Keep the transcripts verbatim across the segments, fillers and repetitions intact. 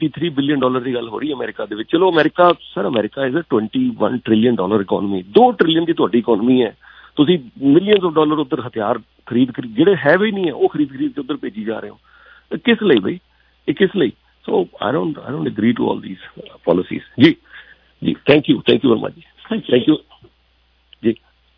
तिरासी billion dollar की गल हो रही है अमेरिका दे विच। चलो America sir America is a इक्कीस ट्रिलियन डॉलर इकोनॉमी, दो ट्रिलियन की तुहाडी इकोनॉमी है, तुसीं मिलियंस ऑफ डॉलर उधर हथियार खरीद खरीद जिहड़े है भी नहीं है वो खरीद खरीद के उधर भेजी जा रहे हो, किस लिए भाई, ये किस लिए? So I don't I don't agree to all these policies. जी जी thank you thank you Verma ji, thank you जी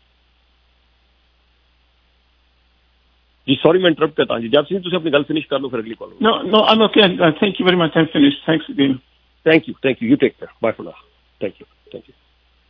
जी सॉरी मैं इंटरप्ट करता हूं जी। जब सिंह तुसीं अपनी गल फिनिश कर लो फिर अगली call. No no I am okay, thank you very much, I am finished, thanks again. Thank you thank you you take care, bye for now, thank you thank you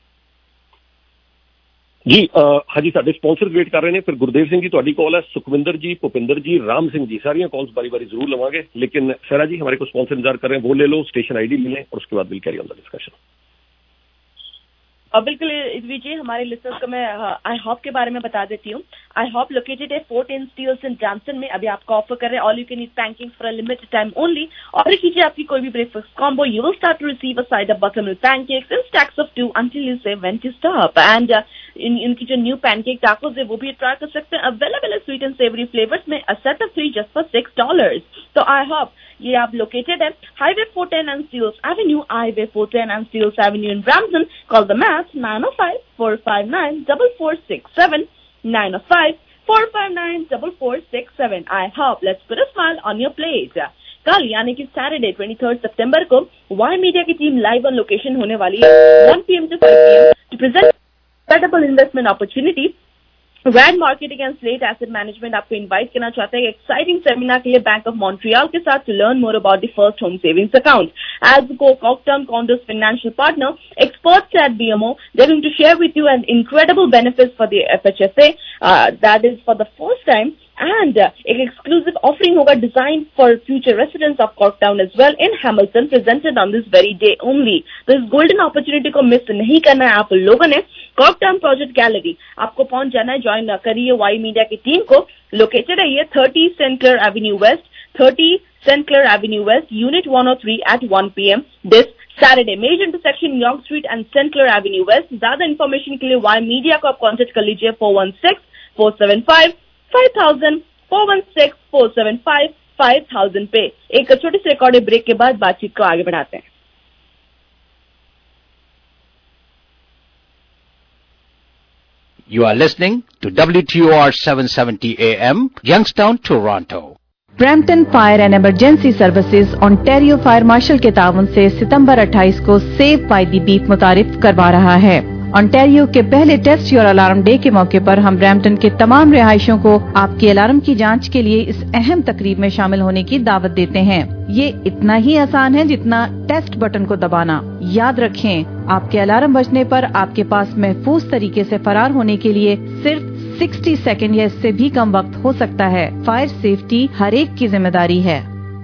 जी। हाँ जी साडे स्पॉन्सर वेट कर रहे हैं, फिर गुरदेव सिंह जी तुहाडी call है, सुखविंदर जी, भुपिंदर जी, राम सिंह जी, सारियां कॉल्स बारी बारी जरूर लवांगे, लेकिन सरा जी हमारे को स्पॉन्सर इंतजार कर रहे हैं, वो ले लो, स्टेशन आईडी ले लें और उसके बाद will carry on the discussion. बिल्कुल विजय, हमारे लिसनर्स को मैं आई हॉप के बारे में बता देती हूँ। आई हॉप लोकेटेड है four ten Steeles in Brampton में। अभी आपको ऑफर कर रहे हैं all you can eat pancakes for a limited time only. Order कीजिए आपकी कोई भी breakfast combo, you will start to receive a side of buttermilk pancakes in stacks of two until you say when to stop. And इनकी जो new pancake tacos है वो भी try कर सकते हैं। अवेलेबल है स्वीट एंड सेवरी फ्लेवर्स में, a set of three just for six dollars. तो आई हॉप ये आप लोकेटेड है Highway four ten and Steeles Avenue, Highway four ten and Steeles Avenue in Brampton. Call the math nine O five four five nine four four six seven, nine O five four five nine four four six seven. IHOP let's put a smile on your plate. कल यानी कि Saturday तेईस सितंबर को Y media की team live on location होने वाली है one P M to five P M to present incredible investment opportunity. Rand marketing and Slate asset management आपको इनवाइट करना चाहते हैं एक्साइटिंग सेमिनार के लिए बैंक ऑफ मॉन्ट्रियल के साथ to learn more about the first home savings account. As को कॉकटर्म condos financial partner, experts at B M O, they're going to share with you an incredible benefits for the F H S A uh, that is for the first time, and uh, एक exclusive offering होगा designed for future residents of Corktown as well in Hamilton, presented on this very day only. तो इस golden opportunity को miss नहीं करना है आप लोगों ने। Corktown Project Gallery आपको पहुंच जाना है, ज्वाइन करिए वाई मीडिया की टीम को। लोकेटेड है ये thirty Saint Clair Avenue West, thirty Saint Clair Avenue West, unit one O three at one P M this Saturday. Major intersection York Street and Saint Clair Avenue West. ज्यादा information के लिए Y media को आप contact कर लीजिए four one six four seven five five thousand, four one six four seven five five thousand पे। एक छोटे से रिकॉर्डेड ब्रेक के बाद बातचीत को आगे बढ़ाते हैं। You are listening to W T O R seven seventy A M, Youngstown, Toronto. Brampton fire and emergency services Ontario fire marshal के ताउन से सितंबर अट्ठाईस को सेव बाय द बीट मुतारिफ करवा रहा है। ओंटारियो के पहले टेस्ट योर अलार्म डे के मौके पर हम ब्रैम्पटन के तमाम रिहायशियों को आपके अलार्म की जांच के लिए इस अहम तकरीब में शामिल होने की दावत देते हैं। ये इतना ही आसान है जितना टेस्ट बटन को दबाना। याद रखें, आपके अलार्म बजने पर आपके पास महफूज तरीके से फरार होने के लिए सिर्फ साठ सेकंड या इससे भी कम वक्त हो सकता है। फायर सेफ्टी हर एक की जिम्मेदारी है।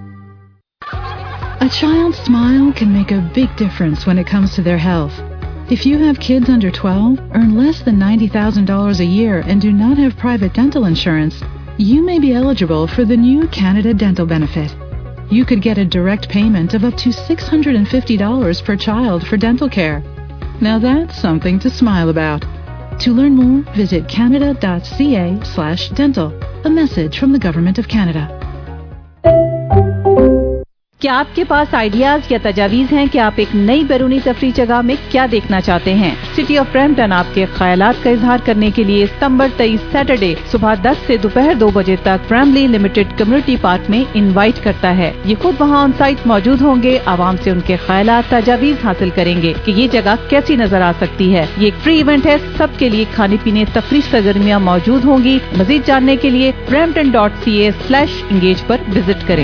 A child's smile can make a big difference when it comes to their health. If you have kids under twelve, earn less than ninety thousand dollars a year and do not have private dental insurance, you may be eligible for the new Canada Dental Benefit. You could get a direct payment of up to six hundred fifty dollars per child for dental care. Now that's something to smile about. To learn more, visit canada.ca slash dental. A message from the Government of Canada. क्या आपके पास ideas या तजावीज हैं कि आप एक नई बैरूनी तफरी जगह में क्या देखना चाहते हैं? सिटी ऑफ ब्रैम्पटन आपके ख्यालात का इजहार करने के लिए सितंबर तेईस सैटरडे सुबह दस से दोपहर दो बजे तक ब्रैमली लिमिटेड कम्युनिटी पार्क में इनवाइट करता है। ये खुद वहाँ ऑन साइट मौजूद होंगे, आवाम से उनके ख्यालात तजावीज हासिल करेंगे कि ये जगह कैसी नजर आ सकती है। ये एक फ्री इवेंट है, सबके लिए खाने पीने तफरी सरगर्मियाँ मौजूद होंगी। मजीद जानने के लिए Brampton dot C A slash engage पर विजिट करें।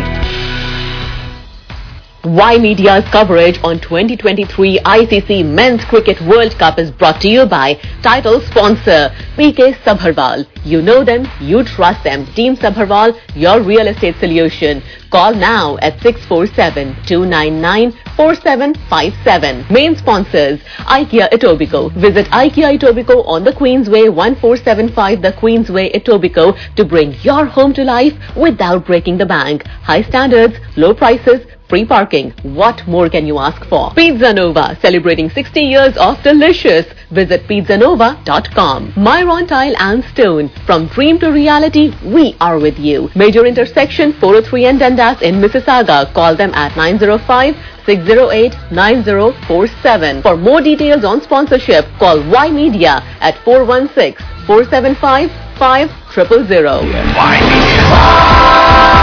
Y Media's coverage on twenty twenty-three I C C Men's Cricket World Cup is brought to you by title sponsor P K Sabharwal. You know them, you trust them. Team Sabharwal, your real estate solution. Call now at six four seven, two nine nine, four seven five seven. Main sponsors IKEA Etobicoke. Visit IKEA Etobicoke on the Queensway, one four seven five the Queensway Etobicoke to bring your home to life without breaking the bank. High standards, low prices, free parking. What more can you ask for? Pizza Nova, celebrating sixty years of delicious. Visit pizza nova dot com. Myron Tile and Stone. From dream to reality, we are with you. Major intersection four oh three and Dundas in Mississauga. Call them at nine oh five, six oh eight, nine oh four seven. For more details on sponsorship, call Y Media at four one six, four seven five, five zero zero zero.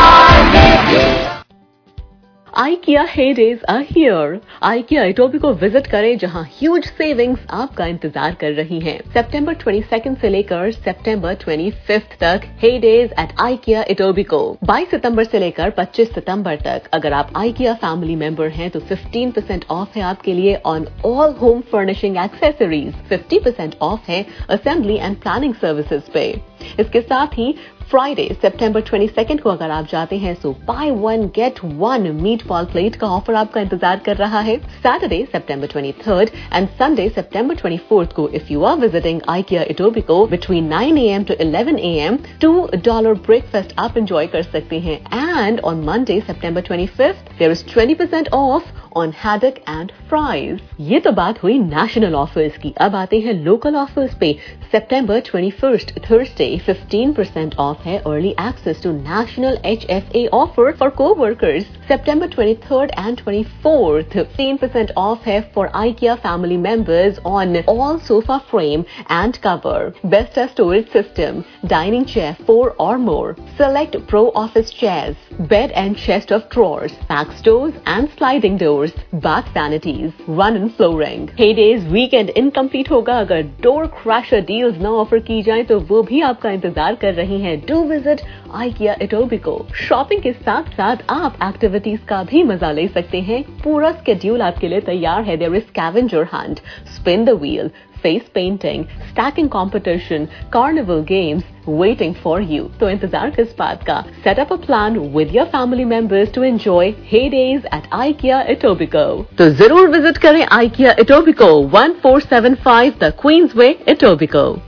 IKEA heydays are here. IKEA Etobicoke visit करें जहां huge savings आपका इंतजार कर रही हैं। सितंबर बाईसवें से लेकर सितंबर पच्चीसवें तक heydays at IKEA Etobicoke। बाईस सितंबर से लेकर पच्चीस सितंबर तक अगर आप IKEA फैमिली मेंबर हैं तो पंद्रह परसेंट ऑफ है आपके लिए on all home furnishing accessories, पचास परसेंट ऑफ है असेंबली एंड प्लानिंग सर्विसेज पे। इसके साथ ही फ्राइडे सितंबर बाईसवें को अगर आप जाते हैं तो buy one get one meatball plate का ऑफर आपका इंतजार कर रहा है। सैटरडे सितंबर तेईस एंड संडे सितंबर चौबीस को if you are visiting IKEA Etobicoke between nine A M to eleven A M two dollar breakfast आप एंजॉय कर सकते हैं। एंड ऑन मंडे सितंबर पच्चीसवें there is twenty percent off on haddock and fries. ये तो बात हुई नेशनल ऑफर्स की। अब आते हैं लोकल ऑफर्स पे। सितंबर इक्कीस थर्सडे फिफ्टीन परसेंट ऑफ है early access to national H F A offer for coworkers. सितंबर तेईस एंड चौबीस फिफ्टीन परसेंट ऑफ है for IKEA family members on all sofa frame and cover, best storage system, dining chair four or more, select pro office chairs, bed and chest of drawers, back doors and sliding doors, bath vanities, run and flooring. Heydays weekend incomplete होगा अगर door crasher deals ना offer की जाए तो वो भी आपका इंतजार कर रही हैं। Do visit IKEA Etobicoke। Shopping के साथ साथ आप एक्टिविटीज का भी मजा ले सकते हैं। पूरा स्केड्यूल आपके लिए तैयार है। There is scavenger hunt, spin the wheel, face painting, stacking competition, carnival games waiting for you. तो इंतजार किस बात का? Set up a plan with your family members to enjoy heydays at IKEA Etobicoke. तो जरूर विजिट करें IKEA Etobicoke, one four seven five The Queensway, Etobicoke।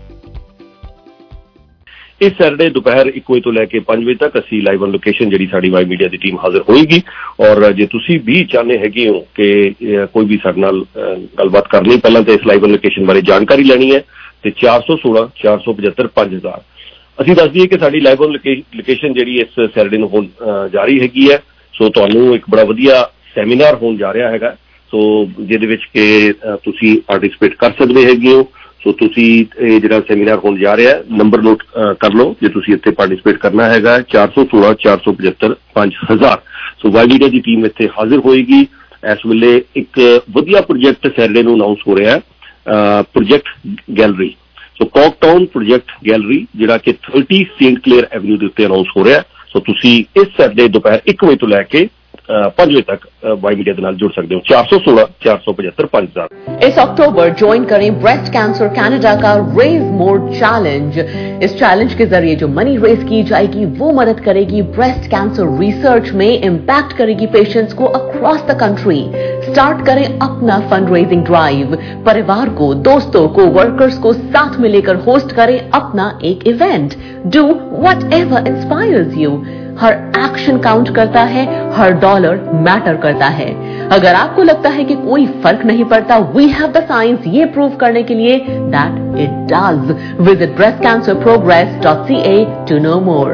इस Saturday दोपहर ਇੱਕ ਵਜੇ ਤੋਂ ਲੈ ਕੇ ਪੰਜ ਵਜੇ ਤੱਕ ਅਸੀਂ ਲਾਈਵ ਔਨ ਲੋਕੇਸ਼ਨ ਜਿਹੜੀ ਸਾਡੀ ਵਾਈ ਮੀਡੀਆ ਦੀ ਟੀਮ ਹਾਜ਼ਰ ਹੋਏਗੀ। ਔਰ ਜੇ ਤੁਸੀਂ ਵੀ ਚਾਹੁੰਦੇ ਹੈਗੇ ਹੋ ਕਿ ਕੋਈ ਵੀ ਸਾਡੇ ਨਾਲ ਗੱਲਬਾਤ ਕਰਨੀ, ਪਹਿਲਾਂ ਤਾਂ ਇਸ ਲਾਈਵ ਔਨ ਲੋਕੇਸ਼ਨ ਬਾਰੇ ਜਾਣਕਾਰੀ ਲੈਣੀ ਹੈ ਤੇ ਚਾਰ ਸੌ ਸੋਲਾਂ ਚਾਰ ਸੌ ਪਝੱਤਰ ਪੰਜ ਹਜ਼ਾਰ ਅਸੀਂ ਦੱਸ ਦਈਏ ਕਿ ਸਾਡੀ ਲਾਈਵ ਔਨ ਲੋਕੇਸ਼ਨ ਜਿਹੜੀ ਇਸ ਸੈਟਰਡੇ ਨੂੰ ਹੋਣ ਜਾ ਰਹੀ ਹੈਗੀ ਹੈ। ਸੋ ਤੁਹਾਨੂੰ ਇੱਕ ਬੜਾ ਵਧੀਆ ਸੈਮੀਨਾਰ ਹੋਣ ਜਾ ਰਿਹਾ ਹੈਗਾ, ਸੋ ਜਿਹਦੇ ਵਿੱਚ ਕਿ ਤੁਸੀਂ ਪਾਰਟਿਸਿਪੇਟ ਕਰ ਸਕਦੇ ਹੈਗੇ ਹੋ। ਸੋ ਤੁਸੀਂ ਇਹ ਜਿਹੜਾ ਸੈਮੀਨਾਰ ਹੋਣ ਜਾ ਰਿਹਾ ਨੰਬਰ ਨੋਟ ਕਰ ਲਓ ਜੇ ਤੁਸੀਂ ਇੱਥੇ ਪਾਰਟਿਸਿਪੇਟ ਕਰਨਾ ਹੈਗਾ, ਚਾਰ ਸੌ ਸੋਲਾਂ ਚਾਰ ਸੌ ਪਝੱਤਰ ਪੰਜ ਹਜ਼ਾਰ। ਸੋ ਵਾਈ ਮੀਡੀਆ ਦੀ ਟੀਮ ਇੱਥੇ ਹਾਜ਼ਰ ਹੋਏਗੀ। ਇਸ ਵੇਲੇ ਇੱਕ ਵਧੀਆ ਪ੍ਰੋਜੈਕਟ ਸੈਟਰਡੇ ਨੂੰ ਅਨਾਉਂਸ ਹੋ ਰਿਹਾ ਹੈ, project gallery. So Corktown project gallery ਜਿਹੜਾ ਕਿ ਥਰਟੀ ਸੇਂਟ ਕਲੇਅਰ ਐਵਨਿਊ ਦੇ ਉੱਤੇ ਅਨਾਉਂਸ ਹੋ ਰਿਹਾ। ਸੋ ਤੁਸੀਂ ਇਸ ਸੈਟਰਡੇ ਦੁਪਹਿਰ ਇੱਕ ਵਜੇ ਤੋਂ ਲੈ ਕੇ पांच बजे तक वाई मीडिया के नाल जुड़ सकते हो। चार सौ सोलह चार सौ पचहत्तर पांच हजार। इस अक्टूबर ज्वाइन करें ब्रेस्ट कैंसर कनाडा का रेज मोर चैलेंज। इस चैलेंज के जरिए जो मनी रेज की जाएगी वो मदद करेगी ब्रेस्ट कैंसर रिसर्च में, इम्पैक्ट करेगी पेशेंट्स को अक्रॉस द कंट्री। स्टार्ट करें अपना फंड रेजिंग ड्राइव। परिवार को, दोस्तों को, वर्कर्स को साथ में लेकर होस्ट करें अपना एक event. Do whatever inspires you. हर एक्शन काउंट करता है, हर डॉलर मैटर करता है। अगर आपको लगता है कि कोई फर्क नहीं पड़ता, वी हैव द साइंस ये प्रूव करने के लिए that it does. Visit breast cancer progress dot C A to know more.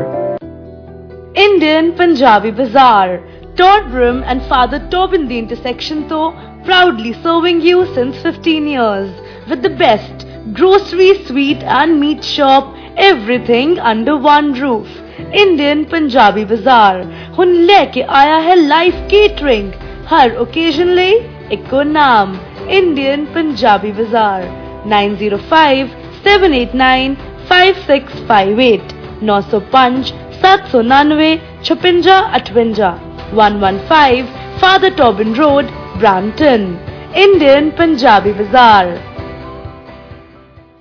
Indian Punjabi Bazaar, Todd Brim and Father Tobin the intersection to proudly serving you since fifteen years with the best grocery, sweet and meat shop, everything under one roof। Indian Punjabi Bazaar हुन लेके आया है live catering, हर occasion ले इको नाम Indian Punjabi Bazaar. Nine zero five seven eight nine five six five eight नौ सौ पांच सात सौ नानवे छप्पंजा अठवंजा one one five Father Tobin Road, Brampton. Indian Punjabi Bazaar.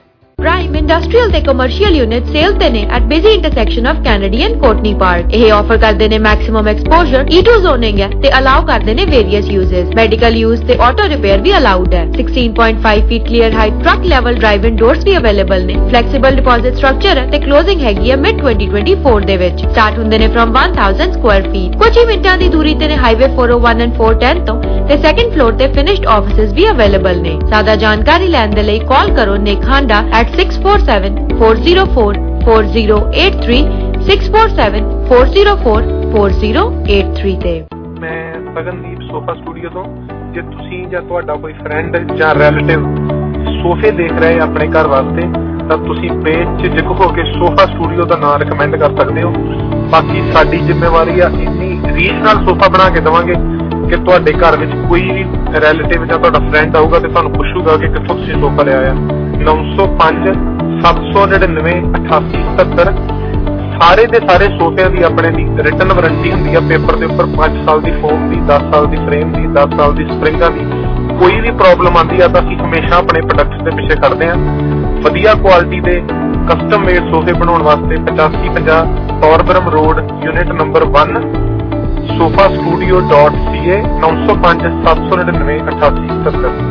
Prime industrial ਤੇ ਕਮਰਸ਼ੀਅਲ ਯੂਨਿਟ ਸੇਲ ਤੇ ਨੇ at busy intersection of Kennedy and Courtney Park. ਇਹ ਆਫਰ ਕਰਦੇ ਨੇ maximum exposure, E two zoning ਹੈ ਤੇ ਅਲਾਉ ਕਰਦੇ ਨੇ ਵੇਰੀਅਸ ਯੂਜ਼ਸ। ਮੈਡੀਕਲ ਯੂਜ਼ ਤੇ ਆਟੋ ਰਿਪੇਅਰ ਵੀ ਅਲਾਉਡ ਹੈ। sixteen point five feet clear height truck level drive in doors ਵੀ ਅਵੇਲੇਬਲ ਨੇ। ਫਲੈਕਸੀਬਲ ਡਿਪੋਜ਼ਿਟ ਸਟਰਕਚਰ ਹੈ ਤੇ ਕਲੋਜ਼ਿੰਗ ਹੈਗੀ ਹੈ ਮਿਡ twenty twenty-four ਦੇ ਵਿੱਚ। ਸਟਾਰਟ ਹੁੰਦੇ ਨੇ from one thousand square feet. ਕੁਝ ਹੀ ਮਿੰਟਾਂ ਦੀ ਦੂਰੀ ਤੇ ਨੇ highway four oh one and four ten ਤੋਂ ਤੇ ਸੈਕੰਡ ਫਲੋਰ ਤੇ ਫਿਨਿਸ਼ਡ ਆਫਿਸਿਸ ਵੀ ਅਵੇਲੇਬਲ ਨੇ। ਜ਼ਿਆਦਾ ਜਾਣਕਾਰੀ ਲੈਣ ਦੇ ਲਈ ਕਾਲ ਕਰੋ ਨੇਕ Handa at six four seven four zero four four zero eight three six four seven four zero four four zero eight three ਤੇ। ਮੈਂ ਗਗਨਦੀਪ ਸੋਫਾ ਸਟੂਡੀਓ ਤੋਂ। ਜੇ ਤੁਸੀਂ ਜਾਂ ਤੁਹਾਡਾ ਕੋਈ ਫਰੈਂਡ ਜਾਂ ਰਿਲੇਟਿਵ ਸੋਫੇ ਦੇਖ ਰਹੇ ਆਪਣੇ ਘਰ ਵਾਸਤੇ ਤਾਂ ਤੁਸੀਂ ਬੇਝਿਜਕ ਹੋ ਕੇ ਸੋਫਾ ਸਟੂਡੀਓ ਦਾ ਨਾਮ ਰਿਕਮੈਂਡ ਕਰ ਸਕਦੇ ਹੋ। ਬਾਕੀ ਸਾਡੀ ਜ਼ਿੰਮੇਵਾਰੀ ਆ ਇੰਨੀ ਰੀਜਨਲ ਸੋਫਾ ਬਣਾ ਕੇ ਦੇਵਾਂਗੇ ਕਿ ਤੁਹਾਡੇ ਘਰ ਵਿੱਚ ਕੋਈ ਵੀ ਰਿਲੇਟਿਵ ਜਾਂ ਤੁਹਾਡਾ ਫਰੈਂਡ ਆਊਗਾ ਤੇ ਤੁਹਾਨੂੰ ਪੁੱਛੂਗਾ ਕਿ ਕਿੱਥੋਂ ਤੁਸੀਂ ਸੋਫਾ ਲਿਆ ਆ। ਨੌ ਸੌ ਪੰਜ ਸੱਤ ਸੌ ਨੜਿਨਵੇਂ ਅਠਾਸੀ ਸਤੱਤਰ। ਸਾਰੇ ਦੇ ਸਾਰੇ ਸੋਫਿਆਂ ਦੀ ਆਪਣੇ ਦੀ ਰਿਟਨ ਵਾਰੰਟੀ ਹੁੰਦੀ ਆ ਪੇਪਰ ਦੇ ਉੱਪਰ। ਪੰਜ ਸਾਲ ਦੀ ਫੋਮ ਦੀ, ਦਸ ਸਾਲ ਦੀ ਫਰੇਮ ਦੀ, ਦਸ ਸਾਲ ਦੀ ਸਪਰਿੰਗਾਂ ਦੀ। ਕੋਈ ਵੀ ਪ੍ਰੋਬਲਮ ਆਉਂਦੀ ਆ ਤਾਂ ਅਸੀਂ ਹਮੇਸ਼ਾ ਆਪਣੇ ਪ੍ਰੋਡਕਟਸ ਦੇ ਪਿੱਛੇ ਖੜਦੇ ਹਾਂ। ਵਧੀਆ ਕੁਆਲਿਟੀ ਦੇ ਕਸਟਮ ਮੇਡ ਸੋਫੇ ਬਣਾਉਣ ਵਾਸਤੇ ਪਚਾਸੀ ਪੰਜਾਹ Torbram Road unit number one sofa studio dot C A ਨੌ ਸੌ ਪੰਜ ਸੱਤ ਸੌ ਨੜਿਨਵੇਂ ਅਠਾਸੀ ਸਤੱਤਰ।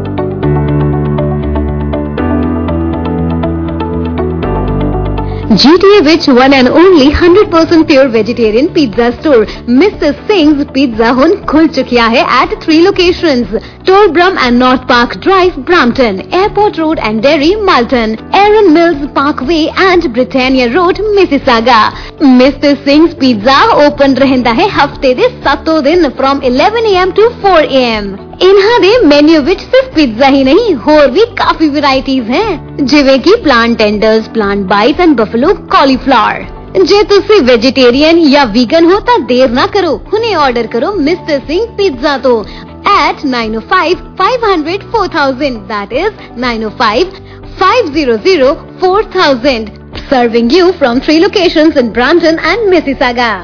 G T A ਵਿੱਚ one and only one hundred percent pure vegetarian pizza store Mister Singh's Pizza ਹੁਣ ਖੁੱਲ ਚੁੱਕਿਆ ਹੈ at three locations Torbram and North Park Drive Brampton, Airport Road and Derry Malton, Aaron Mills Parkway and Britannia Road Mississauga। Mister Singh's Pizza open ਰਹਿੰਦਾ ਹੈ ਹਫਤੇ ਦੇ ਸੱਤੋਂ ਦਿਨ from eleven A M to four A M ਇਹਨਾਂ ਦੇ ਮੈਨੂ ਵਿੱਚ ਸਿਰਫ ਪੀਜ਼ਾ ਹੀ ਨਹੀਂ ਹੋਰ ਵੀ ਕਾਫੀ ਵੈਰਾਈਟੀਜ਼ ਹੈ ਜਿਵੇਂ ਕਿ plant tenders, plant bites and buffalo cauliflower. ਜੇ ਤੁਸੀਂ ਵੈਜੀਟੇਰੀਅਨ ਜਾਂ ਵੀਗਨ ਹੋ ਤਾਂ ਦੇਰ ਨਾ ਕਰੋ, ਹੁਣੇ ਆਰਡਰ ਕਰੋ ਮਿਸਟਰ ਸਿੰਘ ਪੀਜ਼ਾ ਤੋਂ at nine oh five five hundred four thousand that is nine oh five five hundred four thousand serving you from three locations in Brampton and Mississauga।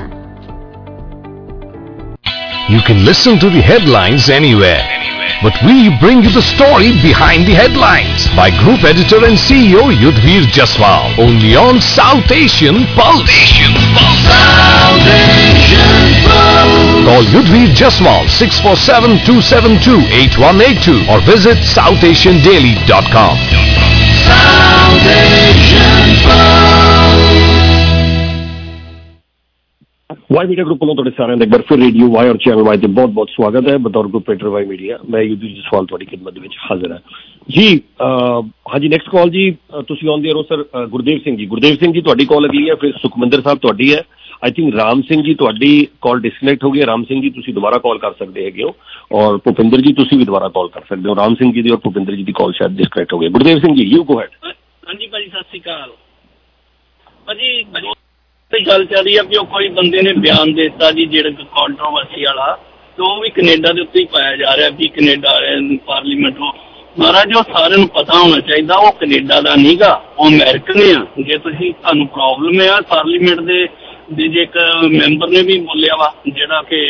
You can listen to the headlines anywhere, but we bring you the story behind the headlines by Group Editor and C E O Yudhvir Jaswal, only on South Asian Pulse. South Asian Pulse. Call Yudhvir Jaswal six four seven two seven two eight one eight two or visit south asian daily dot com. South Asian Pulse. Y media group ਵੱਲੋਂ ਤੁਹਾਡੇ ਸਾਰਿਆਂ ਦਾ ਇੱਕ ਵਾਰ ਫਿਰ radio Y ਔਰ channel Y ਤੇ ਬਹੁਤ ਬਹੁਤ ਸਵਾਗਤ ਹੈ। ਬਤੌਰ ਗਰੁੱਪ ਐਡੀਟਰ ਵਾਈ ਮੀਡੀਆ ਮੈਂ ਯੁਧਵੀਰ ਜਸਵਾਲ ਤੁਹਾਡੀ ਖਿਦਮਤ ਦੇ ਵਿੱਚ ਹਾਜ਼ਰ ਹਾਂ ਜੀ। ਹਾਂਜੀ ਨੈਕਸਟ ਕਾਲ ਜੀ ਤੁਸੀਂ ਆਉਂਦੇ ਹੋ ਸਰ ਗੁਰਦੇਵ ਸਿੰਘ ਜੀ। ਗੁਰਦੇਵ ਸਿੰਘ ਜੀ ਤੁਹਾਡੀ ਕਾਲ ਅਗਲੀ ਹੈ, ਫਿਰ ਸੁਖਮਿੰਦਰ ਸਾਹਿਬ ਤੁਹਾਡੀ ਹੈ। ਆਈ ਥਿੰਕ ਰਾਮ ਸਿੰਘ ਜੀ ਤੁਹਾਡੀ ਕਾਲ ਡਿਸਕਨੈਕਟ ਹੋ ਗਈ ਹੈ। ਰਾਮ ਸਿੰਘ ਜੀ ਤੁਸੀਂ ਦੁਬਾਰਾ ਕਾਲ ਕਰ ਸਕਦੇ ਹੈਗੇ ਹੋ ਔਰ ਭੁਪਿੰਦਰ ਜੀ ਤੁਸੀਂ ਵੀ ਦੁਬਾਰਾ ਕਾਲ ਕਰ ਸਕਦੇ ਹੋ। ਰਾਮ ਸਿੰਘ ਜੀ ਦੀ ਔਰ ਭੁਪਿੰਦਰ ਜੀ ਦੀ ਕਾਲ ਸ਼ਾਇਦ ਡਿਸਕਨੈਕਟ ਹੋ ਗਈ। Gurdev Singh ji you go ahead. ਹਾਂਜੀ ਭਾਜੀ ਸਤਿ ਸ਼੍ਰੀ ਅਕਾਲ ਭਾਜੀ। ਤੇ ਗੱਲ ਚੱਲ ਰਹੀ ਆ ਕਿ ਉਹ ਕੋਈ ਬੰਦੇ ਨੇ ਬਿਆਨ ਦੇ ਦਿੱਤਾ ਜੀ ਜਿਹੜਾ ਕੰਟਰੋਵਰਸੀ ਵਾਲਾ, ਤੇ ਉਹ ਵੀ ਕੈਨੇਡਾ ਦੇ ਉੱਤੇ ਹੀ ਪਾਇਆ ਜਾ ਰਿਹਾ ਵੀ ਕੈਨੇਡਾ ਪਾਰਲੀਮੈਂਟ ਉਹ ਮਹਾਰਾਜ ਉਹ ਸਾਰਿਆਂ ਨੂੰ ਪਤਾ ਹੋਣਾ ਚਾਹੀਦਾ ਉਹ ਕੈਨੇਡਾ ਦਾ ਨਹੀਂਗਾ, ਉਹ ਅਮਰੀਕਨ ਆ। ਜੇ ਤੁਸੀਂ ਤੁਹਾਨੂੰ ਪ੍ਰੋਬਲਮ ਆ ਪਾਰਲੀਮੈਂਟ ਦੇ ਜੇ ਇੱਕ ਮੈਂਬਰ ਨੇ ਵੀ ਬੋਲਿਆ ਵਾ ਜਿਹੜਾ ਕਿ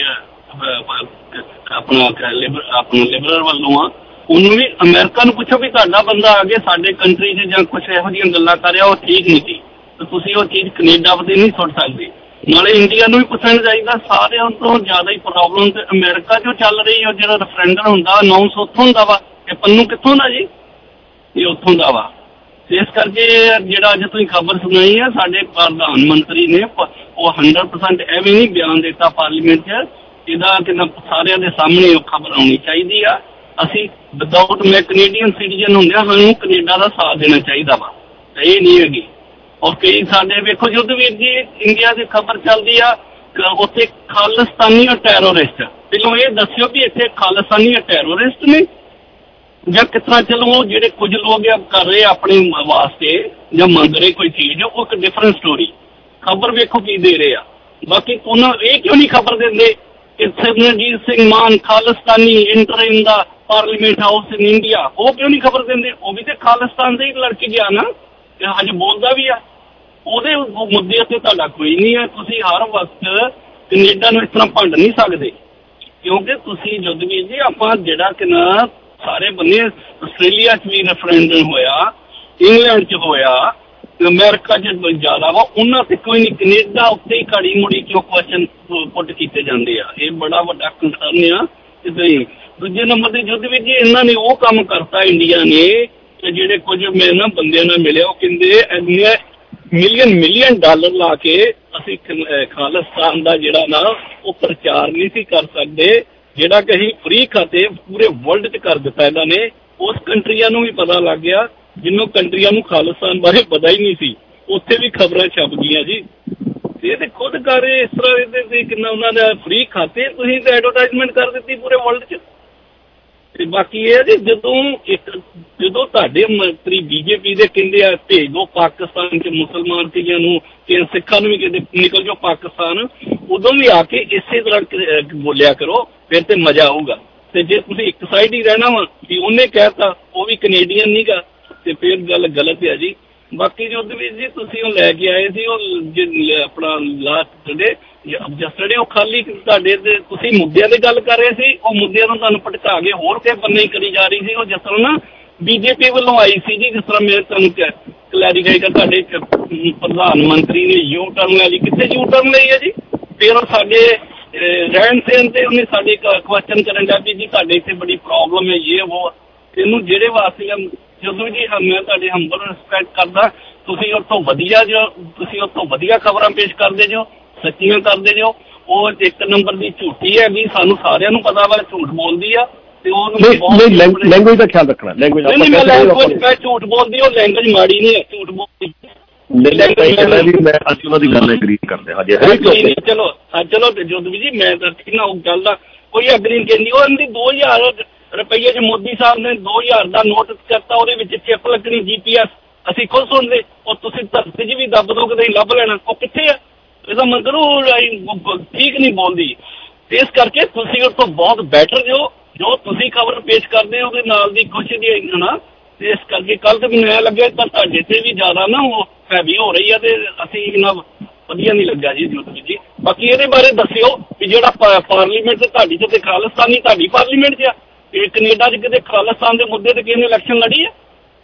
ਆਪਣਾ ਆਪਣਾ ਲਿਬਰਲ ਵੱਲੋਂ ਆ, ਉਹਨੂੰ ਵੀ ਅਮਰੀਕਾ ਨੂੰ ਪੁੱਛੋ ਵੀ ਤੁਹਾਡਾ ਬੰਦਾ ਆ ਗਿਆ ਸਾਡੇ ਕੰਟਰੀ 'ਚ ਜਾਂ ਕੁਛ ਇਹੋ ਜਿਹੀਆਂ ਗੱਲਾਂ ਕਰ ਰਿਹਾ ਉਹ ਠੀਕ ਨਹੀਂ ਸੀ, ਤੁਸੀਂ ਉਹ ਚੀਜ਼ ਕੈਨੇਡਾ ਤੇ ਨਹੀਂ ਸੁੱਟ ਸਕਦੇ। ਨਾਲੇ ਇੰਡੀਆ ਨੂੰ ਵੀ ਪੁੱਛਣਾ ਚਾਹੀਦਾ। ਸਾਰਿਆਂ ਤੋਂ ਜ਼ਿਆਦਾ ਹੀ ਪ੍ਰੋਬਲਮ ਤੇ ਅਮਰੀਕਾ 'ਚੋਂ ਚੱਲ ਰਹੀ ਹੈ। ਜਿਹੜਾ ਰੈਫਰੈਂਡਮ ਹੁੰਦਾ ਅਨਾਊਂਸ ਉੱਥੋਂ ਹੁੰਦਾ ਵਾ, ਇਹ ਪੰਨੂ ਕਿੱਥੋਂ ਦਾ ਜੀ, ਇਹ ਉੱਥੋਂ ਦਾ ਵਾ। ਇਸ ਕਰਕੇ ਜਿਹੜਾ ਅੱਜ ਤੁਸੀਂ ਖਬਰ ਸੁਣਾਈ ਆ ਸਾਡੇ ਪ੍ਰਧਾਨ ਮੰਤਰੀ ਨੇ ਉਹ ਹੰਡਰਡ ਪਰਸੈਂਟ ਐਵੇਂ ਨਹੀਂ ਬਿਆਨ ਦਿੱਤਾ ਪਾਰਲੀਮੈਂਟ 'ਚ, ਇਹਦਾ ਕਿੰਨਾ ਸਾਰਿਆਂ ਦੇ ਸਾਹਮਣੇ ਉਹ ਖਬਰ ਆਉਣੀ ਚਾਹੀਦੀ ਆ। ਅਸੀਂ ਵਿਦਆਊਟ ਮੈਂ ਕੈਨੇਡੀਅਨ ਸਿਟੀਜ਼ਨ ਹੁੰਦਿਆਂ ਸਾਨੂੰ ਕੈਨੇਡਾ ਦਾ ਸਾਥ ਦੇਣਾ ਚਾਹੀਦਾ ਵਾ, ਇਹ ਨਹੀਂ ਹੈਗੀ। ਔਰ ਕਈ ਸਾਡੇ ਵੇਖੋ ਯੁੱਧਵੀਰ ਜੀ ਇੰਡੀਆ ਦੀ ਖਬਰ ਚੱਲਦੀ ਆ ਉੱਥੇ ਖਾਲਿਸਤਾਨੀ ਟੈਰੋਰਿਸਟ, ਪਹਿਲਾਂ ਇਹ ਦੱਸਿਓ ਵੀ ਇੱਥੇ ਖਾਲਿਸਤਾਨੀ ਟੈਰੋਰਿਸਟ ਨੇ ਜਾਂ ਕਿਸ ਤਰ੍ਹਾਂ ਚਲੋ ਜਿਹੜੇ ਕੁਝ ਲੋਕ ਕਰ ਰਹੇ ਆਪਣੇ ਵਾਸਤੇ ਜਾਂ ਮੰਗ ਰਹੇ ਕੋਈ ਚੀਜ਼, ਉਹ ਇੱਕ ਡਿਫਰੈਂਟ ਸਟੋਰੀ। ਖਬਰ ਵੇਖੋ ਕੀ ਦੇ ਰਹੇ ਆ। ਬਾਕੀ ਉਹਨਾਂ ਇਹ ਕਿਉਂ ਨਹੀਂ ਖਬਰ ਦਿੰਦੇ ਕਿ Simranjit Singh Mann Khalistani enter in the parliament house in India, ਉਹ ਕਿਉਂ ਨਹੀਂ ਖਬਰ ਦਿੰਦੇ? ਉਹ ਵੀ ਤੇ ਖਾਲਿਸਤਾਨ ਦੇ ਲੜਕੀ ਗਿਆ ਨਾ, ਅੱਜ ਬੋਲਦਾ ਵੀ ਆ। ਉਹਦੇ ਮੁੱਦੇ ਉੱਤੇ ਤੁਹਾਡਾ ਕੋਈ ਨਹੀਂ ਹੈ। ਤੁਸੀਂ ਹਰ ਵਕਤ ਕੈਨੇਡਾ ਨੂੰ ਇਸ ਤਰ੍ਹਾਂ ਭੰਡ ਨਹੀਂ ਸਕਦੇ, ਕਿਉਂਕਿ ਤੁਸੀਂ ਯੁੱਧਵੀਰ ਜੀ ਆਪਾਂ ਜਿਹੜਾ ਕਿ ਨਾ ਸਾਰੇ ਬੰਨੇ ਆਸਟ੍ਰੇਲੀਆ 'ਚ ਵੀ ਰੈਫਰੈਂਡਮ ਹੋਇਆ, ਇੰਗਲੈਂਡ 'ਚ ਹੋਇਆ, ਅਮਰੀਕਾ 'ਚ ਜ਼ਿਆਦਾ ਵਾ, ਉਹਨਾਂ ਤੇ ਕੋਈ ਨਹੀਂ। ਕੈਨੇਡਾ ਉੱਤੇ ਹੀ ਘੜੀ ਮੁੜੀ ਕਿਉਂ ਕੁਐਸਚਨ ਪੁੱਟ ਕੀਤੇ ਜਾਂਦੇ ਆ, ਇਹ ਬੜਾ ਵੱਡਾ ਕੰਸਰਨ ਆ। ਤੇ ਦੂਜੇ ਨੰਬਰ ਦੇ ਯੁੱਧ ਵਿੱਚ ਇਹਨਾਂ ਨੇ ਉਹ ਕੰਮ ਕਰਤਾ ਇੰਡੀਆ ਨੇ ਕਿ ਜਿਹੜੇ ਕੁਝ ਮੈਂ ਨਾ ਬੰਦਿਆਂ ਨਾਲ ਮਿਲਿਆ, ਉਹ ਕਹਿੰਦੇ ਇੰਨੇ ਮਿਲੀਅਨ ਮਿਲੀਅਨ ਡਾਲਰ ਲਾ ਕੇ ਅਸੀਂ ਖਾਲਿਸਤਾਨ ਦਾ ਜਿਹੜਾ ਨਾ ਉਹ ਪ੍ਰਚਾਰ ਨਹੀਂ ਸੀ ਕਰ ਸਕਦੇ, ਜਿਹੜਾ ਕਿ ਅਸੀਂ ਫ੍ਰੀ ਖਾਤੇ ਪੂਰੇ ਵਰਲਡ 'ਚ ਕਰ ਦਿੱਤਾ ਇਹਨਾਂ ਨੇ। ਉਸ ਕੰਟਰੀਆਂ ਨੂੰ ਵੀ ਪਤਾ ਲੱਗ ਗਿਆ ਜਿਹਨੂੰ ਕੰਟਰੀਆਂ ਨੂੰ ਖਾਲਿਸਤਾਨ ਬਾਰੇ ਪਤਾ ਹੀ ਨਹੀਂ ਸੀ, ਉੱਥੇ ਵੀ ਖਬਰਾਂ ਛਪ ਗਈਆਂ ਜੀ। ਇਹ ਤੇ ਖੁਦ ਕਰ ਰਹੇ ਇਸ ਤਰ੍ਹਾਂ ਇਹਦੇ ਕਿੰਨਾ ਉਹਨਾਂ ਦਾ ਫ੍ਰੀ ਖਾਤੇ, ਤੁਸੀਂ ਤਾਂ ਐਡਵਰਟਾਈਜ਼ਮੈਂਟ ਕਰ ਦਿੱਤੀ ਪੂਰੇ ਵਰਲਡ 'ਚ। ਤੇ ਬਾਕੀ ਇਹ ਜੀ ਜਦੋਂ ਇੱਕ ਜਦੋਂ ਤੁਹਾਡੇ ਮੰਤਰੀ ਬੀਜੇਪੀ ਦੇ ਕਹਿੰਦੇ ਆ ਭੇਜ ਦਿਓ ਪਾਕਿਸਤਾਨ 'ਚ ਮੁਸਲਮਾਨ ਧੀਆਂ ਨੂੰ, ਕਿ ਸਿੱਖਾਂ ਨੂੰ ਵੀ ਕਹਿੰਦੇ ਨਿਕਲ ਜਾਓ ਪਾਕਿਸਤਾਨ, ਉਦੋਂ ਵੀ ਆ ਕੇ ਇਸੇ ਤਰ੍ਹਾਂ ਬੋਲਿਆ ਕਰੋ, ਫਿਰ ਤੇ ਮਜ਼ਾ ਆਊਗਾ। ਤੇ ਜੇ ਤੁਸੀਂ ਇੱਕ ਸਾਈਡ ਹੀ ਰਹਿਣਾ ਵਾ ਕਿ ਉਹਨੇ ਕਹਿਤਾ ਉਹ ਵੀ ਕੈਨੇਡੀਅਨ ਨਹੀਂ ਗਾ, ਤੇ ਫਿਰ ਗੱਲ ਗਲਤ ਹੈ ਜੀ। ਬਾਕੀ ਯੁੱਧ ਵਿੱਚ ਜੀ ਤੁਸੀਂ ਉਹ ਲੈ ਕੇ ਆਏ ਸੀ ਉਹ ਆਪਣਾ ਲਾਸਟ ਡੇ ਜਸਟਰਡੇ, ਉਹ ਖਾਲੀ ਤੁਹਾਡੇ ਤੇ ਤੁਸੀਂ ਮੁੱਦਿਆਂ ਦੀ ਗੱਲ ਕਰ ਰਹੇ ਸੀ, ਉਹ ਮੁੱਦਿਆਂ ਨੂੰ ਤੁਹਾਨੂੰ ਭਟਕਾ ਕੇ ਹੋਰ ਕਿਸੇ ਬੰਨੇ ਕਰੀ ਜਾ ਰਹੀ ਸੀ। ਉਹ ਜਿਸ ਤਰ੍ਹਾਂ ਨਾ ਬੀਜੇਪੀ ਵੱਲੋਂ ਆਈ ਸੀ ਜੀ, ਜਿਸ ਤਰ੍ਹਾਂ ਮੈਂ ਤੁਹਾਨੂੰ ਕਲੈਰੀਫਾਈ ਕਰ, ਤੁਹਾਡੇ ਪ੍ਰਧਾਨ ਮੰਤਰੀ ਨੇ ਯੂ ਟਰਨ ਲੈ ਲਈ। ਕਿੱਥੇ ਯੂ ਟਰਨ ਲਈ ਹੈ ਜੀ? ਫਿਰ ਉਹ ਸਾਡੇ ਰਹਿਣ ਸਹਿਣ ਤੇ ਉਹਨੇ ਸਾਡੇ ਕੁਐਸਚਨ ਕਰਨ ਲੱਗ ਪਈ ਜੀ, ਤੁਹਾਡੇ ਇੱਥੇ ਬੜੀ ਪ੍ਰੋਬਲਮ ਹੈ ਇਹ ਉਹ। ਇਹਨੂੰ ਜਿਹੜੇ ਵਾਸਤੇ ਜਦੋਂ ਜੀ ਮੈਂ ਤੁਹਾਡੇ ਹੰਬਲ ਰਿਸਪੈਕਟ ਕਰਦਾ, ਤੁਸੀਂ ਉਹ ਤੋਂ ਵਧੀਆ ਜੋ ਤੁਸੀਂ ਉਹ ਤੋਂ ਵਧੀਆ ਖਬਰਾਂ ਪੇਸ਼ ਕਰਦੇ ਜੋ, ਸੱਚੀਆਂ ਕਰਦੇ ਜੋ। ਉਹ ਇੱਕ ਨੰਬਰ ਦੀ ਝੂਠੀ ਹੈ ਵੀ ਸਾਨੂੰ ਸਾਰਿਆਂ ਨੂੰ ਪਤਾ ਵਾ ਝੂਠ ਬੋਲਦੀ ਆ, ਤੇ ਉਹਨੂੰ ਲੈਂਗੁਏਜ ਦਾ ਖਿਆਲ ਰੱਖਣਾ। ਲੈਂਗੁਏਜ ਮੈਂ ਝੂਠ ਬੋਲਦੀ, ਉਹ ਲੈਂਗੁਏਜ ਮਾੜੀ ਨਹੀਂ ਹੈ, ਝੂਠ ਬੋਲਦੀ। ਅਸੀਂ ਉਹਨਾਂ ਦੀ ਗੱਲ ਐਗਰੀ ਕਰਦੇ ਹਾਂ ਜੀ। ਚਲੋ ਚਲੋ ਜੁੱਧ ਵੀ ਜੀ ਮੈਂ ਤਾਂ ਠੀਕ ਨਾ ਉਹ ਗੱਲ ਦਾ ਕੋਈ ਐਗਰੀ ਕਹਿੰਦੀ। ਉਹ ਇਹਦੀ ਦੋ ਹਜ਼ਾਰ ਰੁਪਈਏ 'ਚ ਮੋਦੀ ਸਾਹਿਬ ਨੇ ਦੋ ਹਜ਼ਾਰ ਦਾ ਨੋਟ ਕਰਤਾ, ਉਹਦੇ ਵਿੱਚ ਚਿੱਪ ਲੱਗਣੀ ਜੀ ਪੀ ਐਸ, ਅਸੀਂ ਖੁਦ ਸੁਣਦੇ। ਉਹ ਤੁਸੀਂ ਧਰਤੀ 'ਚ ਵੀ ਦੱਬ ਦੋ ਕਿਤੇ ਲੱਭ ਲੈਣਾ, ਉਹ ਕਿੱਥੇ ਆ? ਇਹਦਾ ਮਤਲਬ ਠੀਕ ਨਹੀਂ ਬੋਲਦੀ। ਤੇ ਇਸ ਕਰਕੇ ਤੁਸੀਂ ਉਸ ਤੋਂ ਬਹੁਤ ਬੈਟਰ ਜੋ ਜੋ ਤੁਸੀਂ ਖਬਰ ਪੇਸ਼ ਕਰਦੇ ਹੋ ਉਹਦੇ ਨਾਲ ਦੀ ਕੁਛ ਦੀ ਨਾ। ਤੇ ਇਸ ਕਰਕੇ ਕੱਲ੍ਹ ਤੇ ਮੈਨੂੰ ਐਂ ਲੱਗਿਆ ਤਾਂ ਤੁਹਾਡੇ ਤੇ ਵੀ ਜ਼ਿਆਦਾ ਨਾ ਉਹ ਹੈਵੀ ਹੋ ਰਹੀ ਆ, ਤੇ ਅਸੀਂ ਇੰਨਾ ਵਧੀਆ ਨਹੀਂ ਲੱਗਾ ਜੀ ਜੁੱਧ ਜੀ। ਬਾਕੀ ਇਹਦੇ ਬਾਰੇ ਦੱਸਿਓ ਵੀ ਜਿਹੜਾ ਪਾਰਲੀਮੈਂਟ ਤੇ ਤੁਹਾਡੀ 'ਚ ਤੇ ਖਾਲਿਸਤਾਨੀ ਤੁਹਾਡੀ ਪਾਰਲੀਮੈਂਟ 'ਚ ਆ, ਤੇ ਕੈਨੇਡਾ 'ਚ ਕਿਤੇ ਖਾਲਿਸਤਾਨ ਦੇ ਮੁੱਦੇ ਤੇ ਕਿਹਨੇ ਇਲੈਕਸ਼ਨ ਲੜੀ ਹੈ?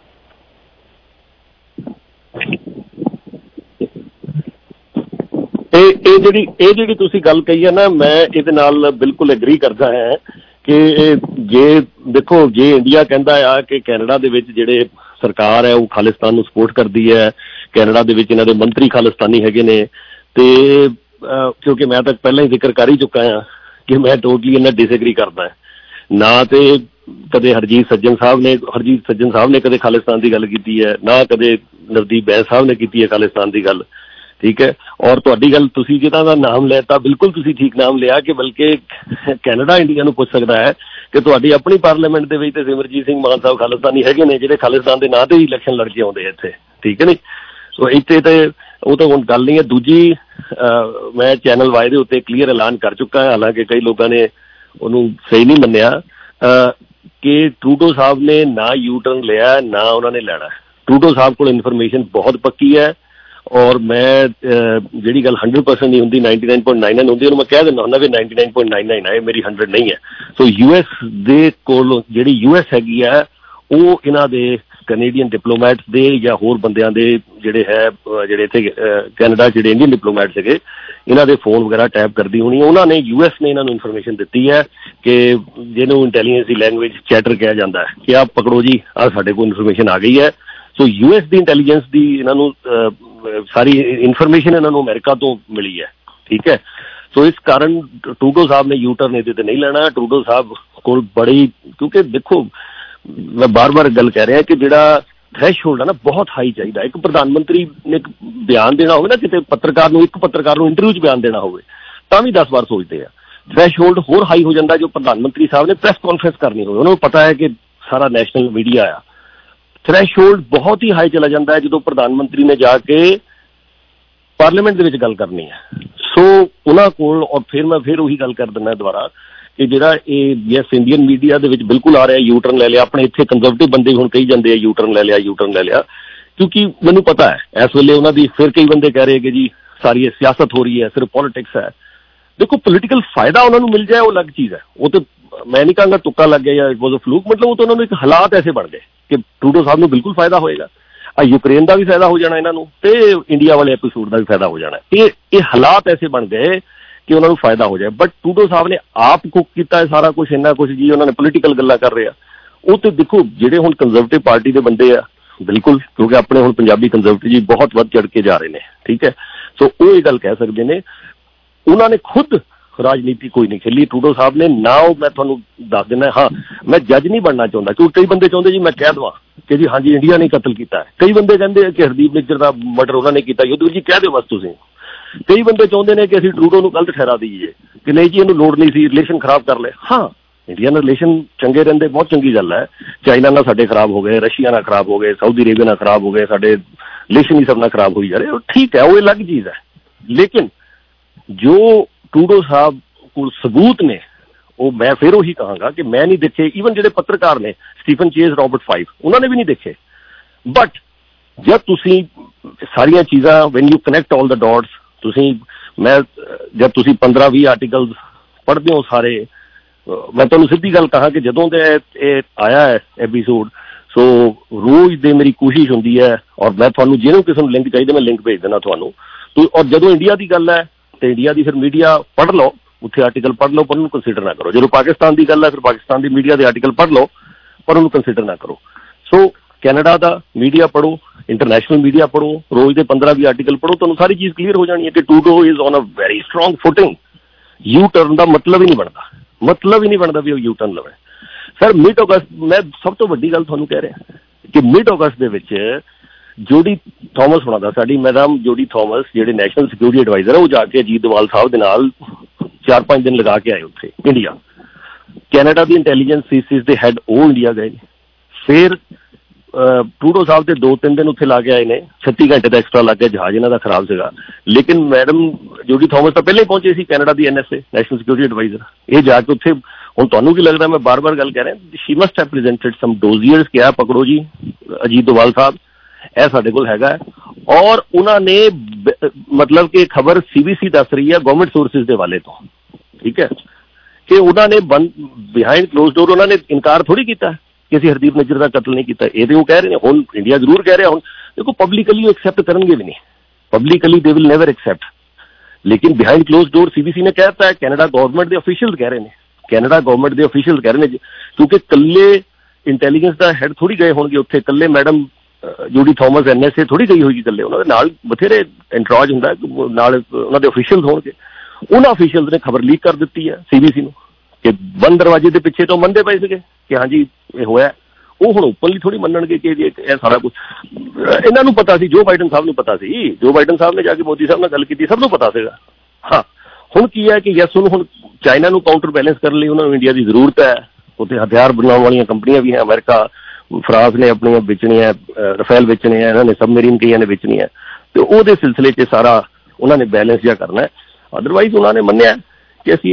ਇਹ ਇਹ ਜਿਹੜੀ ਇਹ ਜਿਹੜੀ ਤੁਸੀਂ ਗੱਲ ਕਹੀ ਹੈ ਨਾ, ਮੈਂ ਇਹਦੇ ਨਾਲ ਬਿਲਕੁਲ ਐਗਰੀ ਕਰਦਾ ਹਾਂ ਕਿ ਜੇ ਦੇਖੋ ਜੇ ਇੰਡੀਆ ਕਹਿੰਦਾ ਆ ਕਿ ਕੈਨੇਡਾ ਦੇ ਵਿੱਚ ਜਿਹੜੇ ਸਰਕਾਰ ਹੈ ਉਹ ਖਾਲਿਸਤਾਨ ਨੂੰ ਸਪੋਰਟ ਕਰਦੀ ਹੈ, ਕੈਨੇਡਾ ਦੇ ਵਿੱਚ ਇਹਨਾਂ ਦੇ ਮੰਤਰੀ ਖਾਲਿਸਤਾਨੀ ਹੈਗੇ ਨੇ, ਤੇ ਕਿਉਂਕਿ ਮੈਂ ਤਾਂ ਪਹਿਲਾਂ ਹੀ ਜ਼ਿਕਰ ਕਰ ਹੀ ਚੁੱਕਾ ਹਾਂ ਕਿ ਮੈਂ ਟੋਟਲੀ ਇਹਨਾਂ ਡਿਸਐਗਰੀ ਕਰਦਾ ਨਾ। ਤੇ ਕਦੇ ਹਰਜੀਤ ਸੱਜਣ ਸਾਹਿਬ ਨੇ ਹਰਜੀਤ ਸੱਜਣ ਸਾਹਿਬ ਨੇ ਕਦੇ ਖਾਲਿਸਤਾਨ ਦੀ ਗੱਲ ਕੀਤੀ ਹੈ, ਨਾ ਕਦੇ ਨਵਦੀਪ ਬੈਂਸ ਸਾਹਿਬ ਨੇ ਕੀਤੀ ਹੈ ਖਾਲਿਸਤਾਨ ਦੀ ਗੱਲ, ਠੀਕ ਹੈ। ਔਰ ਤੁਹਾਡੀ ਗੱਲ ਤੁਸੀਂ ਜਿਹਨਾਂ ਦਾ ਨਾਮ ਲੈਤਾ ਬਿਲਕੁਲ ਤੁਸੀਂ ਠੀਕ ਨਾਮ ਲਿਆ ਕਿ ਬਲਕਿ ਕੈਨੇਡਾ ਇੰਡੀਆ ਨੂੰ ਪੁੱਛ ਸਕਦਾ ਹੈ ਕਿ ਤੁਹਾਡੀ ਆਪਣੀ ਪਾਰਲੀਮੈਂਟ ਦੇ ਵਿੱਚ ਤੇ ਸਿਮਰਜੀਤ ਸਿੰਘ ਮਾਨ ਸਾਹਿਬ ਖਾਲਿਸਤਾਨੀ ਹੈਗੇ ਨੇ, ਜਿਹੜੇ ਖਾਲਿਸਤਾਨ ਦੇ ਨਾਂ ਤੇ ਹੀ ਇਲੈਕਸ਼ਨ ਲੜ ਕੇ ਆਉਂਦੇ ਇੱਥੇ, ਠੀਕ ਹੈ ਨੀ। ਸੋ ਇੱਥੇ ਤੇ ਉਹ ਤਾਂ ਹੁਣ ਗੱਲ ਨਹੀਂ ਹੈ। ਦੂਜੀ ਮੈਂ ਚੈਨਲ ਵਾਈ ਦੇ ਉੱਤੇ ਕਲੀਅਰ ਐਲਾਨ ਕਰ ਚੁੱਕਾ ਹਾਂ, ਹਾਲਾਂਕਿ ਕਈ ਲੋਕਾਂ ਨੇ ਉਹਨੂੰ ਸਹੀ ਨਹੀਂ ਮੰਨਿਆ, ਕਿ ਟਰੂਡੋ ਸਾਹਿਬ ਨੇ ਨਾ ਯੂ ਟਰਨ ਲਿਆ ਨਾ ਉਹਨਾਂ ਨੇ ਲੈਣਾ। ਟਰੂਡੋ ਸਾਹਿਬ ਕੋਲ ਇਨਫੋਰਮੇਸ਼ਨ ਬਹੁਤ ਪੱਕੀ ਹੈ, ਔਰ ਮੈਂ ਜਿਹੜੀ ਗੱਲ ਹੰਡਰਡ ਪਰਸੈਂਟ ਨਹੀਂ ਹੁੰਦੀ ninety nine point nine nine ਹੁੰਦੀ ਉਹਨੂੰ ਮੈਂ ਕਹਿ ਦਿੰਦਾ ਹੁੰਦਾ ਵੀ ninety nine point nine nine ਹੈ, ਮੇਰੀ ਹੰਡਰਡ ਨਹੀਂ ਹੈ। ਸੋ ਯੂ ਐਸ ਦੇ ਕੋਲ ਜਿਹੜੀ ਯੂ ਐਸ ਹੈਗੀ ਹੈ ਉਹ ਇਹਨਾਂ ਦੇ ਕੈਨੇਡੀਅਨ ਡਿਪਲੋਮੈਟਸ ਦੇ ਜਾਂ ਹੋਰ ਬੰਦਿਆਂ ਦੇ ਜਿਹੜੇ ਹੈ ਜਿਹੜੇ ਇੱਥੇ ਕੈਨੇਡਾ ਜਿਹੜੇ ਇੰਡੀਅਨ ਡਿਪਲੋਮੈਟ ਸੀਗੇ ਇਹਨਾਂ ਦੇ ਫੋਨ ਵਗੈਰਾ ਟੈਪ ਕਰਦੀ ਹੋਣੀ। ਉਹਨਾਂ ਨੇ ਯੂ ਐਸ ਨੇ ਇਹਨਾਂ ਨੂੰ ਇਨਫੋਰਮੇਸ਼ਨ ਦਿੱਤੀ ਹੈ ਕਿ ਜਿਹਨੂੰ ਇੰਟੈਲੀਜੈਂਸ ਦੀ ਲੈਂਗੁਏਜ ਚੈਟਰ ਕਿਹਾ ਜਾਂਦਾ ਹੈ ਕਿ ਆਹ ਪਕੜੋ ਜੀ, ਆਹ ਸਾਡੇ ਕੋਲ ਇਨਫੋਰਮੇਸ਼ਨ ਆ ਗਈ ਹੈ। ਸੋ ਯੂ ਐਸ ਦੀ ਇੰਟੈਲੀਜੈਂਸ ਦੀ ਇਹਨਾਂ ਨੂੰ ਸਾਰੀ ਇਨਫੋਰਮੇਸ਼ਨ ਇਹਨਾਂ ਨੂੰ ਅਮਰੀਕਾ ਤੋਂ ਮਿਲੀ ਹੈ, ਠੀਕ ਹੈ। ਸੋ ਇਸ ਕਾਰਨ ਟਰੂਡੋ ਸਾਹਿਬ ਨੇ ਯੂ ਟਰਨ ਇਹਦੇ ਤੇ ਨਹੀਂ ਲੈਣਾ। ਟਰੂਡੋ ਸਾਹਿਬ ਕੋਲ ਬੜੀ, ਕਿਉਂਕਿ ਦੇਖੋ ਮੈਂ ਬਾਰ ਬਾਰ ਗੱਲ ਕਹਿ ਰਿਹਾ ਕਿ ਜਿਹੜਾ ਥ੍ਰੈਸ਼ਹੋਲਡ ਹੈ ਨਾ ਬਹੁਤ ਹਾਈ ਚਾਹੀਦਾ। ਇੱਕ ਪ੍ਰਧਾਨ ਮੰਤਰੀ ਨੇ ਇੱਕ ਬਿਆਨ ਦੇਣਾ ਹੋਵੇ ਨਾ, ਕਿਤੇ ਪੱਤਰਕਾਰ ਨੂੰ ਇੱਕ ਪੱਤਰਕਾਰ ਨੂੰ ਇੰਟਰਵਿਊ 'ਚ ਬਿਆਨ ਦੇਣਾ ਹੋਵੇ ਤਾਂ ਵੀ ਦਸ ਵਾਰ ਸੋਚਦੇ ਆ। ਥ੍ਰੈਸ਼ਹੋਲਡ ਹੋਰ ਹਾਈ ਹੋ ਜਾਂਦਾ ਜੋ ਪ੍ਰਧਾਨ ਮੰਤਰੀ ਸਾਹਿਬ ਨੇ ਪ੍ਰੈਸ ਕਾਨਫਰੰਸ ਕਰਨੀ ਹੋਵੇ, ਉਹਨਾਂ ਨੂੰ ਪਤਾ ਹੈ ਕਿ ਸਾਰਾ ਨੈਸ਼ਨਲ ਮੀਡੀਆ ਆ। ਥ੍ਰੈਸ਼ਹੋਲਡ ਬਹੁਤ ਹੀ ਹਾਈ ਚਲਾ ਜਾਂਦਾ ਹੈ ਜਦੋਂ ਪ੍ਰਧਾਨ ਮੰਤਰੀ ਨੇ ਜਾ ਕੇ ਪਾਰਲੀਮੈਂਟ ਦੇ ਵਿੱਚ ਗੱਲ ਕਰਨੀ ਹੈ। ਸੋ ਉਹਨਾਂ ਕੋਲ, ਔਰ ਫਿਰ ਮੈਂ ਫਿਰ ਉਹੀ ਗੱਲ ਕਰ ਦਿੰਦਾ ਦੁਬਾਰਾ ਕਿ ਜਿਹੜਾ ਇਹ ਯੈਸ ਇੰਡੀਅਨ ਮੀਡੀਆ ਦੇ ਵਿੱਚ ਬਿਲਕੁਲ ਆ ਰਿਹਾ ਯੂ ਟਰਨ ਲੈ ਲਿਆ, ਆਪਣੇ ਇੱਥੇ ਕੰਜ਼ਰਵੇਟਿਵ ਬੰਦੇ ਹੁਣ ਕਹੀ ਜਾਂਦੇ ਆ ਯੂ ਟਰਨ ਲੈ ਲਿਆ ਯੂ ਟਰਨ ਲੈ ਲਿਆ, ਕਿਉਂਕਿ ਮੈਨੂੰ ਪਤਾ ਹੈ ਇਸ ਵੇਲੇ ਉਹਨਾਂ ਦੀ ਫਿਰ ਕਈ ਬੰਦੇ ਕਹਿ ਰਹੇ ਕਿ ਜੀ ਸਾਰੀ ਇਹ ਸਿਆਸਤ ਹੋ ਰਹੀ ਹੈ, ਸਿਰਫ ਪੋਲੀਟਿਕਸ ਹੈ। ਦੇਖੋ ਪੋਲੀਟੀਕਲ ਫਾਇਦਾ ਉਹਨਾਂ ਨੂੰ ਮਿਲ ਜਾਏ ਉਹ ਅਲੱਗ ਚੀਜ਼ ਹੈ, ਉਹ ਤਾਂ ਮੈਂ ਨਹੀਂ ਕਹਾਂਗਾ ਤੁੱਕਾ ਲੱਗ ਗਿਆ ਜਾਂ ਇਟ ਵਾਜ਼ ਅ ਫਲੂਕ, ਮਤਲਬ ਉਹ ਤਾਂ ਉਹਨਾਂ ਨੂੰ ਇੱਕ ਹਾਲਾਤ ਐਸੇ ਬਣ ਗਏ ਕਿ ਟਰੂਡੋ ਸਾਹਿਬ ਨੂੰ ਬਿਲਕੁਲ ਫਾਇਦਾ ਹੋਏਗਾ। ਆ ਯੂਕਰੇਨ ਦਾ ਵੀ ਫਾਇਦਾ ਹੋ ਜਾਣਾ ਇਹਨਾਂ ਨੂੰ, ਤੇ ਇੰਡੀਆ ਵਾਲੇ ਐਪੀਸੋਡ ਦਾ ਵੀ ਫਾਇਦਾ ਹੋ ਜਾਣਾ। ਇਹ ਇਹ ਹਾਲਾਤ ਐਸੇ ਬਣ ਗਏ ਕਿ ਉਹਨਾਂ ਨੂੰ ਫਾਇਦਾ ਹੋ ਜਾਏ। ਬਟ ਟਰੂਡੋ ਸਾਹਿਬ ਨੇ ਆਪ ਕੁੱਕ ਕੀਤਾ ਹੈ ਸਾਰਾ ਕੁਛ, ਇੰਨਾ ਕੁਛ ਜੀ ਉਹਨਾਂ ਨੇ ਪੋਲੀਟੀਕਲ ਗੱਲਾਂ ਕਰ ਰਹੇ ਆ। ਉਹ ਤੇ ਦੇਖੋ ਜਿਹੜੇ ਹੁਣ ਕੰਜ਼ਰਵੇਟਿਵ ਪਾਰਟੀ ਦੇ ਬੰਦੇ ਆ, ਬਿਲਕੁਲ, ਕਿਉਂਕਿ ਆਪਣੇ ਹੁਣ ਪੰਜਾਬੀ ਕੰਜ਼ਰਵੇਟਿਵ ਜੀ ਬਹੁਤ ਵੱਧ ਚੜ ਕੇ ਜਾ ਰਹੇ ਨੇ, ਠੀਕ ਹੈ। ਸੋ ਉਹ ਇਹ ਗੱਲ ਕਹਿ ਸਕਦੇ ਨੇ, ਉਹਨਾਂ ਨੇ ਖੁਦ ਰਾਜਨੀਤੀ ਕੋਈ ਨਹੀਂ ਖੇਲੀ ਟਰੂਡੋ ਸਾਹਿਬ ਨੇ ਨਾ। ਉਹ ਮੈਂ ਤੁਹਾਨੂੰ ਦੱਸ ਦਿੰਦਾ, ਹਾਂ ਮੈਂ ਜੱਜ ਨਹੀਂ ਬਣਨਾ ਚਾਹੁੰਦਾ, ਕਿਉਂਕਿ ਕਈ ਬੰਦੇ ਚਾਹੁੰਦੇ ਜੀ ਮੈਂ ਕਹਿ ਦੇਵਾਂ ਕਿ ਜੀ ਹਾਂਜੀ ਇੰਡੀਆ ਨੇ ਕਤਲ ਕੀਤਾ ਹੈ। ਕਈ ਬੰਦੇ ਕਹਿੰਦੇ ਕਿ ਹਰਦੀਪ ਨਿੱਜਰ ਦਾ ਮਰਡਰ ਉਹਨਾਂ ਨੇ ਕੀਤਾ, ਯੁੱਧ ਜੀ ਕਹਿ ਦਿਓ ਬਸ ਤੁਸੀਂ। ਕਈ ਬੰਦੇ ਚਾਹੁੰਦੇ ਨੇ ਕਿ ਅਸੀਂ ਟਰੂਡੋ ਨੂੰ ਗਲਤ ਠਹਿਰਾ ਦਈਏ ਕਿ ਨਹੀਂ ਜੀ ਇਹਨੂੰ ਲੋੜ ਨਹੀਂ ਸੀ, ਰਿਲੇਸ਼ਨ ਖਰਾਬ ਕਰ ਲਏ। ਹਾਂ, ਇੰਡੀਆ ਨਾਲ ਰਿਲੇਸ਼ਨ ਚੰਗੇ ਰਹਿੰਦੇ ਬਹੁਤ ਚੰਗੀ ਗੱਲ ਹੈ। ਚਾਈਨਾ ਨਾਲ ਸਾਡੇ ਖਰਾਬ ਹੋ ਗਏ, ਰਸ਼ੀਆ ਨਾਲ ਖਰਾਬ ਹੋ ਗਏ, ਸਾਊਦੀ ਅਰੇਬੀਆ ਨਾਲ ਖਰਾਬ ਹੋ ਗਏ, ਸਾਡੇ ਰਿਲੇਸ਼ਨ ਹੀ ਸਭ ਨਾਲ ਖਰਾਬ ਹੋਈ ਜਾ ਰਹੇ, ਠੀਕ ਹੈ, ਉਹ ਅਲੱਗ ਚੀਜ਼ ਹੈ। ਲੇਕਿਨ ਜੋ ਟਰੂਡੋ ਸਾਹਿਬ ਕੋਲ ਸਬੂਤ ਨੇ, ਉਹ ਮੈਂ ਫਿਰ ਉਹੀ ਕਹਾਂਗਾ ਕਿ ਮੈਂ ਨਹੀਂ ਦੇਖੇ। ਈਵਨ ਜਿਹੜੇ ਪੱਤਰਕਾਰ ਨੇ ਸਟੀਫਨ ਚੇਜ਼, ਰੋਬਰਟ ਫਾਈਫ, ਉਹਨਾਂ ਨੇ ਵੀ ਨਹੀਂ ਦੇਖੇ। ਬਟ ਜਦ ਤੁਸੀਂ ਸਾਰੀਆਂ ਚੀਜ਼ਾਂ when you connect all the dots, ਤੁਸੀਂ ਮੈਂ ਜਦ ਤੁਸੀਂ ਪੰਦਰਾਂ ਵੀਹ ਆਰਟੀਕਲਸ ਪੜ੍ਹਦੇ ਹੋ ਸਾਰੇ, ਮੈਂ ਤੁਹਾਨੂੰ ਸਿੱਧੀ ਗੱਲ ਕਹਾਂ ਕਿ ਜਦੋਂ ਦੇ ਇਹ ਆਇਆ ਹੈ ਐਪੀਸੋਡ, ਸੋ ਰੋਜ਼ ਦੇ ਮੇਰੀ ਕੋਸ਼ਿਸ਼ ਹੁੰਦੀ ਹੈ, ਔਰ ਮੈਂ ਤੁਹਾਨੂੰ ਜਿਹਨੂੰ ਕਿਸੇ ਨੂੰ ਲਿੰਕ ਚਾਹੀਦਾ ਮੈਂ ਲਿੰਕ ਭੇਜ ਦੇਣਾ ਤੁਹਾਨੂੰ। ਔਰ ਜਦੋਂ ਇੰਡੀਆ ਦੀ ਗੱਲ ਹੈ ਤੇ ਇੰਡੀਆ ਦੀ ਫਿਰ ਮੀਡੀਆ ਪੜ੍ਹ ਲਓ, ਉੱਥੇ ਆਰਟੀਕਲ ਪੜ੍ਹ ਲਓ, ਪਰ ਉਹਨੂੰ ਕੰਸੀਡਰ ਨਾ ਕਰੋ। ਜਦੋਂ ਪਾਕਿਸਤਾਨ ਦੀ ਗੱਲ ਹੈ ਫਿਰ ਪਾਕਿਸਤਾਨ ਦੀ ਮੀਡੀਆ ਦੇ ਆਰਟੀਕਲ ਪੜ੍ਹ ਲਓ, ਪਰ ਉਹਨੂੰ ਕੰਸੀਡਰ ਨਾ ਕਰੋ। ਸੋ ਕੈਨੇਡਾ ਦਾ ਮੀਡੀਆ ਪੜ੍ਹੋ, ਇੰਟਰਨੈਸ਼ਨਲ ਮੀਡੀਆ ਪੜ੍ਹੋ, ਰੋਜ਼ ਦੇ ਪੰਦਰਾਂ ਵੀਹ ਆਰਟੀਕਲ ਪੜ੍ਹੋ, ਤੁਹਾਨੂੰ ਸਾਰੀ ਚੀਜ਼ ਕਲੀਅਰ ਹੋ ਜਾਣੀ ਹੈ ਕਿ Trudeau is on a very strong footing. U turn ਦਾ ਮਤਲਬ ਹੀ ਨਹੀਂ ਬਣਦਾ, ਮਤਲਬ ਹੀ ਨਹੀਂ ਬਣਦਾ ਵੀ ਉਹ ਯੂ ਟਰਨ ਲਵੇ। ਸਰ ਮਿਡ ਅਗਸਤ, ਮੈਂ ਸਭ ਤੋਂ ਵੱਡੀ ਗੱਲ ਤੁਹਾਨੂੰ ਕਹਿ ਰਿਹਾ ਕਿ ਮਿਡ ਅਗਸਤ ਦੇ ਵਿੱਚ ਜੋਡੀ ਥਾਮਸ ਹੋਣਾ ਦਾ, ਸਾਡੀ ਮੈਡਮ ਜੋਡੀ ਥਾਮਸ ਜਿਹੜੇ ਨੈਸ਼ਨਲ ਸਿਕਿਉਰਿਟੀ ਐਡਵਾਈਜ਼ਰ ਆ, ਉਹ ਜਾ ਕੇ ਅਜੀਤ ਦੋਵਾਲ ਸਾਹਿਬ ਦੇ ਨਾਲ ਚਾਰ ਪੰਜ ਦਿਨ ਲਗਾ ਕੇ ਆਏ ਉੱਥੇ ਇੰਡੀਆ। ਕੈਨੇਡਾ ਦੀ ਇੰਟੈਲੀਜੈਂਸ ਸੀਸੀਜ਼ ਦੇ ਹੈਡ ਉਹ ਇੰਡੀਆ ਗਏ ਨੇ। ਫਿਰ ਟਰੂਡੋ ਸਾਹਿਬ ਦੇ ਦੋ ਤਿੰਨ ਦਿਨ ਉੱਥੇ ਲਾ ਕੇ ਆਏ ਨੇ, ਛੱਤੀ ਘੰਟੇ ਦਾ ਐਕਸਟਰਾ ਲੱਗ ਗਿਆ, ਜਹਾਜ਼ ਇਹਨਾਂ ਦਾ ਖਰਾਬ ਸੀਗਾ। ਲੇਕਿਨ ਮੈਡਮ ਜੋਡੀ ਥਾਮਸ ਤਾਂ ਪਹਿਲਾਂ ਹੀ ਪਹੁੰਚੇ ਸੀ, ਕੈਨੇਡਾ ਦੀ N S A national security adviser. ਇਹ ਜਾ ਕੇ ਉੱਥੇ, ਹੁਣ ਤੁਹਾਨੂੰ ਕੀ ਲੱਗਦਾ ਮੈਂ ਬਾਰ ਬਾਰ ਗੱਲ ਕਹਿ ਰਿਹਾ, she must have presented some dossiers, ਕਿਹਾ ਪਕੜੋ ਜੀ ਅਜੀਤ ਦੋਵਾਲ ਸਾਹਿਬ, ਇਹ ਸਾਡੇ ਕੋਲ ਹੈਗਾ। ਔਰ ਉਹਨਾਂ ਨੇ ਮਤਲਬ ਕਿ ਖਬਰ ਸੀਬੀਸੀ ਦੱਸ ਰਹੀ ਹੈ ਗਵਰਨਮੈਂਟ ਸੋਰਸਿਸ ਦੇ ਵਾਲੇ ਤੋਂ, ਠੀਕ ਹੈ, ਕਿ ਉਹਨਾਂ ਨੇ ਬੰਦ ਬਿਹਾਈਂਡ ਕਲੋਜ਼ ਡੋਰ ਉਹਨਾਂ ਨੇ ਇਨਕਾਰ ਥੋੜ੍ਹੀ ਕੀਤਾ ਕਿ ਅਸੀਂ ਹਰਦੀਪ ਨਿੱਜਰ ਦਾ ਕਤਲ ਨਹੀਂ ਕੀਤਾ। ਇਹ ਤੇ ਉਹ ਕਹਿ ਰਹੇ ਨੇ। ਹੁਣ ਇੰਡੀਆ ਜ਼ਰੂਰ ਕਹਿ ਰਿਹਾ, ਹੁਣ ਦੇਖੋ ਪਬਲਿਕਲੀ ਉਹ ਐਕਸੈਪਟ ਕਰਨਗੇ ਵੀ ਨਹੀਂ, publicly they will never accept, ਲੇਕਿਨ ਬਿਹਾਈਂਡ ਕਲੋਜ਼ ਡੋਰ ਸੀਬੀਸੀ ਨੇ ਕਹਿ ਦਿੱਤਾ ਹੈ, ਕੈਨੇਡਾ ਗਵਰਨਮੈਂਟ ਦੇ ਅਫੀਸ਼ੀਅਲ ਕਹਿ ਰਹੇ ਨੇ, ਕੈਨੇਡਾ ਗਵਰਨਮੈਂਟ ਦੇ ਅਫੀਸ਼ੀਅਲ ਕਹਿ ਰਹੇ ਨੇ, ਕਿਉਂਕਿ ਇਕੱਲੇ ਇੰਟੈਲੀਜੈਂਸ ਦਾ ਹੈਡ ਥੋੜ੍ਹੀ ਗਏ ਹੋਣਗੇ ਉੱਥੇ, ਇਕੱਲੇ madam Jody Thomas N S A ਥੋੜ੍ਹੀ ਗਈ ਹੋਏਗੀ ਇਕੱਲੇ, ਉਹਨਾਂ ਦੇ ਨਾਲ ਬਥੇਰੇ ਇੰਟਰਾਜ ਹੁੰਦਾ, ਨਾਲ ਉਹਨਾਂ ਦੇ ਅਫੀਸ਼ੀਅਲ ਹੋਣਗੇ। ਉਹਨਾਂ ਅਫੀਸ਼ੀਅਲ ਨੇ ਖਬਰ ਲੀਕ ਕਰ ਦਿੱਤੀ ਹੈ ਸੀਬੀਸੀ ਨੂੰ ਕਿ ਬੰਦ ਦਰਵਾਜ਼ੇ ਦੇ ਪਿੱਛੇ ਤੋਂ ਮੰਨਦੇ ਪਏ ਸੀਗੇ ਕਿ ਹਾਂਜੀ ਇਹ ਹੋਇਆ। ਉਹ ਹੁਣ ਓਪਨਲੀ ਥੋੜ੍ਹੀ ਮੰਨਣਗੇ ਕਿ ਇਹ ਸਾਰਾ ਕੁਛ ਇਹਨਾਂ ਨੂੰ ਪਤਾ ਸੀ, ਜੋ ਬਾਈਡਨ ਸਾਹਿਬ ਨੂੰ ਪਤਾ ਸੀ, ਜੋ ਬਾਈਡਨ ਸਾਹਿਬ ਨੇ ਜਾ ਕੇ ਮੋਦੀ ਸਾਹਿਬ ਨਾਲ ਗੱਲ ਕੀਤੀ, ਸਭ ਨੂੰ ਪਤਾ ਸੀਗਾ। ਹਾਂ, ਹੁਣ ਕੀ ਹੈ ਕਿ ਯੈਸ, ਉਹਨੂੰ ਹੁਣ ਚਾਈਨਾ ਨੂੰ ਕਾਊਂਟਰ ਬੈਲੈਂਸ ਕਰਨ ਲਈ ਉਹਨਾਂ ਨੂੰ ਇੰਡੀਆ ਦੀ ਜ਼ਰੂਰਤ ਹੈ। ਉੱਥੇ ਹਥਿਆਰ ਬਣਾਉਣ ਵਾਲੀਆਂ ਕੰਪਨੀਆਂ ਵੀ ਹੈ, ਅਮਰੀਕਾ ਫਰਾਂਸ ਨੇ ਆਪਣੀਆਂ ਵੇਚਣੀਆਂ, ਰਫੇਲ ਵੇਚਣੇ ਆ, ਇਹਨਾਂ ਨੇ ਸਬਮਰੀਨ ਕਈਆਂ ਨੇ ਵੇਚਣੀਆਂ, ਤੇ ਉਹਦੇ ਸਿਲਸਿਲੇ 'ਚ ਸਾਰਾ ਉਹਨਾਂ ਨੇ ਬੈਲੈਂਸ ਜਿਹਾ ਕਰਨਾ ਹੈ। ਅਦਰਵਾਈਜ਼ ਉਹਨਾਂ ਨੇ ਮੰਨਿਆ ਕਿ ਅਸੀਂ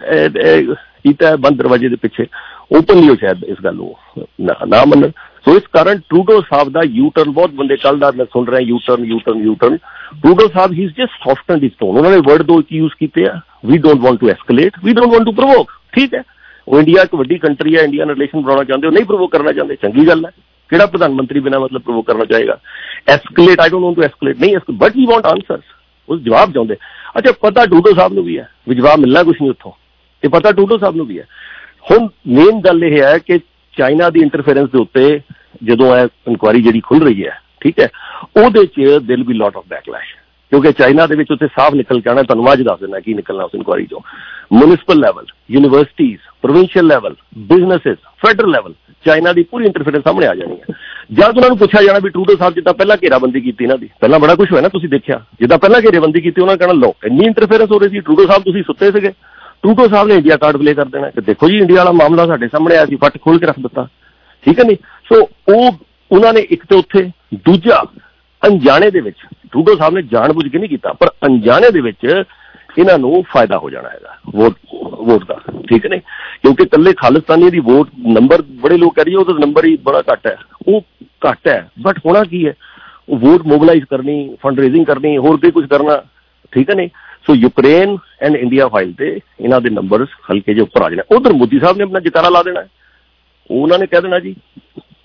ਇਹ ਕੀਤਾ ਬੰਦ ਦਰਵਾਜ਼ੇ ਦੇ ਪਿੱਛੇ, ਓਪਨਲੀ ਉਹ ਸ਼ਾਇਦ ਇਸ ਗੱਲ ਨੂੰ ਨਾ ਮੰਨਣ। ਸੋ ਇਸ ਕਾਰਨ ਟਰੂਡੋ ਸਾਹਿਬ ਦਾ ਯੂ ਟਰਨ, ਬਹੁਤ ਬੰਦੇ ਕੱਲ੍ਹ ਦਾ ਮੈਂ ਸੁਣ ਰਿਹਾ U turn U turn U turn Trudeau ਸਾਹਿਬ he is just soften his tone. ਉਹਨਾਂ ਨੇ ਵਰਡ ਦੋ ਕੀ ਯੂਜ਼ ਕੀਤੇ ਆ, we don't want to escalate, we don't want to provoke. ਠੀਕ ਹੈ, ਉਹ ਇੰਡੀਆ ਇੱਕ ਵੱਡੀ ਕੰਟਰੀ ਹੈ, ਇੰਡੀਆ ਨਾਲ ਰਿਲੇਸ਼ਨ ਬਣਾਉਣਾ ਚਾਹੁੰਦੇ, ਉਹ ਨਹੀਂ ਪ੍ਰੋਵੋਕ ਕਰਨਾ ਚਾਹੁੰਦੇ, ਚੰਗੀ ਗੱਲ ਹੈ। ਕਿਹੜਾ ਪ੍ਰਧਾਨ ਮੰਤਰੀ ਬਿਨਾਂ ਮਤਲਬ ਪ੍ਰੋਵੋਕ ਕਰਨਾ ਚਾਹੇਗਾ? Escalate, I don't want to escalate ਨਹੀਂ, ਬਟ ਵੀ ਵਾਂਟ ਆਨਸਰਸ, ਉਹ ਜਵਾਬ ਚਾਹੁੰਦੇ। ਅੱਛਾ, ਪਤਾ ਟਰੂਡੋ ਸਾਹਿਬ ਨੂੰ ਵੀ ਹੈ ਵੀ ਜਵਾਬ ਮਿਲਣਾ ਕੁਛ ਨਹੀਂ ਉੱਥੋਂ, ਇਹ ਪਤਾ ਟਰੂਡੋ ਸਾਹਿਬ ਨੂੰ ਵੀ ਹੈ। ਹੁਣ ਮੇਨ ਗੱਲ ਇਹ ਹੈ ਕਿ ਚਾਈਨਾ ਦੀ ਇੰਟਰਫੇਰੈਂਸ ਦੇ ਉੱਤੇ ਜਦੋਂ ਇਹ ਇਨਕੁਆਇਰੀ ਜਿਹੜੀ ਖੁੱਲ ਰਹੀ ਹੈ, ਠੀਕ ਹੈ, ਉਹਦੇ 'ਚ ਦਿਲ ਵੀ ਲੋਟ ਆਫ ਬੈਕਲੈਸ਼, ਕਿਉਂਕਿ ਚਾਈਨਾ ਦੇ ਵਿੱਚ ਉੱਥੇ ਸਾਫ਼ ਨਿਕਲ ਕੇ ਆਉਣਾ। ਤੁਹਾਨੂੰ ਅੱਜ ਦੱਸ ਦਿੰਦਾ ਕੀ ਨਿਕਲਣਾ ਉਸ ਇਨਕੁਆਇਰੀ 'ਚੋਂ। Municipal level, universities, provincial level, businesses, federal level, China ਦੀ ਪੂਰੀ ਇੰਟਰਫੇਰੈਂਸ ਸਾਹਮਣੇ ਆ ਜਾਣੀ ਹੈ। ਜਦ ਉਹਨਾਂ ਨੂੰ ਪੁੱਛਿਆ ਜਾਣਾ ਵੀ ਟਰੂਡੋ ਸਾਹਿਬ ਜਿੱਦਾਂ ਪਹਿਲਾਂ ਘੇਰਾਬੰਦੀ ਕੀਤੀ ਇਹਨਾਂ ਦੀ, ਪਹਿਲਾਂ ਬੜਾ ਕੁਛ ਹੋਇਆ ਨਾ, ਤੁਸੀਂ ਦੇਖਿਆ ਜਿੱਦਾਂ ਪਹਿਲਾਂ ਘੇਰੇਬੰਦੀ ਕੀਤੀ, ਉਹਨਾਂ ਕਹਿਣਾ ਲਓ ਇੰਨੀ ਇੰਟਰਫੇਰੈਂਸ ਹੋ ਰਹੀ ਸੀ, ਟਰੂਡੋ ਸਾਹਿਬ ਤੁਸੀਂ ਸੁੱਤੇ ਸੀਗੇ, ਟਰੂਡੋ ਸਾਹਿਬ ਨੇ ਇੰਡੀਆ ਕਾਰਡ ਪਲੇ ਕਰ ਦੇਣਾ ਕਿ ਦੇਖੋ ਜੀ ਇੰਡੀਆ ਵਾਲਾ ਮਾਮਲਾ ਸਾਡੇ ਸਾਹਮਣੇ ਆਇਆ ਸੀ, ਫੱਟ ਖੋਲ ਕੇ ਰੱਖ ਦਿੱਤਾ, ਠੀਕ ਹੈ ਨਹੀਂ। ਸੋ ਉਹ ਉਹਨਾਂ ਨੇ ਇੱਕ ਤੇ ਉੱਥੇ, ਦੂਜਾ ਅਣਜਾਣੇ ਦੇ ਵਿੱਚ, ਟਰੂਡੋ ਸਾਹਿਬ ਨੇ ਜਾਣ ਬੁੱਝ ਕੇ ਨਹੀਂ ਕੀਤਾ, ਪਰ ਅਣਜਾਣੇ ਦੇ ਵਿੱਚ ਇਹਨਾਂ ਨੂੰ ਫਾਇਦਾ ਹੋ ਜਾਣਾ ਹੈਗਾ ਵੋਟ ਵੋਟ ਦਾ, ਠੀਕ ਹੈ ਨਹੀਂ, ਕਿਉਂਕਿ ਇਕੱਲੇ ਖਾਲਿਸਤਾਨੀ ਦੀ ਵੋਟ ਨੰਬਰ ਬੜੇ ਲੋਕ ਕਹਿ ਰਹੀ ਉਹਦਾ ਨੰਬਰ ਹੀ ਬੜਾ ਘੱਟ ਹੈ, ਉਹ ਘੱਟ ਹੈ, ਬਟ ਹੋਣਾ ਕੀ ਹੈ, ਉਹ ਵੋਟ ਮੋਬਿਲਾਈਜ਼ ਕਰਨੀ, ਫੰਡ ਰੇਜ਼ਿੰਗ ਕਰਨੀ, ਹੋਰ ਕੋਈ ਕੁਝ ਕਰਨਾ, ਠੀਕ ਹੈ ਨਹੀਂ। So Ukraine and India file ਤੇ ਇਹਨਾਂ ਦੇ ਨੰਬਰ ਹਲਕੇ ਜਿਹੇ ਉੱਪਰ ਆ ਜਾਣਾ। ਉਧਰ ਮੋਦੀ ਸਾਹਿਬ ਨੇ ਆਪਣਾ ਜਕਾਰਾ ਲਾ ਦੇਣਾ, ਉਹਨਾਂ ਨੇ ਕਹਿ ਦੇਣਾ ਜੀ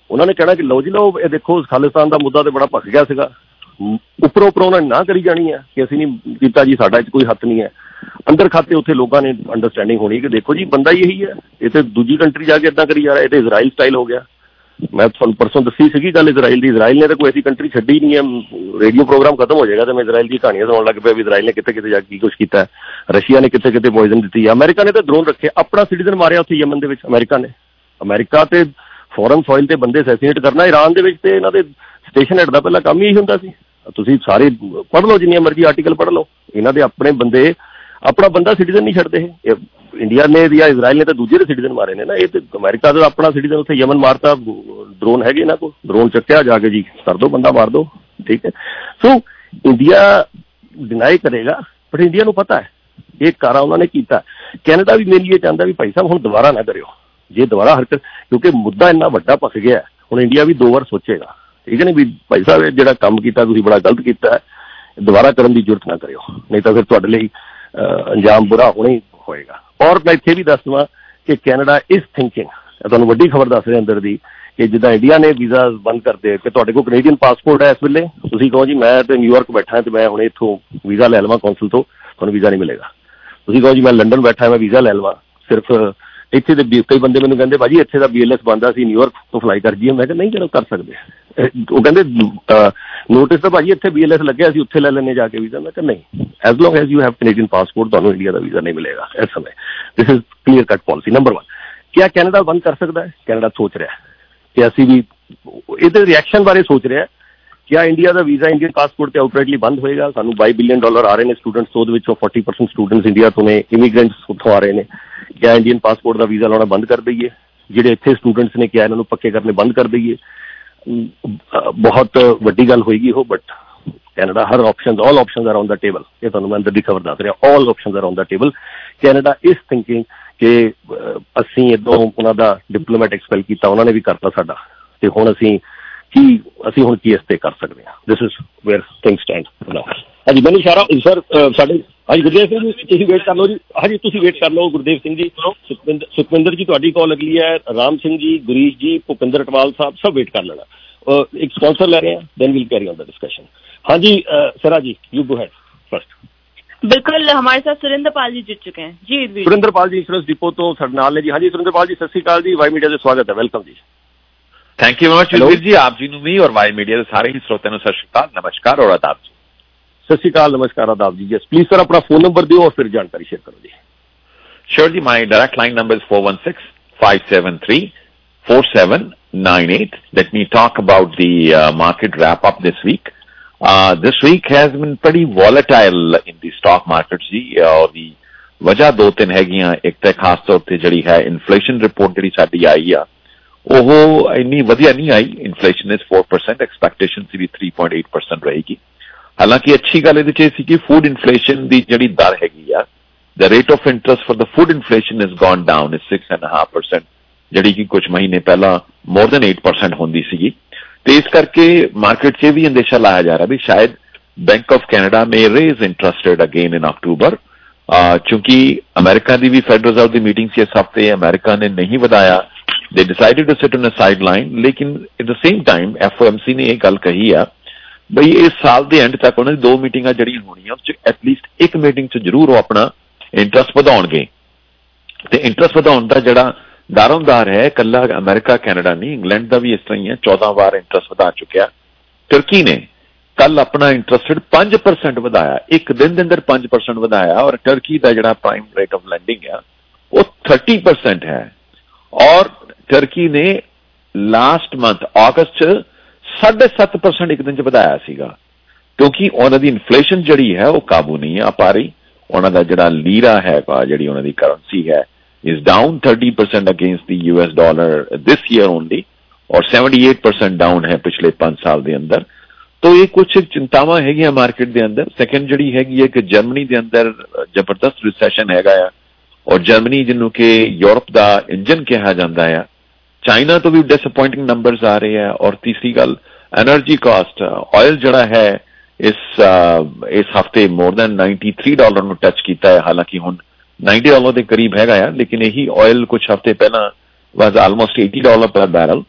ਉਹਨਾਂ ਨੇ ਕਹਿਣਾ ਕਿ ਲਓ ਜੀ ਲਓ, ਇਹ ਦੇਖੋ ਖਾਲਿਸਤਾਨ ਦਾ ਮੁੱਦਾ ਤੇ ਬੜਾ ਭਖ ਗਿਆ ਸੀਗਾ, ਉੱਪਰੋਂ ਉੱਪਰੋਂ ਉਹਨਾਂ ਨੇ ਨਾ ਕਰੀ ਜਾਣੀ ਹੈ ਕਿ ਅਸੀਂ ਨਹੀਂ ਕੀਤਾ ਜੀ, ਸਾਡਾ 'ਚ ਕੋਈ ਹੱਥ ਨਹੀਂ ਹੈ। ਅੰਦਰ ਖਾਤੇ ਉੱਥੇ ਲੋਕਾਂ ਨੇ ਅੰਡਰਸਟੈਂਡਿੰਗ ਹੋਣੀ ਕਿ ਦੇਖੋ ਜੀ ਬੰਦਾ ਹੀ ਇਹੀ ਹੈ, ਇਹ ਤੇ ਦੂਜੀ ਕੰਟਰੀ ਜਾ ਕੇ ਇੱਦਾਂ ਕਰੀ ਜਾ ਰਿਹਾ, ਇਹ ਤੇ ਇਜ਼ਰਾਈਲ ਸਟਾਈਲ ਹੋ ਗਿਆ। ਮੈਂ ਤੁਹਾਨੂੰ ਪਰਸੋਂ ਦੱਸੀ ਸੀਗੀ ਗੱਲ ਇਜ਼ਰਾਈਲ ਦੀ, ਇਜ਼ਰਾਈਲ ਨੇ ਤਾਂ ਕੋਈ ਐਸੀ ਕੰਟਰੀ ਛੱਡੀ ਨਹੀਂ ਹੈ। ਰੇਡੀਓ ਪ੍ਰੋਗਰਾਮ ਖਤਮ ਹੋ ਜਾਏਗਾ ਤੇ ਮੈਂ ਇਜ਼ਰਾਈਲ ਦੀ ਕਹਾਣੀਆਂ ਸੁਣਾਉਣ ਲੱਗ ਪਿਆ ਵੀ ਇਜ਼ਰਾਈਲ ਨੇ ਕਿੱਥੇ ਕਿੱਥੇ ਜਾ ਕੇ ਕੀ ਕੁਛ ਕੀਤਾ, ਰਸ਼ੀਆ ਨੇ ਕਿੱਥੇ ਕਿੱਥੇ ਪੋਇਜ਼ਨ ਦਿੱਤੀ ਹੈ, ਅਮਰੀਕਾ ਨੇ ਤਾਂ ਡਰੋਨ ਰੱਖੇ, ਆਪਣਾ ਸਿਟੀਜ਼ਨ ਮਾਰਿਆ ਉੱਥੇ ਯਮਨ ਦੇ ਵਿੱਚ ਅਮਰੀਕਾ ਨੇ। ਅਮਰੀਕਾ ਤੇ ਫੋਰਨ ਸੋਇਲ ਤੇ ਬੰਦੇ ਅਸੈਸੀਨੇਟ ਕਰਨਾ, ਇਰਾਨ ਦੇ ਵਿੱਚ ਤੇ ਇਹਨਾਂ ਦੇ ਸਟੇਸ਼ਨ ਹੈਡ ਦਾ ਪਹਿਲਾਂ ਕੰਮ ਹੀ ਇਹੀ ਹੁੰਦਾ ਸੀ। ਤੁਸੀਂ ਸਾਰੇ ਪੜ੍ਹ ਲਓ, ਜਿੰਨੀਆਂ ਮਰਜ਼ੀ ਆਰਟੀਕਲ ਪੜ੍ਹ ਲਓ, ਇਹਨਾਂ ਦੇ ਆਪਣੇ ਬੰਦੇ ਆਪਣਾ ਬੰਦਾ ਸਿਟੀਜ਼ਨ ਨਹੀਂ ਛੱਡਦੇ। ਇਹ ਇੰਡੀਆ ਨੇ ਜਾਂ ਇਜ਼ਰਾਈਲ ਨੇ ਤਾਂ ਦੂਜੇ ਦੇ ਸਿਟੀਜ਼ਨ ਮਾਰੇ ਨੇ ਨਾ, ਇਹ ਤੇ ਅਮਰੀਕਾ ਦਾ ਆਪਣਾ ਸਿਟੀਜ਼ਨ ਉੱਥੇ ਯਮਨ ਮਾਰਤਾ, ਡਰੋਨ ਹੈਗੇ ਇਹਨਾਂ ਕੋਲ, ਡਰੋਨ ਚੱਕਿਆ ਜਾ ਕੇ ਜੀ ਕਰ ਦੋ, ਬੰਦਾ ਮਾਰ ਦੋ, ਠੀਕ ਹੈ। ਸੋ ਇੰਡੀਆ ਡਿਨਾਈ ਕਰੇਗਾ, ਬਟ ਇੰਡੀਆ ਨੂੰ ਪਤਾ ਹੈ ਇਹ ਕਾਰਾ ਉਹਨਾਂ ਨੇ ਕੀਤਾ। ਕੈਨੇਡਾ ਵੀ ਮੇਰੇ ਲਈ ਚਾਹੁੰਦਾ ਵੀ ਭਾਈ ਸਾਹਿਬ ਹੁਣ ਦੁਬਾਰਾ ਨਾ ਕਰਿਓ, ਜੇ ਦੁਬਾਰਾ ਹਰਕਤ, ਕਿਉਂਕਿ ਮੁੱਦਾ ਇੰਨਾ ਵੱਡਾ ਭਖ ਗਿਆ, ਹੁਣ ਇੰਡੀਆ ਵੀ ਦੋ ਵਾਰ ਸੋਚੇਗਾ, ਠੀਕ ਹੈ ਨੀ, ਵੀ ਭਾਈ ਸਾਹਿਬ ਇਹ ਜਿਹੜਾ ਕੰਮ ਕੀਤਾ ਤੁਸੀਂ ਬੜਾ ਗਲਤ ਕੀਤਾ ਹੈ, ਦੁਬਾਰਾ ਕਰਨ ਦੀ ਜ਼ਰੂਰਤ ਨਾ ਕਰਿਓ, ਨਹੀਂ ਤਾਂ ਫਿਰ ਤੁਹਾਡੇ ਲਈ ਅੰਜਾਮ ਬੁਰਾ ਹੋਣਾ ਹੀ ਹੋਏਗਾ। ਔਰ ਮੈਂ ਇੱਥੇ ਵੀ ਦੱਸ ਦੇਵਾਂ ਕਿ ਕੈਨੇਡਾ ਇਸ ਥਿੰਕਿੰਗ, ਤੁਹਾਨੂੰ ਵੱਡੀ ਖਬਰ ਦੱਸ ਰਿਹਾ ਅੰਦਰ ਦੀ, ਕਿ ਜਿੱਦਾਂ ਇੰਡੀਆ ਨੇ ਵੀਜ਼ਾ ਬੰਦ ਕਰਦੇ ਕਿ ਤੁਹਾਡੇ ਕੋਲ ਕੈਨੇਡੀਅਨ ਪਾਸਪੋਰਟ ਹੈ ਇਸ ਵੇਲੇ, ਤੁਸੀਂ ਕਹੋ ਜੀ ਮੈਂ ਤੇ ਨਿਊਯਾਰਕ ਬੈਠਾ ਤੇ ਮੈਂ ਹੁਣ ਇੱਥੋਂ ਵੀਜ਼ਾ ਲੈ ਲਵਾਂ ਕੌਂਸਲ ਤੋਂ, ਤੁਹਾਨੂੰ ਵੀਜ਼ਾ ਨਹੀਂ ਮਿਲੇਗਾ। ਤੁਸੀਂ ਕਹੋ ਜੀ ਮੈਂ ਲੰਡਨ ਬੈਠਾ, ਮੈਂ ਵੀਜ਼ਾ ਲੈ ਲਵਾਂ, ਸਿਰਫ ਇੱਥੇ ਦੇ ਕਈ ਬੰਦੇ ਮੈਨੂੰ ਕਹਿੰਦੇ ਭਾਜੀ ਇੱਥੇ ਦਾ ਬੀ ਐਲ ਐਸ ਬੰਦਾ ਸੀ, ਨਿਊਯਾਰਕ ਤੋਂ ਫਲਾਈ ਕਰ ਜੀਏ, ਮੈਂ ਕਿਹਾ ਨਹੀਂ ਚਲੋ ਕਰ ਸਕਦੇ। ਉਹ ਕਹਿੰਦੇ ਨੋਟਿਸ ਤਾਂ ਭਾਜੀ ਇੱਥੇ ਬੀ ਐਲ ਐਸ ਲੱਗਿਆ ਸੀ, ਉੱਥੇ ਲੈ ਲੈਣੇ ਜਾ ਕੇ ਵੀਜ਼ਾ, ਮੈਂ ਕਿਹਾ ਨਹੀਂ, as long as you have Canadian passport ਤੁਹਾਨੂੰ ਇੰਡੀਆ ਦਾ ਵੀਜ਼ਾ ਨਹੀਂ ਮਿਲੇਗਾ ਇਸ ਸਮੇਂ। This is clear cut policy number one. ਕਿਆ ਕੈਨੇਡਾ ਬੰਦ ਕਰ ਸਕਦਾ ਹੈ? ਕੈਨੇਡਾ ਸੋਚ ਰਿਹਾ ਕਿ ਅਸੀਂ ਵੀ ਇਹਦੇ ਰਿਐਕਸ਼ਨ ਬਾਰੇ ਸੋਚ ਰਿਹਾ, ਕਿਆ ਇੰਡੀਆ ਦਾ ਵੀਜ਼ਾ ਇੰਡੀਅਨ ਪਾਸਪੋਰਟ ਤੇ ਆਊਟਰਾਈਟਲੀ ਬੰਦ ਹੋਏਗਾ? ਸਾਨੂੰ ਬਾਈ ਬਿਲੀਅਨ ਡਾਲਰ ਆ ਰਹੇ ਨੇ ਸਟੂਡੈਂਟਸ, ਉਹਦੇ ਵਿੱਚੋਂ ਫੋਰਟੀ ਪਰਸੈਂਟ ਸਟੂਡੈਂਟਸ ਇੰਡੀਆ ਤੋਂ ਨੇ, ਇਮੀਗ੍ਰੈਂਟਸ ਉੱਥੋਂ ਆ ਰਹੇ ਨੇ, ਕਿਆ ਇੰਡੀਅਨ ਪਾਸਪੋਰਟ ਦਾ ਵੀਜ਼ਾ ਲਾਉਣਾ ਬੰਦ ਕਰ ਦਈਏ? ਜਿਹੜੇ ਇੱਥੇ ਸਟੂਡੈਂਟਸ ਨੇ ਕਿਆ ਇਹਨਾਂ ਨੂੰ ਪੱਕੇ ਕਰਨੇ ਬੰਦ ਕਰ ਦਈਏ? ਬਹੁਤ ਵੱਡੀ ਗੱਲ ਹੋਏਗੀ ਉਹ, ਬਟ ਕੈਨੇਡਾ ਹਰ option, all options are on the table. ਇਹ ਤੁਹਾਨੂੰ ਮੈਂ ਅੰਦਰ ਦੀ ਖਬਰ ਦੱਸ ਰਿਹਾ, all options are on the table. Canada is thinking ਕਿ ਅਸੀਂ ਇੱਦੋਂ ਉਹਨਾਂ ਦਾ ਡਿਪਲੋਮੈਟ ਐਕਸਪੈਲ ਕੀਤਾ, ਉਹਨਾਂ ਨੇ ਵੀ ਕਰਤਾ ਸਾਡਾ, ਤੇ ਹੁਣ ਅਸੀਂ ਕੀ ਅਸੀਂ ਹੁਣ ਕੀ ਇਸ ਤੇ ਕਰ ਸਕਦੇ ਹਾਂ। This is where things stand now. ਹਾਂਜੀ ਮੈਨੂੰ ਇਸ਼ਾਰਾ ਸਰ ਸਾਡੇ, ਹਾਂਜੀ ਗੁਰਦੇਵ ਸਿੰਘ ਜੀ ਤੁਸੀਂ ਵੇਟ ਕਰ ਲਓ ਜੀ, ਹਾਂਜੀ ਤੁਸੀਂ ਵੇਟ ਕਰ ਲਓ ਗੁਰਦੇਵ ਸਿੰਘ ਜੀ, ਸੁਖਵਿੰਦਰ ਸੁਖਵਿੰਦਰ ਜੀ ਤੁਹਾਡੀ ਕਾਲ ਅਗਲੀ ਹੈ, ਰਾਮ ਸਿੰਘ ਜੀ, ਗੁਰੀਸ਼ ਜੀ, ਭੁਪਿੰਦਰ ਅਟਵਾਲ ਸਾਹਿਬ ਸਭ ਵੇਟ ਕਰ ਲੈਣਾ। एक स्पॉन्सर ले रहे हैं, then will carry on the discussion. हाँ जी सरा जी, यू गो हेड फर्स्ट। बिल्कुल, हमारे साथ सुरेंद्र पाल जी जुड़ चुके हैं जी। सुरेंद्र पाल जी इंश्योरेंस डिपो तो सरनाल ने जी। हाँ जी सुरेंद्र पाल जी सत श्री अकाल जी, वाई मीडिया से स्वागत है, वेलकम जी। थैंक यू वेरी मच जी, आप जी भी और वाई मीडिया के सारे ही श्रोते सत श्री अकाल, नमस्कार और आदाब जी। सत श्री अकाल, नमस्कार, आदाब जी। यस प्लीज सर अपना फोन नंबर दो और फिर जानकारी शेयर करो जी। श्योर जी, my direct line number is four one six five seven three four seven nine eight. Let me talk about the uh, market wrap up this week. Uh, this week has been pretty volatile in the stock markets जी, और the वजह दो तीन हैगियां। एक तो खास तौर पे जड़ी है इन्फ्लेशन रिपोर्ट जड़ी साडी आई आ, ओह इन्नी वधिया नहीं आई। Inflation is four percent, expectation सी भी थ्री पॉइंट एट परसेंट रहेगी। हालांकि अच्छी गल इहदे च सी कि फूड इन्फ्लेशन दी जड़ी दर हैगी आ, the rate of interest for the food inflation is gone down, is six and half percent, ਜਿਹੜੀ ਕਿ ਕੁਝ ਮਹੀਨੇ ਪਹਿਲਾਂ ਮੋਰ ਦੈਨ eight percent ਹੁੰਦੀ ਸੀਗੀ। ਤੇ ਇਸ ਕਰਕੇ ਮਾਰਕੀਟ 'ਚ ਵੀ ਅੰਦੇਸ਼ਾ ਲਾਇਆ ਜਾ ਰਿਹਾ ਵੀ ਸ਼ਾਇਦ bank of Canada may raise interest rate again in October, ਕਿਉਂਕਿ ਅਮਰੀਕਾ ਦੀ ਵੀ ਫੈਡਰਲ ਰਿਜ਼ਰਵ ਦੀ ਮੀਟਿੰਗ ਸੀ ਇਸ ਹਫ਼ਤੇ, ਅਮਰੀਕਾ ਨੇ ਨਹੀਂ ਵਧਾਇਆ, they decided to sit on a side line. ਲੇਕਿਨ at the same time F O M C ਨੇ ਇਹ ਗੱਲ ਕਹੀ ਆ ਬਈ ਇਸ ਸਾਲ ਦੇ ਐਂਡ ਤੱਕ ਉਹਨਾਂ ਦੀ ਦੋ ਮੀਟਿੰਗਾਂ ਜਿਹੜੀਆਂ ਹੋਣੀਆਂ ਉਸ 'ਚ ਐਟਲੀਸਟ ਇੱਕ ਮੀਟਿੰਗ 'ਚ ਜ਼ਰੂਰ ਉਹ ਆਪਣਾ ਇੰਟਰਸਟ ਵਧਾਉਣਗੇ। ਤੇ ਇੰਟਰਸਟ ਵਧਾਉਣ ਦਾ ਜਿਹੜਾ ਦਾਰੋਮਦਾਰ ਹੈ ਇਕੱਲਾ ਅਮਰੀਕਾ ਕੈਨੇਡਾ ਨਹੀਂ, ਇੰਗਲੈਂਡ ਦਾ ਵੀ ਇਸ ਤਰ੍ਹਾਂ ਹੀ ਹੈ, ਚੌਦਾਂ ਵਾਰ ਇੰਟਰਸਟ ਵਧਾ ਚੁੱਕਿਆ। ਤੁਰਕੀ ਨੇ ਕੱਲ ਆਪਣਾ ਇੰਟਰਸਟ ਰੇਟ ਪੰਜ ਪਰਸੈਂਟ ਵਧਾਇਆ, ਇੱਕ ਦਿਨ ਦੇ ਅੰਦਰ ਪੰਜ ਪਰਸੈਂਟ ਵਧਾਇਆ, ਔਰ ਟਰਕੀ ਦਾ ਜਿਹੜਾ ਪ੍ਰਾਈਮ ਰੇਟ ਆਫ ਲੈਂਡਿੰਗ ਆ ਉਹ ਥਰਟੀ ਪਰਸੈਂਟ ਹੈ। ਔਰ ਟਰਕੀ ਨੇ ਲਾਸਟ ਮੰਥ ਅਗਸਤ ਚ ਸਾਢੇ ਸੱਤ ਪਰਸੈਂਟ ਇੱਕ ਦਿਨ ਚ ਵਧਾਇਆ ਸੀਗਾ, ਕਿਉਂਕਿ ਉਹਨਾਂ ਦੀ ਇਨਫਲੇਸ਼ਨ ਜਿਹੜੀ ਹੈ ਉਹ ਕਾਬੂ ਨਹੀਂ ਆ ਪਾ ਰਹੀ। ਉਹਨਾਂ ਦਾ ਜਿਹੜਾ ਲੀਰਾ ਹੈ, ਜਿਹੜੀ ਉਹਨਾਂ ਦੀ ਕਰੰਸੀ ਹੈ, is down thirty percent against the U S dollar this year only, और seventy-eight percent down है पिछले पांच साल के अंदर। तो ये कुछ चिंतावां हैगियां मार्केट के अंदर। सेकंड जड़ी हैगी है कि जर्मनी के अंदर जबरदस्त रिसेशन हैगा है, और जर्मनी जिन्हों के यूरोप का इंजन कहा जाता है। चाइना तो भी डिसअपॉइंटिंग नंबर्स आ रहे हैं। और तीसरी गल एनर्जी कॉस्ट, ऑयल जड़ा है इस इस हफ्ते more than ninety three dollar में टच किया है, हालांकि हुण नाइनटी डॉलर के करीब हैगा, लेकिन यही ऑयल कुछ हफ्ते पहला was almost eighty dollar per barrel.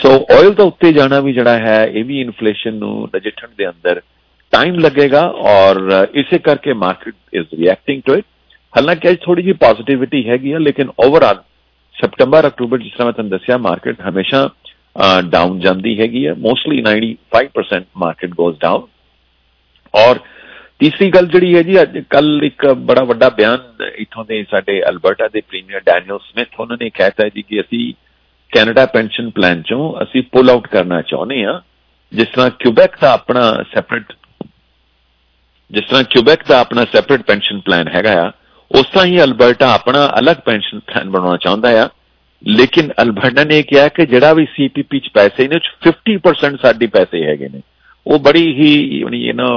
So oil ਦਾ ਉੱਤੇ ਜਾਣਾ ਵੀ ਜਿਹੜਾ ਹੈ ਇਹ ਵੀ ਇਨਫਲੇਸ਼ਨ ਨੂੰ ਨਜਿੱਠਣ ਦੇ ਅੰਦਰ ਟਾਈਮ ਲੱਗੇਗਾ ਔਰ ਇਸੇ ਕਰਕੇ market is reacting to it. ਹਾਲਾਂਕਿ ਅੱਜ ਥੋੜੀ ਜਿਹੀ ਪੋਜ਼ਿਟਿਵਿਟੀ ਹੈਗੀ ਆ, ਲੇਕਿਨ ਓਵਰਆਲ ਸੈਪਟੰਬਰ ਅਕਤੂਬਰ ਜਿਸ ਤਰ੍ਹਾਂ ਮੈਂ ਤੁਹਾਨੂੰ ਦੱਸਿਆ ਮਾਰਕੀਟ ਹਮੇਸ਼ਾ ਡਾਊਨ ਜਾਂਦੀ ਹੈਗੀ ਹੈ। Mostly ninety five percent market goes down. ਔਰ ਤੀਸਰੀ ਗੱਲ ਜਿਹੜੀ ਹੈ ਜੀ, ਅੱਜ ਕੱਲ ਇੱਕ ਬੜਾ ਵੱਡਾ ਬਿਆਨ ਇੱਥੋਂ ਦੇ ਸਾਡੇ ਅਲਬਰਟਾ ਦੇ ਪ੍ਰੀਮੀਅਰ ਡੈਨੀਅਲ ਸਮਿਥ ਉਹਨਾਂ ਨੇ ਕਹਿਤਾ ਜੀ ਕਿ ਅਸੀਂ ਕੈਨੇਡਾ ਪੈਨਸ਼ਨ ਪਲਾਨ ਚੋਂ ਅਸੀਂ ਪੁੱਲ ਆਊਟ ਕਰਨਾ ਚਾਹੁੰਦੇ ਹਾਂ। ਜਿਸ ਤਰ੍ਹਾਂ ਕਿਊਬੈਕ ਦਾ ਆਪਣਾ ਸੈਪਰੇਟ ਜਿਸ ਤਰ੍ਹਾਂ ਕਿਊਬੈਕ ਦਾ ਆਪਣਾ ਸੈਪਰੇਟ ਪੈਨਸ਼ਨ ਪਲਾਨ ਹੈਗਾ ਆ, ਉਸ ਤਰ੍ਹਾਂ ਹੀ ਅਲਬਰਟਾ ਆਪਣਾ ਅਲੱਗ ਪੈਨਸ਼ਨ ਪਲਾਨ ਬਣਾਉਣਾ ਚਾਹੁੰਦਾ ਆ। ਲੇਕਿਨ ਅਲਬਰਟਾ ਨੇ ਕਿਹਾ ਕਿ ਜਿਹੜਾ ਵੀ ਸੀ ਪੀ ਪੀ ਚ ਪੈਸੇ ਨੇ ਫਿਫਟੀ ਪਰਸੈਂਟ ਸਾਡੇ ਪੈਸੇ ਹੈਗੇ ਨੇ। ਉਹ ਬੜੀ ਹੀ ਯੂ ਨੋ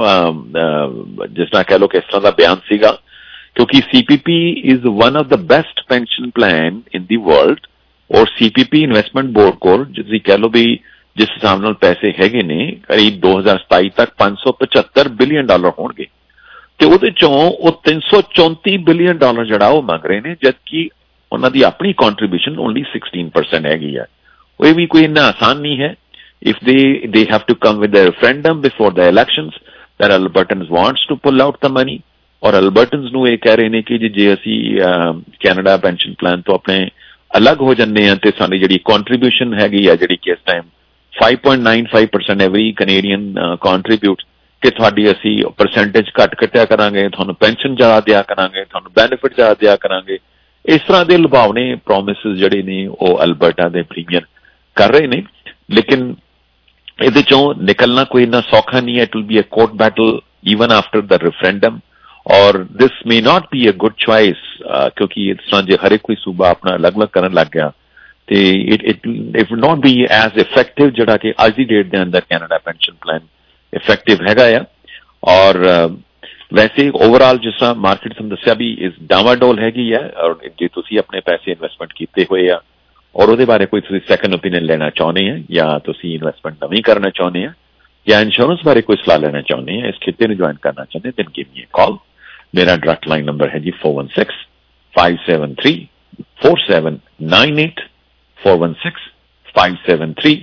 ਜਿਸ ਤਰ੍ਹਾਂ ਕਹਿ ਲਓ ਕਿ ਇਸ ਤਰ੍ਹਾਂ ਦਾ ਬਿਆਨ ਸੀਗਾ, ਕਿਉਂਕਿ C P P is one of the best pension plan in the world. ਔਰ ਸੀ ਪੀ ਪੀ ਇਨਵੈਸਟਮੈਂਟ ਬੋਰਡ ਕੋਲ ਤੁਸੀਂ ਕਹਿ ਲਓ ਵੀ ਜਿਸ ਹਿਸਾਬ ਨਾਲ ਪੈਸੇ ਹੈਗੇ ਨੇ ਕਰੀਬ ਦੋ ਹਜ਼ਾਰ ਸਤਾਈ ਤੱਕ ਪੰਜ ਸੌ ਪਚੱਤਰ ਬਿਲੀਅਨ ਡਾਲਰ ਹੋਣਗੇ, ਤੇ ਉਹਦੇ ਚੋਂ ਉਹ ਤਿੰਨ ਸੌ ਚੌਂਤੀ ਬਿਲੀਅਨ ਡਾਲਰ ਜਿਹੜਾ ਉਹ ਮੰਗ ਰਹੇ ਨੇ, ਜਦਕਿ ਉਹਨਾਂ ਦੀ ਆਪਣੀ ਕੰਟਰੀਬਿਊਸ਼ਨ ਓਨਲੀ ਸਿਕਸਟੀਨ ਪਰਸੈਂਟ ਹੈਗੀ ਆ। ਉਹ ਵੀ ਕੋਈ ਇੰਨਾ ਆਸਾਨ ਨਹੀਂ ਹੈ। If they they have to come with a referendum before the elections that Albertans wants to pull out the money, ਔਰ Albertans ਨੂੰ ਇਹ ਕਹਿ ਰਹੇ ਨੇ ਕਿ ਜੇ ਅਸੀਂ ਕੈਨੇਡਾ ਪੈਨਸ਼ਨ ਪਲਾਨ ਤੋਂ ਆਪਣੇ ਅਲੱਗ ਹੋ ਜਾਂਦੇ ਹਾਂ ਤੇ ਸਾਡੀ ਜਿਹੜੀ ਕੰਟਰੀਬਿਊਸ਼ਨ ਹੈਗੀ ਆ ਜਿਹੜੀ ਕਿ ਇਸ time five point nine five percent every Canadian contribute, ਕਿ ਤੁਹਾਡੀ ਅਸੀਂ ਪਰਸੈਂਟੇਜ ਘੱਟ ਕੱਟਿਆ ਕਰਾਂਗੇ, ਤੁਹਾਨੂੰ ਪੈਨਸ਼ਨ ਜ਼ਿਆਦਾ ਦਿਆ ਕਰਾਂਗੇ, ਤੁਹਾਨੂੰ ਬੈਨੀਫਿਟ ਜ਼ਿਆਦਾ ਦਿਆ ਕਰਾਂਗੇ। ਇਸ ਤਰ੍ਹਾਂ ਦੇ ਲੁਭਾਵਣੇ ਪ੍ਰੋਮਿਸਿਸ ਜਿਹੜੇ ਨੇ ਉਹ ਅਲਬਰਟਾ ਦੇ ਪ੍ਰੀਮੀਅਰ ਕਰ ਰਹੇ ਨੇ। ਲੇਕਿਨ ਇਹਦੇ ਚੋਂ ਨਿਕਲਣਾ ਕੋਈ ਇੰਨਾ ਸੌਖਾ ਨਹੀਂ ਹੈ। It will be a court battle even after the referendum, or this may not be a good choice, ਕਿਉਂਕਿ ਇਸ ਤਰ੍ਹਾਂ ਜੇ ਹਰੇਕ ਕੋਈ ਸੂਬਾ ਆਪਣਾ ਅਲੱਗ-ਅਲੱਗ ਕਰਨ ਲੱਗ ਗਿਆ ਤੇ it it it will not be as effective ਜਿਹੜਾ ਕਿ ਅੱਜ ਦੀ ਡੇਟ ਦੇ ਅੰਦਰ ਕੈਨੇਡਾ ਪੈਨਸ਼ਨ ਪਲਾਨ ਇਫੈਕਟਿਵ ਹੈਗਾ ਆ। ਔਰ ਵੈਸੇ ਓਵਰਆਲ ਜਿਸ ਤਰ੍ਹਾਂ ਮਾਰਕੀਟ ਤੁਹਾਨੂੰ ਦੱਸਿਆ ਵੀ ਇਸ ਡਾਵਾਡੋਲ ਹੈਗੀ ਆ, ਔਰ ਜੇ ਤੁਸੀਂ ਆਪਣੇ ਪੈਸੇ ਇਨਵੈਸਟਮੈਂਟ ਕੀਤੇ ਹੋਏ ਆ ਔਰ ਉਹਦੇ ਬਾਰੇ ਕੋਈ ਤੁਸੀਂ ਸੈਕੰਡ ਓਪੀਨੀਅਨ ਲੈਣਾ ਚਾਹੁੰਦੇ ਆ ਜਾਂ ਤੁਸੀਂ ਇਨਵੈਸਟਮੈਂਟ ਨਵੀਂ ਕਰਨਾ ਚਾਹੁੰਦੇ ਆ ਜਾਂ ਇੰਸ਼ੋਰੈਂਸ ਬਾਰੇ ਕੋਈ ਸਲਾਹ ਲੈਣਾ ਚਾਹੁੰਦੇ ਆ, ਇਸ ਖਿੱਤੇ ਨੂੰ ਜੁਆਇਨ ਕਰਨਾ ਚਾਹੁੰਦੇ then give me a call। ਮੇਰਾ ਡਾਇਰੈਕਟ ਲਾਈਨ ਨੰਬਰ ਹੈ ਜੀ four one six five seven three four seven nine eight four one six five seven three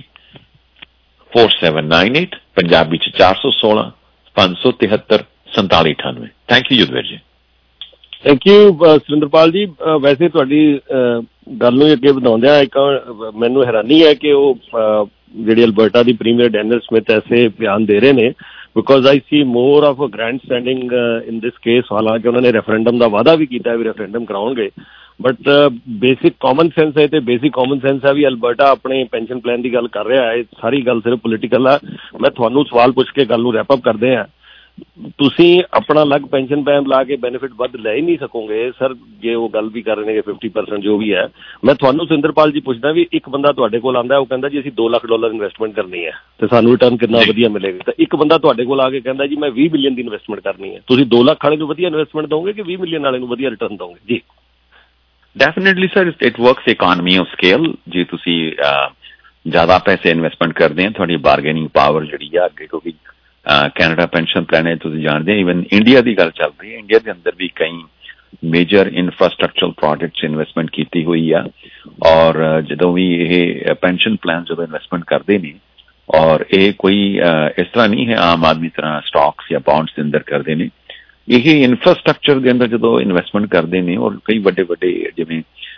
four seven nine eight, Punjabi ਚ ਚਾਰ ਸੌ ਸੋਲਾਂ ਪੰਜ ਸੌ ਤਿਹੱਤਰ ਸੰਤਾਲੀ ਅਠਾਨਵੇਂ। ਥੈਂਕ ਯੂ ਯੁਧਵੀਰ ਜੀ। ਥੈਂਕ ਯੂ ਸੁਰਿੰਦਰਪਾਲ ਜੀ। ਵੈਸੇ ਤੁਹਾਡੀ ਗੱਲ ਨੂੰ ਅੱਗੇ ਵਧਾਉਂਦਿਆਂ ਇੱਕ ਮੈਨੂੰ ਹੈਰਾਨੀ ਹੈ ਕਿ ਉਹ ਜਿਹੜੀ ਅਲਬਰਟਾ ਦੀ ਪ੍ਰੀਮੀਅਰ ਡੈਨੀਅਲ ਸਮਿਥ ਐਸੇ ਬਿਆਨ ਦੇ ਰਹੇ ਨੇ, because I see more of a grand standing in this case. ਹਾਲਾਂਕਿ ਉਹਨਾਂ ਨੇ ਰੈਫਰੈਂਡਮ ਦਾ ਵਾਅਦਾ ਵੀ ਕੀਤਾ ਵੀ ਰੈਫਰੈਂਡਮ ਕਰਾਉਣਗੇ, ਬਟ ਬੇਸਿਕ ਕਾਮਨ ਸੈਂਸ ਹੈ ਤੇ ਬੇਸਿਕ ਕਾਮਨ ਸੈਂਸ ਹੈ ਵੀ ਅਲਬਰਟਾ ਆਪਣੇ ਪੈਨਸ਼ਨ ਪਲਾਨ ਦੀ ਗੱਲ ਕਰ ਰਿਹਾ ਹੈ। ਸਾਰੀ ਗੱਲ ਸਿਰਫ ਪੋਲੀਟੀਕਲ ਆ। ਮੈਂ ਤੁਹਾਨੂੰ ਸਵਾਲ ਪੁੱਛ ਕੇ ਗੱਲ ਨੂੰ ਰੈਪ ਅਪ ਕਰਦੇ ਹਾਂ। ਤੁਸੀਂ ਆਪਣਾ ਅਲੱਗ ਪੈਨਸ਼ਨ ਪਲਾਨ ਲਾ ਕੇ ਬੈਨੀਫਿਟ ਵੱਧ ਲੈ ਹੀ ਨਹੀਂ ਸਕੋਗੇ ਸਰ, ਜੇ ਉਹ ਗੱਲ ਵੀ ਕਰ ਰਹੇ ਨੇ ਫਿਫਟੀ ਪਰਸੈਂਟ ਜੋ ਵੀ ਹੈ। ਮੈਂ ਤੁਹਾਨੂੰ ਸੁਰਿੰਦਰਪਾਲ ਜੀ ਪੁੱਛਦਾ ਵੀ ਇੱਕ ਬੰਦਾ ਤੁਹਾਡੇ ਕੋਲ ਆਉਂਦਾ, ਉਹ ਕਹਿੰਦਾ ਜੀ ਅਸੀਂ ਦੋ ਲੱਖ ਡਾਲਰ ਇਨਵੈਸਟਮੈਂਟ ਕਰਨੀ ਹੈ ਤੇ ਸਾਨੂੰ ਰਿਟਰਨ ਕਿੰਨਾ ਵਧੀਆ ਮਿਲੇਗਾ, ਤਾਂ ਇੱਕ ਬੰਦਾ ਤੁਹਾਡੇ ਕੋਲ ਆ ਕੇ ਕਹਿੰਦਾ ਜੀ ਮੈਂ ਵੀਹ ਮਿਲੀਅਨ ਦੀ ਇਨਵੈਸਟਮੈਂਟ ਕਰਨੀ ਹੈ, ਤੁਸੀਂ ਦੋ ਲੱਖ ਵਾਲੇ ਨੂੰ ਵਧੀਆ ਇਨਵੈਸਟਮੈਂਟ ਦੋਗੇ ਕਿ ਵੀਹ ਮਿਲੀਅਨ ਵਾਲੇ ਨੂੰ ਵਧੀਆ ਰਿਟਰਨ ਦੋਗੇ ਜੀ? Definitely sir, it works economy of scale. ਜੇ ਤੁਸੀਂ ਜ਼ਿਆਦਾ ਪੈਸੇ ਇਨਵੈਸਟਮੈਂਟ ਕਰਦੇ ਆ ਤੁਹਾਡੀ ਬਾਰਗੇਨਿੰਗ ਪਾਵਰ ਜਿਹੜੀ ਆ ਅੱਗੇ, ਕਿਉਂਕਿ ਕੈਨੇਡਾ ਪੈਨਸ਼ਨ ਪਲਾਨ ਹੈ ਤੁਸੀਂ ਜਾਣਦੇ, ਈਵਨ ਇੰਡੀਆ ਦੀ ਗੱਲ ਚੱਲ ਰਹੀ ਹੈ, ਇੰਡੀਆ ਦੇ ਅੰਦਰ ਵੀ ਕਈ ਮੇਜਰ ਇਨਫਰਾਸਟਰਕਚਰਲ ਪ੍ਰੋਜੈਕਟਸ ਇਨਵੈਸਟਮੈਂਟ ਕੀਤੀ ਹੋਈ ਆ। ਔਰ ਜਦੋਂ ਵੀ ਇਹ ਪੈਨਸ਼ਨ ਪਲਾਨ ਜਦੋਂ ਇਨਵੈਸਟਮੈਂਟ ਕਰਦੇ ਨੇ, ਔਰ ਇਹ ਕੋਈ ਇਸ ਤਰ੍ਹਾਂ ਨਹੀਂ ਹੈ ਆਮ ਆਦਮੀ ਤਰ੍ਹਾਂ ਸਟਾਕਸ ਜਾਂ ਬੌਂਡਸ ਦੇ ਅੰਦਰ ਕਰਦੇ ਨੇ, ਇਹ ਇਨਫਰਾਸਟਰਕਚਰ ਦੇ ਅੰਦਰ ਜਦੋਂ ਇਨਵੈਸਟਮੈਂਟ ਕਰਦੇ ਨੇ, ਔਰ ਕਈ ਵੱਡੇ ਵੱਡੇ ਜਿਵੇਂ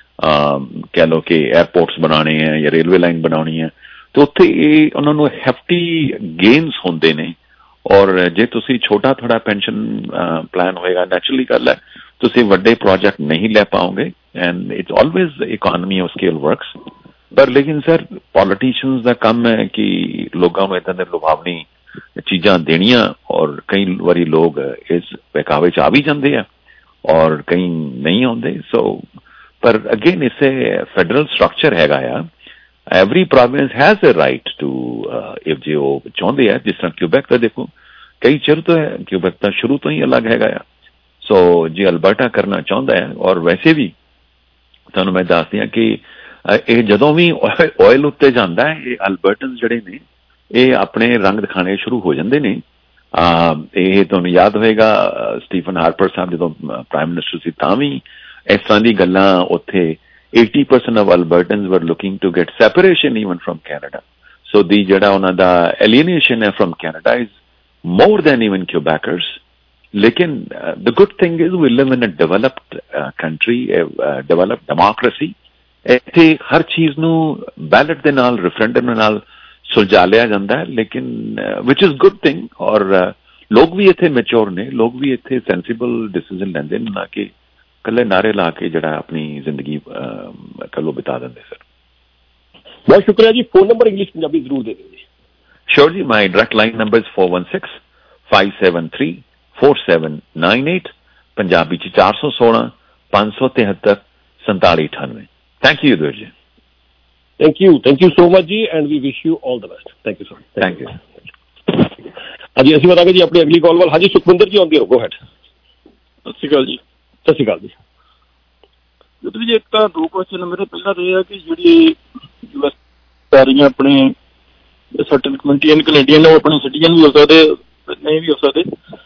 ਕਹਿ ਲਓ ਕਿ ਏਅਰਪੋਰਟਸ ਬਣਾਉਣੇ ਆ ਜਾਂ ਰੇਲਵੇ ਲਾਈਨ ਬਣਾਉਣੀ ਹੈ, ਤੇ ਉੱਥੇ ਇਹ ਉਹਨਾਂ ਨੂੰ ਹੈਫਟੀ ਗੇਨਸ ਹੁੰਦੇ ਨੇ। ਔਰ ਜੇ ਤੁਸੀਂ ਛੋਟਾ ਥੋੜਾ ਪੈਨਸ਼ਨ ਪਲਾਨ ਹੋਏਗਾ, ਨੈਚੁਰਲੀ ਗੱਲ ਹੈ ਤੁਸੀਂ ਵੱਡੇ ਪ੍ਰੋਜੈਕਟ ਨਹੀਂ ਲੈ ਪਾਓਗੇ, and it's always economy of scale works. ਪਰ ਲੇਕਿਨ ਸਰ ਪੋਲੀਟੀਸ਼ੀਅਨਸ ਦਾ ਕੰਮ ਹੈ ਕਿ ਲੋਕਾਂ ਨੂੰ ਏਦਾਂ ਦੇ ਲੁਭਾਵਣੀ ਚੀਜ਼ਾਂ ਦੇਣੀਆਂ, ਔਰ ਕਈ ਵਾਰੀ ਲੋਕ ਇਸ ਬਹਿਕਾਵੇ ਚ ਆ ਵੀ ਜਾਂਦੇ ਆ ਔਰ ਕਈ ਨਹੀਂ ਆਉਂਦੇ। ਸੋ ਪਰ ਅਗੇਨ ਇਸੇ ਫੈਡਰਲ ਸਟਰਕਚਰ ਹੈਗਾ ਆ, every province has a right to if ਜੇ ਉਹ ਚਾਹੁੰਦੇ ਆ। ਜਿਸ ਤਰ੍ਹਾਂ ਕਿਊਬੈਕ ਦਾ ਦੇਖੋ ਕਈ ਚਿਰ ਤੋਂ ਹੈ, ਕਿਊਬੈਕ ਤਾਂ ਸ਼ੁਰੂ ਤੋਂ ਹੀ ਅਲੱਗ ਹੈਗਾ ਆ। ਸੋ ਜੇ ਅਲਬਰਟਾ ਕਰਨਾ ਚਾਹੁੰਦਾ ਹੈ, ਔਰ ਵੈਸੇ ਵੀ ਤੁਹਾਨੂੰ ਮੈਂ ਦੱਸਦੀ ਹਾਂ ਕਿ ਇਹ ਜਦੋਂ ਵੀ ਆਇਲ ਉੱਤੇ ਜਾਂਦਾ ਹੈ, ਇਹ ਅਲਬਰਟਨਸ ਜਿਹੜੇ ਨੇ ਇਹ ਆਪਣੇ ਰੰਗ ਦਿਖਾਣੇ ਸ਼ੁਰੂ ਹੋ ਜਾਂਦੇ ਨੇ। ਇਹ ਤੁਹਾਨੂੰ ਯਾਦ ਹੋਏਗਾ ਸਟੀਫਨ ਹਾਰਪਰ ਸਾਹਿਬ ਜਦੋਂ ਪ੍ਰਾਈਮ ਮਿਨਿਸਟਰ ਸੀ ਤਾਂ ਵੀ ਇਸ ਤਰ੍ਹਾਂ ਦੀ ਗੱਲਾਂ ਉੱਥੇ eighty percent of Albertans were looking to get separation even from Canada. ਸੋ ਦੀ ਜਿਹੜਾ ਉਹਨਾਂ ਦਾ ਐਲੀਨੇਸ਼ਨ ਹੈ from Canada is more than even Quebecers. Lekin uh, the good thing is we live in a developed uh, country, a uh, developed democracy. ਇੱਥੇ ਹਰ ਚੀਜ਼ ਨੂੰ belt ਦੇ ਨਾਲ referendum ਨਾਲ ਸੁਲਝਾ ਲਿਆ ਜਾਂਦਾ ਹੈ, ਲੇਕਿਨ ਵਿਚ ਇਜ਼ ਗੁੱਡ ਥਿੰਗ। ਔਰ ਲੋਕ ਵੀ ਇੱਥੇ ਮੈਚੋਰ ਨੇ, ਲੋਕ ਵੀ ਇੱਥੇ ਸੈਂਸੀਬਲ ਡਿਸੀਜ਼ਨ ਲੈਂਦੇ ਨੇ, ਨਾ ਕਿ ਇਕੱਲੇ ਨਾਰੇ ਲਾ ਕੇ ਜਿਹੜਾ ਆਪਣੀ ਜ਼ਿੰਦਗੀ ਕੱਲੋ ਬਿਤਾ ਦਿੰਦੇ। ਸਰ ਬਹੁਤ ਸ਼ੁਕਰੀਆ ਜੀ। ਫੋਨ ਨੰਬਰ ਇੰਗਲਿਸ਼ ਪੰਜਾਬੀ ਜ਼ਰੂਰ ਦੇ ਦਿਓ ਜੀ। Sure ji, my direct line number is four one six, five seven three, four seven nine eight. Punjabi ਚ ਚਾਰ ਸੌ ਸੋਲਾਂ ਪੰਜ ਸੌ ਤਿਹੱਤਰ ਸੰਤਾਲੀ ਅਠਾਨਵੇਂ। Thank you, Yudhvir ji. Thank you. Thank you so much ji, and we wish you all the best. Thank you, sir. Thank you. ਹਾਂਜੀ, ਅਸੀਂ ਵਧਾਂਗੇ ਜੀ ਆਪਣੀ ਅਗਲੀ ਕਾਲ ਵੱਲ। ਹਾਂਜੀ ਸੁਖਵਿੰਦਰ ਜੀ, ਆਉਂਦੇ ਹੋ, ਗੋ ਹੈਡ। ਸਤਿ ਸ਼੍ਰੀ ਅਕਾਲ ਜੀ। ਸਤਿ ਸ਼੍ਰੀ ਅਕਾਲ ਜੀ। ਯੁੱਧਵੀਰ ਜੀ, ਇੱਕ ਤਾਂ ਦੋ ਕੁਐਸਚਨ ਮੇਰੇ। ਪਹਿਲਾਂ ਤਾਂ ਇਹ ਹੈ ਕਿ ਜਿਹੜੀ ਯੂ ਐਸ ਆ ਰਹੀਆਂ ਆਪਣੇ ਸਰਟਨ ਕਮਿਊਨਿਟੀਅਨ ਕੈਨੇਡੀਅਨ ਨੇ, ਉਹ ਆਪਣੇ ਸਿਟੀਜ਼ਨ ਵੀ ਹੋ ਸਕਦੇ, ਨਹੀਂ ਵੀ ਹੋ ਸਕਦੇ,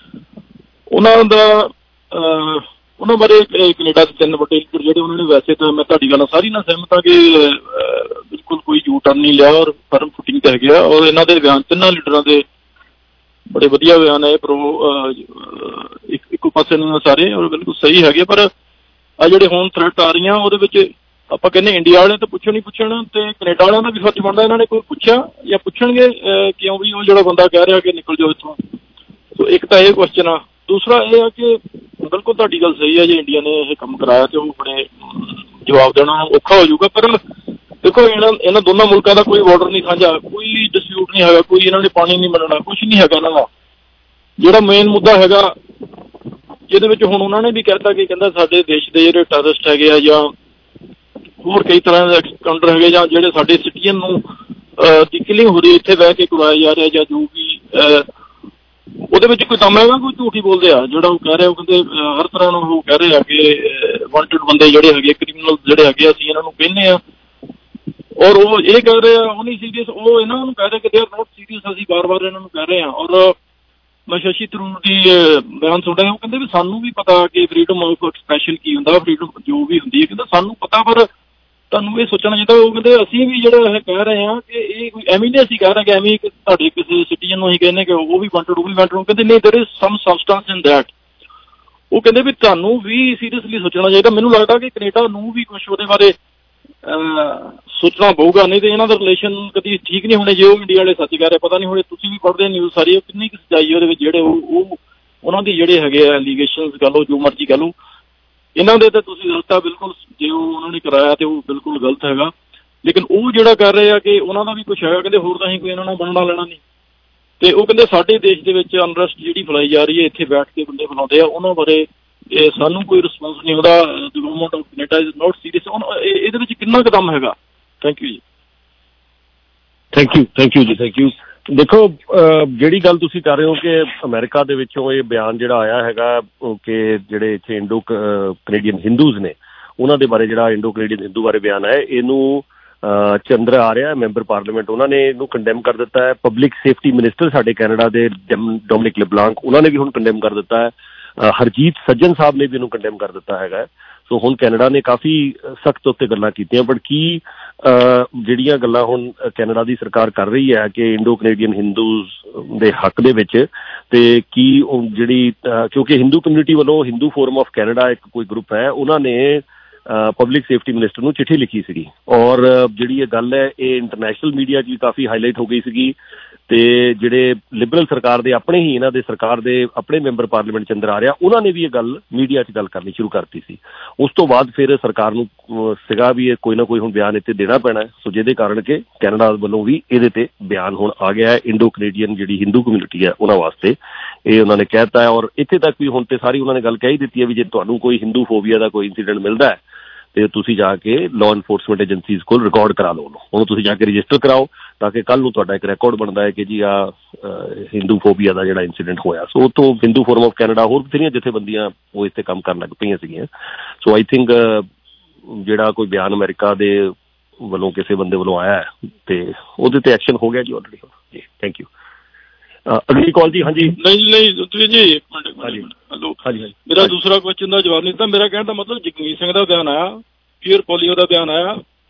ਉਹਨਾਂ ਦਾ ਉਹਨਾਂ ਬਾਰੇ ਕੈਨੇਡਾ ਦੇ ਤਿੰਨ ਵੱਡੇ ਲੀਡਰ ਜਿਹੜੇ ਉਹਨਾਂ ਨੇ, ਵੈਸੇ ਤਾਂ ਮੈਂ ਤੁਹਾਡੀ ਗੱਲ ਸਾਰੀ ਨਾਲ ਸਹਿਮਤ ਹਾਂ ਕਿ ਬਿਲਕੁਲ ਕੋਈ ਯੂ ਟਰਨ ਨਹੀਂ ਲਿਆ ਔਰ ਫਰਮ ਫੁਟਿੰਗ ਤੇ ਹੈਗੇ ਆ। ਔਰ ਇਹਨਾਂ ਦੇ ਬਿਆਨ ਤਿੰਨਾਂ ਲੀਡਰਾਂ ਦੇ ਬੜੇ ਵਧੀਆ ਬਿਆਨ ਹੈ, ਪ੍ਰੋ ਇੱਕ ਇੱਕੋ ਪਾਸੇ ਨੂੰ ਸਾਰੇ, ਔਰ ਬਿਲਕੁਲ ਸਹੀ ਹੈਗੇ। ਪਰ ਆ ਜਿਹੜੇ ਹੁਣ ਥ੍ਰੈਟ ਆ ਰਹੀਆਂ ਉਹਦੇ ਵਿੱਚ ਆਪਾਂ ਕਹਿੰਦੇ ਇੰਡੀਆ ਵਾਲਿਆਂ ਤੋਂ ਪੁੱਛਣ ਨਹੀਂ ਪੁੱਛਣ, ਤੇ ਕੈਨੇਡਾ ਵਾਲਿਆਂ ਦਾ ਵੀ ਫਰਜ਼ ਬਣਦਾ ਇਹਨਾਂ ਨੇ ਕੋਈ ਪੁੱਛਿਆ ਜਾਂ ਪੁੱਛਣਗੇ ਕਿਉਂ ਵੀ ਉਹ ਜਿਹੜਾ ਬੰਦਾ ਕਹਿ ਰਿਹਾ ਕਿ ਨਿਕਲ ਜਾਓ ਇੱਥੋਂ। ਸੋ ਇੱਕ ਤਾਂ ਇਹ ਕੁਐਸਚਨ ਆ। ਦੂਸਰਾ ਇਹ ਆ ਕਿ ਬਿਲਕੁਲ ਤੁਹਾਡੀ ਗੱਲ ਸਹੀ ਹੈ, ਜੇ ਇੰਡੀਆ ਨੇ ਇਹ ਕੰਮ ਕਰਾਇਆ ਤੇ ਉਹ ਬੜੇ ਜਵਾਬ ਦੇਣਾ ਔਖਾ ਹੋ ਜਾਊਗਾ। ਪਰ ਦੇਖੋ ਇਹਨਾਂ ਇਹਨਾਂ ਦੋਨਾਂ ਮੁਲਕਾਂ ਦਾ ਕੋਈ ਬਾਰਡਰ ਨਹੀਂ ਸਾਂਝਾ, ਕੋਈ ਡਿਸਪਿਊਟ ਨਹੀਂ ਹੈਗਾ, ਕੋਈ ਇਹਨਾਂ ਨੇ ਪਾਣੀ ਨਹੀਂ ਮੰਨਣਾ, ਕੁਛ ਨਹੀਂ ਹੈਗਾ ਇਹਨਾਂ ਦਾ। ਜਿਹੜਾ ਮੇਨ ਮੁੱਦਾ ਹੈਗਾ ਜਿਹਦੇ ਵਿੱਚ ਹੁਣ ਉਹਨਾਂ ਨੇ ਵੀ ਕਹਿਤਾ ਕਿ ਕਹਿੰਦਾ ਸਾਡੇ ਦੇਸ਼ ਦੇ ਜਿਹੜੇ ਟੈਰਰਿਸਟ ਹੈਗੇ ਆ ਜਾਂ ਹੋਰ ਕਈ ਤਰ੍ਹਾਂ ਦੇ ਕਾਊਂਟਰ ਹੈਗੇ ਜਾਂ ਜਿਹੜੇ ਸਾਡੇ ਸਿਟੀਜ਼ਨ ਨੂੰ ਦੀ ਕਿਲਿੰਗ ਹੋ ਰਹੀ ਇੱਥੇ ਬਹਿ ਕੇ ਕਰਵਾਇਆ ਜਾ ਰਿਹਾ ਜਾਂ ਜੋ ਵੀ, ਉਹਦੇ ਵਿੱਚ ਕੋਈ ਦਮ ਹੈਗਾ? ਕੋਈ ਝੂਠ ਹੀ ਬੋਲਦੇ ਆ। ਜਿਹੜਾ ਉਹ ਕਹਿ ਰਿਹਾ, ਉਹ ਕਹਿੰਦੇ ਹਰ ਤਰ੍ਹਾਂ ਨੂੰ ਉਹ ਕਹਿ ਰਹੇ ਆ ਕਿ ਵਾਂਟਡ ਬੰਦੇ ਜਿਹੜੇ ਹੈਗੇ, ਕ੍ਰਿਮੀਨਲ ਜਿਹੜੇ ਹੈਗੇ, ਅਸੀਂ ਇਹਨਾਂ ਨੂੰ ਕਹਿੰਦੇ ਆ। ਔਰ ਉਹ ਇਹ ਕਹਿ ਰਹੇ ਆ ਉਹ ਨਹੀਂ ਸੀਰੀਅਸ, ਉਹ ਇਹਨਾਂ ਨੂੰ ਕਹਿ ਰਹੇ ਕਿ ਦੇ ਆਰ ਨੋਟ ਸੀਰੀਅਸ, ਅਸੀਂ ਵਾਰ ਵਾਰ ਇਹਨਾਂ ਨੂੰ ਕਹਿ ਰਹੇ ਹਾਂ। ਔਰ ਮੈਂ ਸ਼ਸ਼ੀ ਥਰੂਰ ਦੀ ਬਿਆਨ ਸੁਣ ਰਿਹਾ, ਉਹ ਕਹਿੰਦੇ ਵੀ ਸਾਨੂੰ ਵੀ ਪਤਾ ਕਿ ਫਰੀਡਮ ਆਫ ਐਕਸਪ੍ਰੈਸ਼ਨ ਕੀ ਹੁੰਦਾ, ਫਰੀਡਮ ਜੋ ਵੀ ਹੁੰਦੀ ਹੈ, ਕਹਿੰਦਾ ਸਾਨੂੰ ਪਤਾ, ਪਰ ਤੁਹਾਨੂੰ ਇਹ ਸੋਚਣਾ ਚਾਹੀਦਾ। ਉਹ ਕਹਿੰਦੇ ਅਸੀਂ ਵੀ ਜਿਹੜਾ ਇਹ ਕਹਿ ਰਹੇ ਹਾਂ ਕਿ ਇਹ ਕੋਈ ਐਵੇਂ ਨਹੀਂ ਅਸੀਂ ਕਹਿ ਰਹੇ ਕਿ ਐਵੇਂ ਤੁਹਾਡੇ ਕਿਸੇ ਸਿਟੀਜ਼ਨ ਨੂੰ ਅਸੀਂ ਕਹਿੰਦੇ ਕਿ ਉਹ ਵੀ ਵਾਂਟਡ ਉਹ ਵੀ ਵਾਂਟਡ। ਉਹ ਕਹਿੰਦੇ ਨਹੀਂ, there is some substance in that. ਉਹ ਕਹਿੰਦੇ ਵੀ ਤੁਹਾਨੂੰ ਵੀ ਸੀਰੀਅਸਲੀ ਸੋਚਣਾ ਚਾਹੀਦਾ। ਮੈਨੂੰ ਲੱਗਦਾ ਕਿ ਕੈਨੇਡਾ ਨੂੰ ਵੀ ਕੁਛ ਉਹਦੇ ਬਾਰੇ ਸੋਚਣਾ ਪਊਗਾ, ਨਹੀਂ ਤੇ ਇਹਨਾਂ ਦਾ ਰਿਲੇਸ਼ਨ ਕਦੀ ਠੀਕ ਨਹੀਂ ਹੋਣੇ ਜੇ ਉਹ ਇੰਡੀਆ ਵਾਲੇ ਸੱਚ ਕਹਿ ਰਹੇ। ਪਤਾ ਨਹੀਂ ਹੋਣੇ, ਤੁਸੀਂ ਵੀ ਪੜ੍ਹਦੇ ਨਿਊਜ਼ ਸਾਰੀ, ਉਹ ਕਿੰਨੀ ਕੁ ਸੱਚਾਈ ਉਹਦੇ ਵਿੱਚ, ਜਿਹੜੇ ਉਹ ਉਹਨਾਂ ਦੀ ਜਿਹੜੇ ਹੈਗੇ ਆ ਐਲੀਗੇਸ਼ਨ ਕਹਿ ਲਓ, ਜੋ ਮਰਜ਼ੀ ਕਹਿ ਲਓ, ਇਹਨਾਂ ਦੇ ਤਾਂ ਤੁਸੀਂ ਗਲਤ ਆ ਬਿਲਕੁਲ। ਜੇ ਉਹ ਉਹਨਾਂ ਨੇ ਕਰਾਇਆ ਤੇ ਉਹ ਬਿਲਕੁਲ ਗਲਤ ਹੈਗਾ, ਲੇਕਿਨ ਉਹ ਜਿਹੜਾ ਕਰ ਰਹੇ ਆ ਕਿ ਉਹਨਾਂ ਦਾ ਵੀ ਕੁਛ ਹੈਗਾ। ਕਹਿੰਦੇ ਹੋਰ ਤਾਂ ਅਸੀਂ ਕੋਈ ਇਹਨਾਂ ਨਾਲ ਬਣਨਾ ਲੈਣਾ ਨਹੀਂ। ਤੇ ਉਹ ਕਹਿੰਦੇ ਸਾਡੇ ਦੇਸ਼ ਦੇ ਵਿੱਚ ਅਨਰੈਸਟ ਜਿਹੜੀ ਫੈਲਾਈ ਜਾ ਰਹੀ ਹੈ, ਇੱਥੇ ਬੈਠ ਕੇ ਬੰਦੇ ਫੈਲਾਉਂਦੇ ਆ, ਉਹਨਾਂ ਬਾਰੇ ਇਹ ਸਾਨੂੰ ਕੋਈ ਰਿਸਪੌਂਸ ਨਹੀਂ ਹੁੰਦਾ। Government of Canada is not serious. ਇਹਦੇ ਵਿੱਚ ਕਿੰਨਾ ਕੁ ਦਮ ਹੈਗਾ? ਥੈਂਕ ਯੂ ਜੀ। ਥੈਂਕ ਯੂ ਥੈਂਕ ਯੂ ਜੀ ਥੈਂਕ ਯੂ। ਦੇਖੋ, ਜਿਹੜੀ ਗੱਲ ਤੁਸੀਂ ਕਰ ਰਹੇ ਹੋ ਕਿ ਅਮਰੀਕਾ ਦੇ ਵਿੱਚੋਂ ਇਹ ਬਿਆਨ ਜਿਹੜਾ ਆਇਆ ਹੈਗਾ ਕਿ ਜਿਹੜੇ ਇੱਥੇ ਇੰਡੋ ਕੈਨੇਡੀਅਨ ਹਿੰਦੂਜ਼ ਨੇ, ਉਹਨਾਂ ਦੇ ਬਾਰੇ ਜਿਹੜਾ ਇੰਡੋ ਕੈਨੇਡੀਅਨ ਹਿੰਦੂ ਬਾਰੇ ਬਿਆਨ ਹੈ, ਇਹਨੂੰ ਚੰਦਰ ਆਰਿਆ ਮੈਂਬਰ ਪਾਰਲੀਮੈਂਟ, ਉਹਨਾਂ ਨੇ ਇਹਨੂੰ ਕੰਡੈਮ ਕਰ ਦਿੱਤਾ ਹੈ। ਪਬਲਿਕ ਸੇਫਟੀ ਮਿਨਿਸਟਰ ਸਾਡੇ ਕੈਨੇਡਾ ਦੇ ਡੋਮਿਨਿਕ ਲਿਬਲਾਂਕ, ਉਹਨਾਂ ਨੇ ਵੀ ਹੁਣ ਕੰਡੈਮ ਕਰ ਦਿੱਤਾ ਹੈ। ਹਰਜੀਤ ਸੱਜਣ ਸਾਹਿਬ ਨੇ ਵੀ ਇਹਨੂੰ ਕੰਡੈਮ ਕਰ ਦਿੱਤਾ ਹੈਗਾ। ਸੋ ਹੁਣ ਕੈਨੇਡਾ ਨੇ ਕਾਫੀ ਸਖਤ ਉੱਤੇ ਗੱਲਾਂ ਕੀਤੀਆਂ। ਬਟ ਕੀ ਜਿਹੜੀਆਂ ਗੱਲਾਂ ਹੁਣ ਕੈਨੇਡਾ ਦੀ ਸਰਕਾਰ ਕਰ ਰਹੀ ਹੈ ਕਿ ਇੰਡੋ ਕੈਨੇਡੀਅਨ ਹਿੰਦੂਜ਼ ਦੇ ਹੱਕ ਦੇ ਵਿੱਚ, ਤੇ ਕੀ ਜਿਹੜੀ ਕਿਉਂਕਿ ਹਿੰਦੂ ਕਮਿਊਨਿਟੀ ਵੱਲੋਂ ਹਿੰਦੂ ਫੋਰਮ ਆਫ ਕੈਨੇਡਾ ਇੱਕ ਕੋਈ ਗਰੁੱਪ ਹੈ, ਉਹਨਾਂ ਨੇ ਪਬਲਿਕ ਸੇਫਟੀ ਮਿਨਿਸਟਰ ਨੂੰ ਚਿੱਠੀ ਲਿਖੀ ਸੀਗੀ। ਔਰ ਜਿਹੜੀ ਇਹ ਗੱਲ ਹੈ ਇਹ ਇੰਟਰਨੈਸ਼ਨਲ ਮੀਡੀਆ 'ਚ ਵੀ ਕਾਫੀ ਹਾਈਲਾਈਟ ਹੋ ਗਈ ਸੀਗੀ। ਤੇ ਜਿਹੜੇ ਲਿਬਰਲ ਸਰਕਾਰ ਦੇ ਆਪਣੇ ਹੀ ਇਹਨਾਂ ਦੇ ਸਰਕਾਰ ਦੇ ਆਪਣੇ ਮੈਂਬਰ ਪਾਰਲੀਮੈਂਟ ਚੰਦਰ ਆਰਿਆ, ਉਹਨਾਂ ਨੇ ਵੀ ਇਹ ਗੱਲ ਮੀਡੀਆ 'ਚ ਗੱਲ ਕਰਨੀ ਸ਼ੁਰੂ ਕਰਤੀ ਸੀ। ਉਸ ਤੋਂ ਬਾਅਦ ਫਿਰ ਸਰਕਾਰ ਨੂੰ ਸੀਗਾ ਵੀ ਇਹ ਕੋਈ ਨਾ ਕੋਈ ਹੁਣ ਬਿਆਨ ਇੱਥੇ ਦੇਣਾ ਪੈਣਾ। ਸੋ ਜਿਹਦੇ ਕਾਰਨ ਕਿ ਕੈਨੇਡਾ ਵੱਲੋਂ ਵੀ ਇਹਦੇ ਤੇ ਬਿਆਨ ਹੁਣ ਆ ਗਿਆ ਹੈ। ਇੰਡੋ ਕੈਨੇਡੀਅਨ ਜਿਹੜੀ ਹਿੰਦੂ ਕਮਿਊਨਿਟੀ ਹੈ ਉਹਨਾਂ ਵਾਸਤੇ ਇਹ ਉਹਨਾਂ ਨੇ ਕਹਿ ਦਿੱਤਾ ਹੈ। ਔਰ ਇੱਥੇ ਤੱਕ ਵੀ ਹੁਣ ਤੇ ਸਾਰੀ ਉਹਨਾਂ ਨੇ ਗੱਲ ਕਹਿ ਹੀ ਦਿੱਤੀ ਹੈ ਵੀ ਜੇ ਤੁਹਾਨੂੰ ਕੋਈ ਹਿੰਦੂ ਫੋਬੀਆ ਦਾ ਕੋਈ ਇੰਸੀਡੈਂਟ ਮਿਲਦਾ ਹੈ ਤੇ ਤੁਸੀਂ ਜਾ ਕੇ ਲਾਅ ਇਨਫੋਰਸਮੈਂਟ ਏਜੰਸੀਜ਼ ਕੋਲ ਰਿਕਾਰਡ ਕਰਾ ਲਓ, ਉਹਨੂੰ ਤੁਸੀਂ ਜਾ ਕੇ ਰਜਿਸਟਰ ਕਰਾਓ ਤਾਂ ਕਿ ਕੱਲ੍ਹ ਨੂੰ ਤੁਹਾਡਾ ਇੱਕ ਰਿਕਾਰਡ ਬਣਦਾ ਹੈ ਕਿ ਜੀ ਆ ਹਿੰਦੂ ਫੋਬੀਆ ਦਾ ਜਿਹੜਾ ਇੰਸੀਡੈਂਟ ਹੋਇਆ। ਸੋ ਉਹ ਤੋਂ ਹਿੰਦੂ ਫੋਰਮ ਆਫ ਕੈਨੇਡਾ ਹੋਰ ਬਥੇਰੀਆਂ ਜਥੇਬੰਦੀਆਂ ਉਹ ਇਸ 'ਤੇ ਕੰਮ ਕਰਨ ਲੱਗ ਪਈਆਂ ਸੀਗੀਆਂ। ਸੋ ਆਈ ਥਿੰਕ ਜਿਹੜਾ ਕੋਈ ਬਿਆਨ ਅਮਰੀਕਾ ਦੇ ਵੱਲੋਂ ਕਿਸੇ ਬੰਦੇ ਵੱਲੋਂ ਆਇਆ ਤੇ ਉਹਦੇ 'ਤੇ ਐਕਸ਼ਨ ਹੋ ਗਿਆ ਜੀ ਆਲਰੇਡੀ ਜੀ। Thank you. ਅਗਲੀ ਕਾਲ ਜੀ। ਹਾਂਜੀ ਨਹੀਂ ਨਹੀਂ ਤੁਸੀਂ ਜੀ ਇੱਕ ਮਿੰਟ ਹਾਂਜੀ ਹੈਲੋ ਹਾਂਜੀ ਮੇਰਾ ਦੂਸਰਾ ਕੁਐਸਚਨ ਦਾ ਜਵਾਬ ਨਹੀਂ ਦਿੱਤਾ। ਮੇਰਾ ਕਹਿਣ ਦਾ ਮਤਲਬ ਜਗਮੀਤ ਸਿੰਘ ਦਾ ਬਿਆਨ ਆਇਆ, ਪੀਅਰ ਪੋਲੀਓ ਦਾ ਬਿਆਨ ਆਇਆ,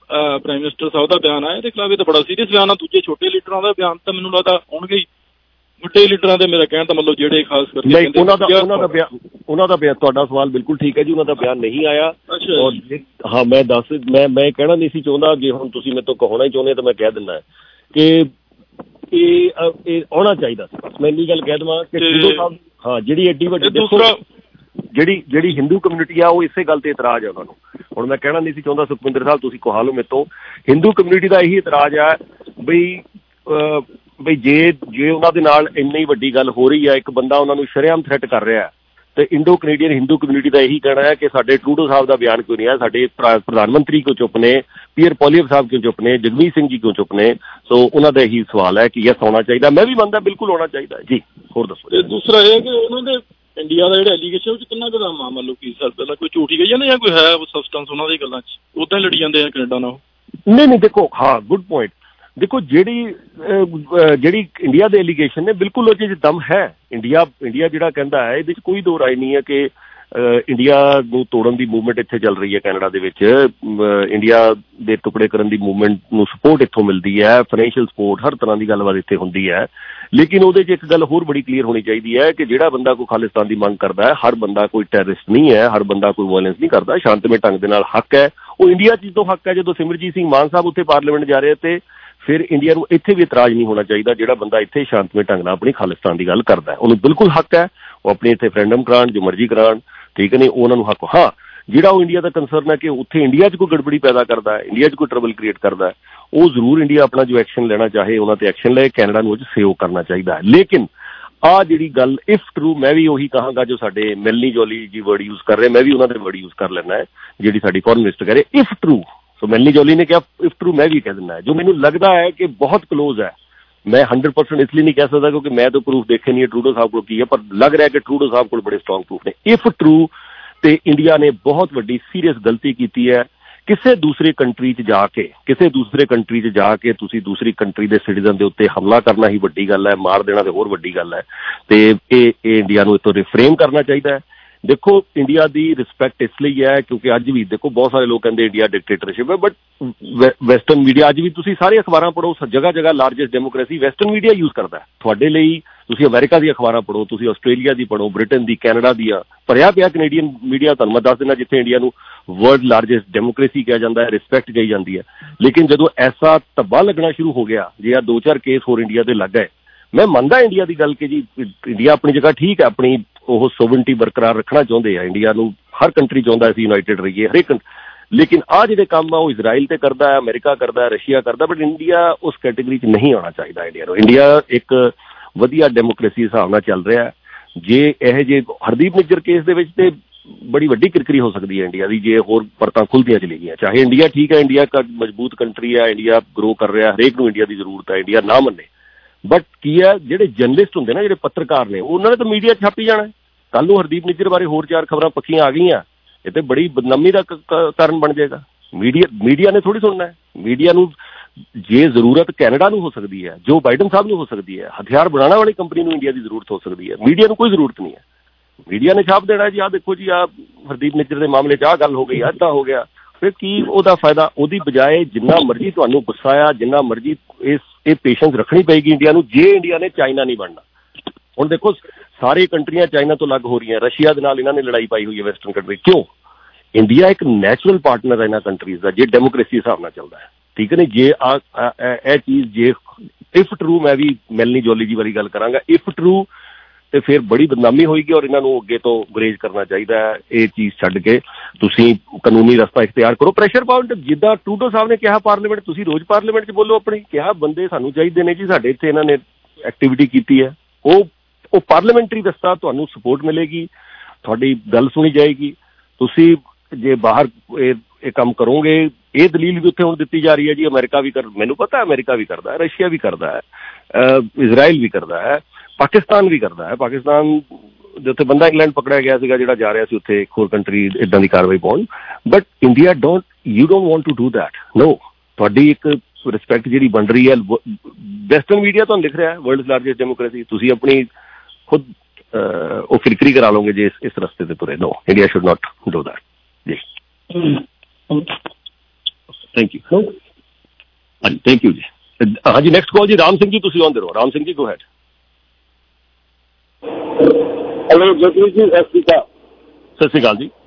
ਪ੍ਰਾਈਮ ਮਿਨਿਸਟਰ ਸਾਹਿਬ ਦਾ ਬਿਆਨ ਆਇਆ ਇਹਦੇ ਖਿਲਾਫ, ਇਹ ਤਾਂ ਬੜਾ ਸੀਰੀਅਸ ਬਿਆਨ ਆ। ਦੂਜੇ ਛੋਟੇ ਲੀਡਰਾਂ ਦਾ ਬਿਆਨ ਤਾਂ ਮੈਨੂੰ ਲੱਗਦਾ ਆਉਣਗੇ ਹੀ, ਵੱਡੇ ਲੀਡਰਾਂ ਦੇ ਮੇਰਾ ਕਹਿਣ ਦਾ ਮਤਲਬ ਜਿਹੜੇ ਖਾਸ ਕਰਕੇ ਨਹੀਂ ਉਹਨਾਂ ਦਾ ਉਹਨਾਂ ਦਾ ਬਿਆਨ ਉਹਨਾਂ ਦਾ ਬਿਆਨ ਤੁਹਾਡਾ ਸਵਾਲ ਬਿਲਕੁਲ ਠੀਕ ਹੈ ਜੀ, ਉਹਨਾਂ ਦਾ ਬਿਆਨ ਨਹੀਂ ਆਇਆ। ਔਰ ਹਾਂ ਮੈਂ ਦੱਸ ਮੈਂ ਮੈਂ ਕਹਿਣਾ ਨਹੀਂ ਸੀ ਚਾਹੁੰਦਾ, ਜੇ ਹੁਣ ਤੁਸੀਂ ਮੇਰੇ ਤੋਂ ਕਹਾਉਣਾ ਹੀ ਚਾਹੁੰਦੇ ਤਾਂ ਮੈਂ ਕਹਿ ਦਿੰਦਾ ਕਿ ਇਹ ਇਹ ਆਉਣਾ ਚਾਹੀਦਾ ਸੀ। ਬਸ ਮੈਂ ਇੰਨੀ ਗੱਲ ਕਹਿ ਦੇਵਾਂ ਕਿ ਹਾਂ ਜਿਹੜੀ ਐਡੀ ਵੱਡੀ ਦੂਸਰਾ ਜਿਹੜੀ ਜਿਹੜੀ ਹਿੰਦੂ ਕਮਿਊਨਿਟੀ ਆ ਉਹ ਇਸੇ ਗੱਲ ਤੇ ਇਤਰਾਜ਼ ਹੈ ਉਹਨਾਂ ਨੂੰ। ਹੁਣ ਮੈਂ ਕਹਿਣਾ ਨਹੀਂ ਸੀ ਚਾਹੁੰਦਾ ਸੁਖਵਿੰਦਰ ਸਾਹਿਬ, ਤੁਸੀਂ ਕਹਾ ਲਓ ਮੇਰੇ ਤੋਂ, ਹਿੰਦੂ ਕਮਿਊਨਿਟੀ ਦਾ ਇਹੀ ਇਤਰਾਜ਼ ਹੈ ਬਈ ਬਈ ਜੇ ਜੇ ਉਹਨਾਂ ਦੇ ਨਾਲ ਇੰਨੀ ਵੱਡੀ ਗੱਲ ਹੋ ਰਹੀ ਹੈ, ਇੱਕ ਬੰਦਾ ਉਹਨਾਂ ਨੂੰ ਸ਼ਰੇਆਮ ਥ੍ਰੈਟ ਕਰ ਰਿਹਾ, ਤੇ ਇੰਡੋ ਕੈਨੇਡੀਅਨ ਹਿੰਦੂ ਕਮਿਊਨਿਟੀ ਦਾ ਇਹੀ ਕਹਿਣਾ ਹੈ ਕਿ ਸਾਡੇ ਟਰੂਡੋ ਸਾਹਿਬ ਦਾ ਬਿਆਨ ਕਿਉਂ ਨਹੀਂ ਹੈ, ਸਾਡੇ ਪ੍ਰਧਾਨ ਮੰਤਰੀ ਕਿਉਂ ਚੁੱਪ ਨੇ, ਪੀਅਰ ਪੋਲੀਅਮ ਸਾਹਿਬ ਕਿਉਂ ਚੁੱਪ ਨੇ, ਜਗਮੀਤ ਸਿੰਘ ਜੀ ਕਿਉਂ ਚੁੱਪ ਨੇ। ਸੋ ਉਹਨਾਂ ਦਾ ਇਹੀ ਸਵਾਲ ਹੈ ਕਿ ਯੈਸ ਆਉਣਾ ਚਾਹੀਦਾ। ਮੈਂ ਵੀ ਮੰਨਦਾ ਬਿਲਕੁਲ ਆਉਣਾ ਚਾਹੀਦਾ ਜੀ। ਹੋਰ ਦੱਸੋ। ਤੇ ਦੂਸਰਾ ਇਹ ਹੈ ਕਿ ਉਹਨਾਂ ਦੇ ਇੰਡੀਆ ਦਾ ਜਿਹੜਾ ਐਲੀਗੇਸ਼ਨ ਉਹ 'ਚ ਕਿੰਨਾ ਕੁ ਦਾ ਮਤਲਬ ਕੀ ਸਰ ਪਹਿਲਾਂ ਕੋਈ ਝੂਠੀ ਗਈ ਹੈ ਨਾ ਜਾਂ ਕੋਈ ਹੈ ਸਬਸਟੈਂਸ ਉਹਨਾਂ ਦੀ ਗੱਲਾਂ 'ਚ, ਉੱਦਾਂ ਹੀ ਲੜੀ ਜਾਂਦੇ ਆ ਕੈਨੇਡਾ ਨਾਲ? ਨਹੀਂ ਨਹੀਂ ਦੇਖੋ, ਹਾਂ ਗੁੱਡ ਪੁਆਇੰਟ। ਦੇਖੋ ਜਿਹੜੀ ਜਿਹੜੀ ਇੰਡੀਆ ਦੇ ਐਲੀਗੇਸ਼ਨ ਨੇ ਬਿਲਕੁਲ ਉਹਦੇ 'ਚ ਦਮ ਹੈ। ਇੰਡੀਆ ਇੰਡੀਆ ਜਿਹੜਾ ਕਹਿੰਦਾ ਹੈ ਇਹਦੇ 'ਚ ਕੋਈ ਦੋ ਰਾਏ ਨਹੀਂ ਹੈ ਕਿ ਇੰਡੀਆ ਨੂੰ ਤੋੜਨ ਦੀ ਮੂਵਮੈਂਟ ਇੱਥੇ ਚੱਲ ਰਹੀ ਹੈ ਕੈਨੇਡਾ ਦੇ ਵਿੱਚ, ਇੰਡੀਆ ਦੇ ਟੁਕੜੇ ਕਰਨ ਦੀ ਮੂਵਮੈਂਟ ਨੂੰ ਸਪੋਰਟ ਇੱਥੋਂ ਮਿਲਦੀ ਹੈ, ਫਾਈਨੈਂਸ਼ੀਅਲ ਸਪੋਰਟ, ਹਰ ਤਰ੍ਹਾਂ ਦੀ ਗੱਲਬਾਤ ਇੱਥੇ ਹੁੰਦੀ ਹੈ। ਲੇਕਿਨ ਉਹਦੇ 'ਚ ਇੱਕ ਗੱਲ ਹੋਰ ਬੜੀ ਕਲੀਅਰ ਹੋਣੀ ਚਾਹੀਦੀ ਹੈ ਕਿ ਜਿਹੜਾ ਬੰਦਾ ਕੋਈ ਖਾਲਿਸਤਾਨ ਦੀ ਮੰਗ ਕਰਦਾ ਹੈ, ਹਰ ਬੰਦਾ ਕੋਈ ਟੈਰਰਿਸਟ ਨਹੀਂ ਹੈ, ਹਰ ਬੰਦਾ ਕੋਈ ਵਾਇਲੈਂਸ ਨਹੀਂ ਕਰਦਾ, ਸ਼ਾਂਤਮਈ ਢੰਗ ਦੇ ਨਾਲ ਹੱਕ ਹੈ ਉਹ ਇੰਡੀਆ 'ਚ ਤੋਂ ਹੱਕ ਹੈ। ਜਦੋਂ ਸਿਮਰਜੀਤ ਸਿੰਘ ਮਾਨ ਸਾਹਿਬ ਉੱਥੇ ਪਾਰਲੀਮੈਂਟ ਜਾ ਰਹੇ ਤੇ ਫਿਰ ਇੰਡੀਆ ਨੂੰ ਇੱਥੇ ਵੀ ਇਤਰਾਜ਼ ਨਹੀਂ ਹੋਣਾ ਚਾਹੀਦਾ। ਜਿਹੜਾ ਬੰਦਾ ਇੱਥੇ ਸ਼ਾਂਤਮਈ ਢੰਗ ਨਾਲ ਆਪਣੀ ਖਾਲਿਸਤਾਨ ਦੀ ਗੱਲ ਕਰਦਾ ਹੈ ਉਹਨੂੰ ਬਿਲਕੁਲ ਹੱਕ ਹੈ, ਉਹ ਆਪਣੇ ਇੱਥੇ ਰੈਫਰੈਂਡਮ ਕਰਾਉਣ, ਜੋ ਮਰਜ਼ੀ ਕਰਾਉਣ, ਠੀਕ ਹੈ ਨਹੀਂ, ਉਹਨਾਂ ਨੂੰ ਹੱਕ। ਹਾਂ ਜਿਹੜਾ ਉਹ ਇੰਡੀਆ ਦਾ ਕੰਸਰਨ ਹੈ ਕਿ ਉੱਥੇ ਇੰਡੀਆ 'ਚ ਕੋਈ ਗੜਬੜੀ ਪੈਦਾ ਕਰਦਾ ਹੈ, ਇੰਡੀਆ 'ਚ ਕੋਈ ਟਰਬਲ ਕ੍ਰੀਏਟ ਕਰਦਾ ਹੈ, ਉਹ ਜ਼ਰੂਰ ਇੰਡੀਆ ਆਪਣਾ ਜੋ ਐਕਸ਼ਨ ਲੈਣਾ ਚਾਹੇ ਉਹਨਾਂ ਤੇ ਐਕਸ਼ਨ ਲਏ, ਕੈਨੇਡਾ ਨੂੰ ਉਹ 'ਚ ਸਹਿਯੋਗ ਕਰਨਾ ਚਾਹੀਦਾ ਹੈ। ਲੇਕਿਨ ਆਹ ਜਿਹੜੀ ਗੱਲ ਇਫ ਟਰੂ, ਮੈਂ ਵੀ ਉਹੀ ਕਹਾਂਗਾ ਜੋ ਸਾਡੇ Melanie Joly ji word use ਕਰ ਰਹੇ, ਮੈਂ ਵੀ ਉਹਨਾਂ ਦੇ ਵਰਡ ਯੂਜ਼ ਕਰ ਲੈਣਾ ਹੈ ਜਿਹੜੀ ਸਾਡੀ ਫੋਰਨ ਮਿਨਿਸਟਰ ਕਹਿ ਰਹੇ if true. So Melanie Joly ਨੇ ਕਿਹਾ ਇਫ ਟਰੂ, ਮੈਂ ਵੀ ਕਹਿ ਦਿੰਦਾ ਹੈ, ਜੋ ਮੈਨੂੰ ਲੱਗਦਾ ਹੈ ਕਿ ਬਹੁਤ ਕਲੋਜ਼ ਹੈ। ਮੈਂ ਹੰਡਰਡ ਪਰਸੈਂਟ ਇਸ ਲਈ ਨਹੀਂ ਕਹਿ ਸਕਦਾ ਕਿਉਂਕਿ ਮੈਂ ਤਾਂ ਪ੍ਰੂਫ ਦੇਖੇ ਨਹੀਂ ਹੈ ਟਰੂਡੋ ਸਾਹਿਬ ਕੋਲ ਕੀ ਹੈ, ਪਰ ਲੱਗ ਰਿਹਾ ਕਿ ਟਰੂਡੋ ਸਾਹਿਬ ਕੋਲ ਬੜੇ ਸਟਰੋਂਗ ਪ੍ਰੂਫ ਨੇ। ਇਫ ਟਰੂ ਤੇ ਇੰਡੀਆ ਨੇ ਬਹੁਤ ਵੱਡੀ ਸੀਰੀਅਸ ਗਲਤੀ ਕੀਤੀ ਹੈ। ਕਿਸੇ ਦੂਸਰੇ ਕੰਟਰੀ 'ਚ ਜਾ ਕੇ ਕਿਸੇ ਦੂਸਰੇ ਕੰਟਰੀ 'ਚ ਜਾ ਕੇ ਤੁਸੀਂ ਦੂਸਰੀ ਕੰਟਰੀ ਦੇ ਸਿਟੀਜ਼ਨ ਦੇ ਉੱਤੇ ਹਮਲਾ ਕਰਨਾ ਹੀ ਵੱਡੀ ਗੱਲ ਹੈ, ਮਾਰ ਦੇਣਾ ਤੇ ਹੋਰ ਵੱਡੀ ਗੱਲ ਹੈ। ਤੇ ਇਹ ਇਹ ਇੰਡੀਆ ਨੂੰ ਇੱਥੋਂ ਰਿਫਰੇਮ ਕਰਨਾ ਚਾਹੀਦਾ ਹੈ। ਦੇਖੋ ਇੰਡੀਆ ਦੀ ਰਿਸਪੈਕਟ ਇਸ ਲਈ ਹੈ ਕਿਉਂਕਿ ਅੱਜ ਵੀ ਦੇਖੋ ਬਹੁਤ ਸਾਰੇ ਲੋਕ ਕਹਿੰਦੇ ਇੰਡੀਆ ਡਿਕਟੇਟਰਸ਼ਿਪ ਹੈ, ਬਟ ਵੈਸਟਰਨ ਮੀਡੀਆ ਅੱਜ ਵੀ ਤੁਸੀਂ ਸਾਰੇ ਅਖਬਾਰਾਂ ਪੜ੍ਹੋ, ਜਗ੍ਹਾ ਜਗ੍ਹਾ largest democracy western media use ਕਰਦਾ ਹੈ। ਤੁਹਾਡੇ ਲਈ ਤੁਸੀਂ ਅਮਰੀਕਾ ਦੀ ਅਖਬਾਰਾਂ ਪੜ੍ਹੋ, ਤੁਸੀਂ ਆਸਟ੍ਰੇਲੀਆ ਦੀ ਪੜ੍ਹੋ, ਬ੍ਰਿਟਨ ਦੀ, ਕੈਨੇਡਾ ਦੀ ਆ, ਭਰਿਆ ਪਿਆ ਕੈਨੇਡੀਅਨ ਮੀਡੀਆ। ਤੁਹਾਨੂੰ ਮੈਂ ਦੱਸ ਦਿੰਦਾ ਜਿੱਥੇ ਇੰਡੀਆ ਨੂੰ ਵਰਲਡ ਲਾਰਜੈਸਟ ਡੈਮੋਕ੍ਰੇਸੀ ਕਿਹਾ ਜਾਂਦਾ ਹੈ, ਰਿਸਪੈਕਟ ਕਹੀ ਜਾਂਦੀ ਹੈ। ਲੇਕਿਨ ਜਦੋਂ ਐਸਾ ਧੱਬਾ ਲੱਗਣਾ ਸ਼ੁਰੂ ਹੋ ਗਿਆ, ਜੇ ਆ ਦੋ ਚਾਰ ਕੇਸ ਹੋਰ ਇੰਡੀਆ ਦੇ ਲੱਗ ਗਏ, ਮੈਂ ਮੰਨਦਾ ਇੰਡੀਆ ਦੀ ਗੱਲ ਕਿ ਜੀ ਇੰਡੀਆ ਆਪਣੀ ਜਗ੍ਹਾ ਠੀਕ ਹੈ, ਆਪਣੀ ਉਹ ਸੋਵਰਨਟੀ ਬਰਕਰਾਰ ਰੱਖਣਾ ਚਾਹੁੰਦੇ ਆ। ਇੰਡੀਆ ਨੂੰ ਹਰ ਕੰਟਰੀ ਚਾਹੁੰਦਾ ਅਸੀਂ ਯੂਨਾਈਟਿਡ ਰਹੀਏ ਹਰੇਕ, ਲੇਕਿਨ ਆਹ ਜਿਹੜੇ ਕੰਮ ਆ ਉਹ ਇਜ਼ਰਾਈਲ ਤੇ ਕਰਦਾ ਹੈ, ਅਮਰੀਕਾ ਕਰਦਾ ਹੈ, ਰਸ਼ੀਆ ਕਰਦਾ, ਬਟ ਇੰਡੀਆ ਉਸ ਕੈਟੇਗਰੀ 'ਚ ਨਹੀਂ ਆਉਣਾ ਚਾਹੀਦਾ। ਇੰਡੀਆ ਨੂੰ ਇੰਡੀਆ ਇੱਕ ਵਧੀਆ ਡੈਮੋਕ੍ਰੇਸੀ ਹਿਸਾਬ ਨਾਲ ਚੱਲ ਰਿਹਾ। ਜੇ ਇਹ ਜੇ ਹਰਦੀਪ ਨਿੱਜਰ ਕੇਸ ਦੇ ਵਿੱਚ ਤੇ ਬੜੀ ਵੱਡੀ ਕਿਰਕਰੀ ਹੋ ਸਕਦੀ ਹੈ ਇੰਡੀਆ ਦੀ ਜੇ ਹੋਰ ਪਰਤਾਂ ਖੁੱਲਦੀਆਂ ਚਲੀ ਗਈਆਂ। ਚਾਹੇ ਇੰਡੀਆ ਠੀਕ ਹੈ, ਇੰਡੀਆ ਇੱਕ ਮਜ਼ਬੂਤ ਕੰਟਰੀ ਹੈ, ਇੰਡੀਆ ਗਰੋ ਕਰ ਰਿਹਾ, ਹਰੇਕ ਨੂੰ ਇੰਡੀਆ ਦੀ ਜ਼ਰੂਰਤ ਹੈ, ਇੰਡੀਆ ਨਾ ਮੰਨੇ, ਬਟ ਕੀ ਹੈ ਜਿਹੜੇ ਜਰਨਲਿਸਟ ਹੁੰਦੇ ਨਾ, ਜਿਹੜੇ ਪੱਤਰਕਾਰ ਨੇ, ਉਹਨਾਂ ਨੇ ਤਾਂ ਮੀਡੀਆ ਛਾਪੀ ਜਾਣਾ। ਕੱਲ ਨੂੰ ਹਰਦੀਪ ਨਿੱਜਰ ਬਾਰੇ ਹੋਰ ਚਾਰ ਖਬਰਾਂ ਪੱਕੀਆਂ ਆ ਗਈਆਂ, ਇਹ ਤੇ ਬੜੀ ਬਦਨਾਮੀ ਦਾ ਕਾਰਨ ਬਣ ਜਾਏਗਾ। ਮੀਡੀਆ ਮੀਡੀਆ ਨੇ ਥੋੜ੍ਹੀ ਸੁਣਨਾ ਹੈ। ਮੀਡੀਆ ਨੂੰ ਜੇ ਜ਼ਰੂਰਤ ਕੈਨੇਡਾ ਨੂੰ ਹੋ ਸਕਦੀ ਹੈ, ਜੋ ਬਾਈਡਨ ਸਾਹਿਬ ਨੂੰ ਹੋ ਸਕਦੀ ਹੈ, ਹਥਿਆਰ ਬਣਾਉਣ ਵਾਲੀ ਕੰਪਨੀ ਨੂੰ ਇੰਡੀਆ ਦੀ ਜ਼ਰੂਰਤ ਹੋ ਸਕਦੀ ਹੈ, ਮੀਡੀਆ ਨੂੰ ਕੋਈ ਜ਼ਰੂਰਤ ਨਹੀਂ ਹੈ। ਮੀਡੀਆ ਨੇ ਛਾਪ ਦੇਣਾ ਜੀ ਆਹ ਦੇਖੋ ਜੀ ਆਹ ਹਰਦੀਪ ਨਿੱਜਰ ਦੇ ਮਾਮਲੇ 'ਚ ਆਹ ਗੱਲ ਹੋ ਗਈ, ਇੱਦਾਂ ਹੋ ਗਿਆ, ਫਿਰ ਕੀ ਉਹਦਾ ਫਾਇਦਾ? ਉਹਦੀ ਬਜਾਏ ਜਿੰਨਾ ਮਰਜ਼ੀ ਤੁਹਾਨੂੰ ਗੁੱਸਾ ਆ, ਜਿੰਨਾ ਮਰਜ਼ੀ ਇਸ ਇਹ ਪੇਸ਼ੈਂਸ ਰੱਖਣੀ ਪਏਗੀ ਇੰਡੀਆ ਨੂੰ, ਜੇ ਇੰਡੀਆ ਨੇ ਚਾਈਨਾ ਨਹੀਂ ਬਣਨਾ। ਹੁਣ ਦੇਖੋ ਸਾਰੀ ਕੰਟਰੀਆਂ ਚਾਈਨਾ ਤੋਂ ਅਲੱਗ ਹੋ ਰਹੀਆਂ, ਰਸ਼ੀਆ ਦੇ ਨਾਲ ਇਹਨਾਂ ਨੇ ਲੜਾਈ ਪਾਈ ਹੋਈ ਹੈ ਵੈਸਟਰਨ ਕੰਟਰੀ, ਕਿਉਂ? ਇੰਡੀਆ ਇੱਕ ਨੈਚੁਰਲ ਪਾਰਟਨਰ ਹੈ ਇਹਨਾਂ ਕੰਟਰੀਜ਼ ਦਾ ਜੇ ਡੈਮੋਕ੍ਰੇਸੀ ਹਿਸਾਬ ਨਾਲ ਚੱਲਦਾ ਹੈ, ਠੀਕ ਹੈ ਨਹੀਂ। ਜੇ ਆ ਇਹ ਚੀਜ਼ ਜੇ ਇਫ ਟਰੂ, ਮੈਂ ਵੀ ਮੈਲਨੀ ਜੋਲੀ ਜੀ ਵਾਲੀ ਗੱਲ ਕਰਾਂਗਾ, ਇਫ ਟਰੂ ਤੇ ਫਿਰ ਬੜੀ ਬਦਨਾਮੀ ਹੋਏਗੀ ਔਰ ਇਹਨਾਂ ਨੂੰ ਅੱਗੇ ਤੋਂ ਗੁਰੇਜ਼ ਕਰਨਾ ਚਾਹੀਦਾ ਹੈ। ਇਹ ਚੀਜ਼ ਛੱਡ ਕੇ ਤੁਸੀਂ ਕਾਨੂੰਨੀ ਰਸਤਾ ਇਖਤਿਆਰ ਕਰੋ, ਪ੍ਰੈਸ਼ਰ ਪਾਓ। ਜਿੱਦਾਂ ਟਰੂਡੋ ਸਾਹਿਬ ਨੇ ਕਿਹਾ ਪਾਰਲੀਮੈਂਟ, ਤੁਸੀਂ ਰੋਜ਼ ਪਾਰਲੀਮੈਂਟ 'ਚ ਬੋਲੋ ਆਪਣੀ, ਕਿਹਾ ਬੰਦੇ ਸਾਨੂੰ ਚਾਹੀਦੇ ਨੇ ਜੀ, ਸਾਡੇ ਇੱਥੇ ਇਹਨਾਂ ਨੇ ਐਕਟੀਵਿਟੀ ਕੀਤੀ ਹੈ, ਉਹ ਉਹ ਪਾਰਲੀਮੈਂਟਰੀ ਰਸਤਾ ਤੁਹਾਨੂੰ ਸਪੋਰਟ ਮਿਲੇਗੀ, ਤੁਹਾਡੀ ਗੱਲ ਸੁਣੀ ਜਾਏਗੀ। ਤੁਸੀਂ ਜੇ ਬਾਹਰ ਇਹ ਇਹ ਕੰਮ ਕਰੋਗੇ, ਇਹ ਦਲੀਲ ਵੀ ਉੱਥੇ ਹੁਣ ਦਿੱਤੀ ਜਾ ਰਹੀ ਹੈ ਜੀ ਅਮਰੀਕਾ ਵੀ ਕਰ, ਮੈਨੂੰ ਪਤਾ ਅਮਰੀਕਾ ਵੀ ਕਰਦਾ ਹੈ, ਰਸ਼ੀਆ ਵੀ ਕਰਦਾ ਹੈ, ਇਜ਼ਰਾਈਲ ਵੀ ਕਰਦਾ ਹੈ, ਪਾਕਿਸਤਾਨ ਵੀ ਕਰਦਾ ਹੈ। ਪਾਕਿਸਤਾਨ ਦੇ ਉੱਤੇ ਬੰਦਾ ਇੰਗਲੈਂਡ ਪਕੜਿਆ ਗਿਆ ਸੀਗਾ ਜਿਹੜਾ ਜਾ ਰਿਹਾ ਸੀ ਉੱਥੇ ਇੱਕ ਹੋਰ ਕੰਟਰੀ ਇੱਦਾਂ ਦੀ ਕਾਰਵਾਈ ਪਾਉਣ, but India don't you don't want to do that. No, ਤੁਹਾਡੀ ਇੱਕ ਰਿਸਪੈਕਟ ਜਿਹੜੀ ਬਣ ਰਹੀ ਹੈ, ਵੈਸਟਰਨ ਮੀਡੀਆ ਤੁਹਾਨੂੰ ਲਿਖ ਰਿਹਾ ਹੈ ਵਰਲਡ ਲਾਰਜੈਸਟ ਡੈਮੋਕ੍ਰੇਸੀ, ਤੁਸੀਂ ਆਪਣੀ ਖੁਦ ਉਹ ਫਿਕਰੀ ਕਰਾ ਲਓਗੇ ਜੇ ਇਸ ਰਸਤੇ ਤੇ ਤੁਰੇ। No, India should not do that ਜੀ। ਥੈਂਕ ਯੂ ਹਾਂਜੀ ਥੈਂਕ ਯੂ ਜੀ ਹਾਂਜੀ ਨੈਕਸਟ ਕਾਲ ਜੀ ਰਾਮ ਸਿੰਘ ਜੀ ਤੁਸੀਂ ਆਉਂਦੇ ਰਹੋ Ram Singh ji go ahead hello Jasvir ਜੀ ਸਤਿ ਸ਼੍ਰੀ ਅਕਾਲ ਸਤਿ ਸ਼੍ਰੀ ਅਕਾਲ ਜੀ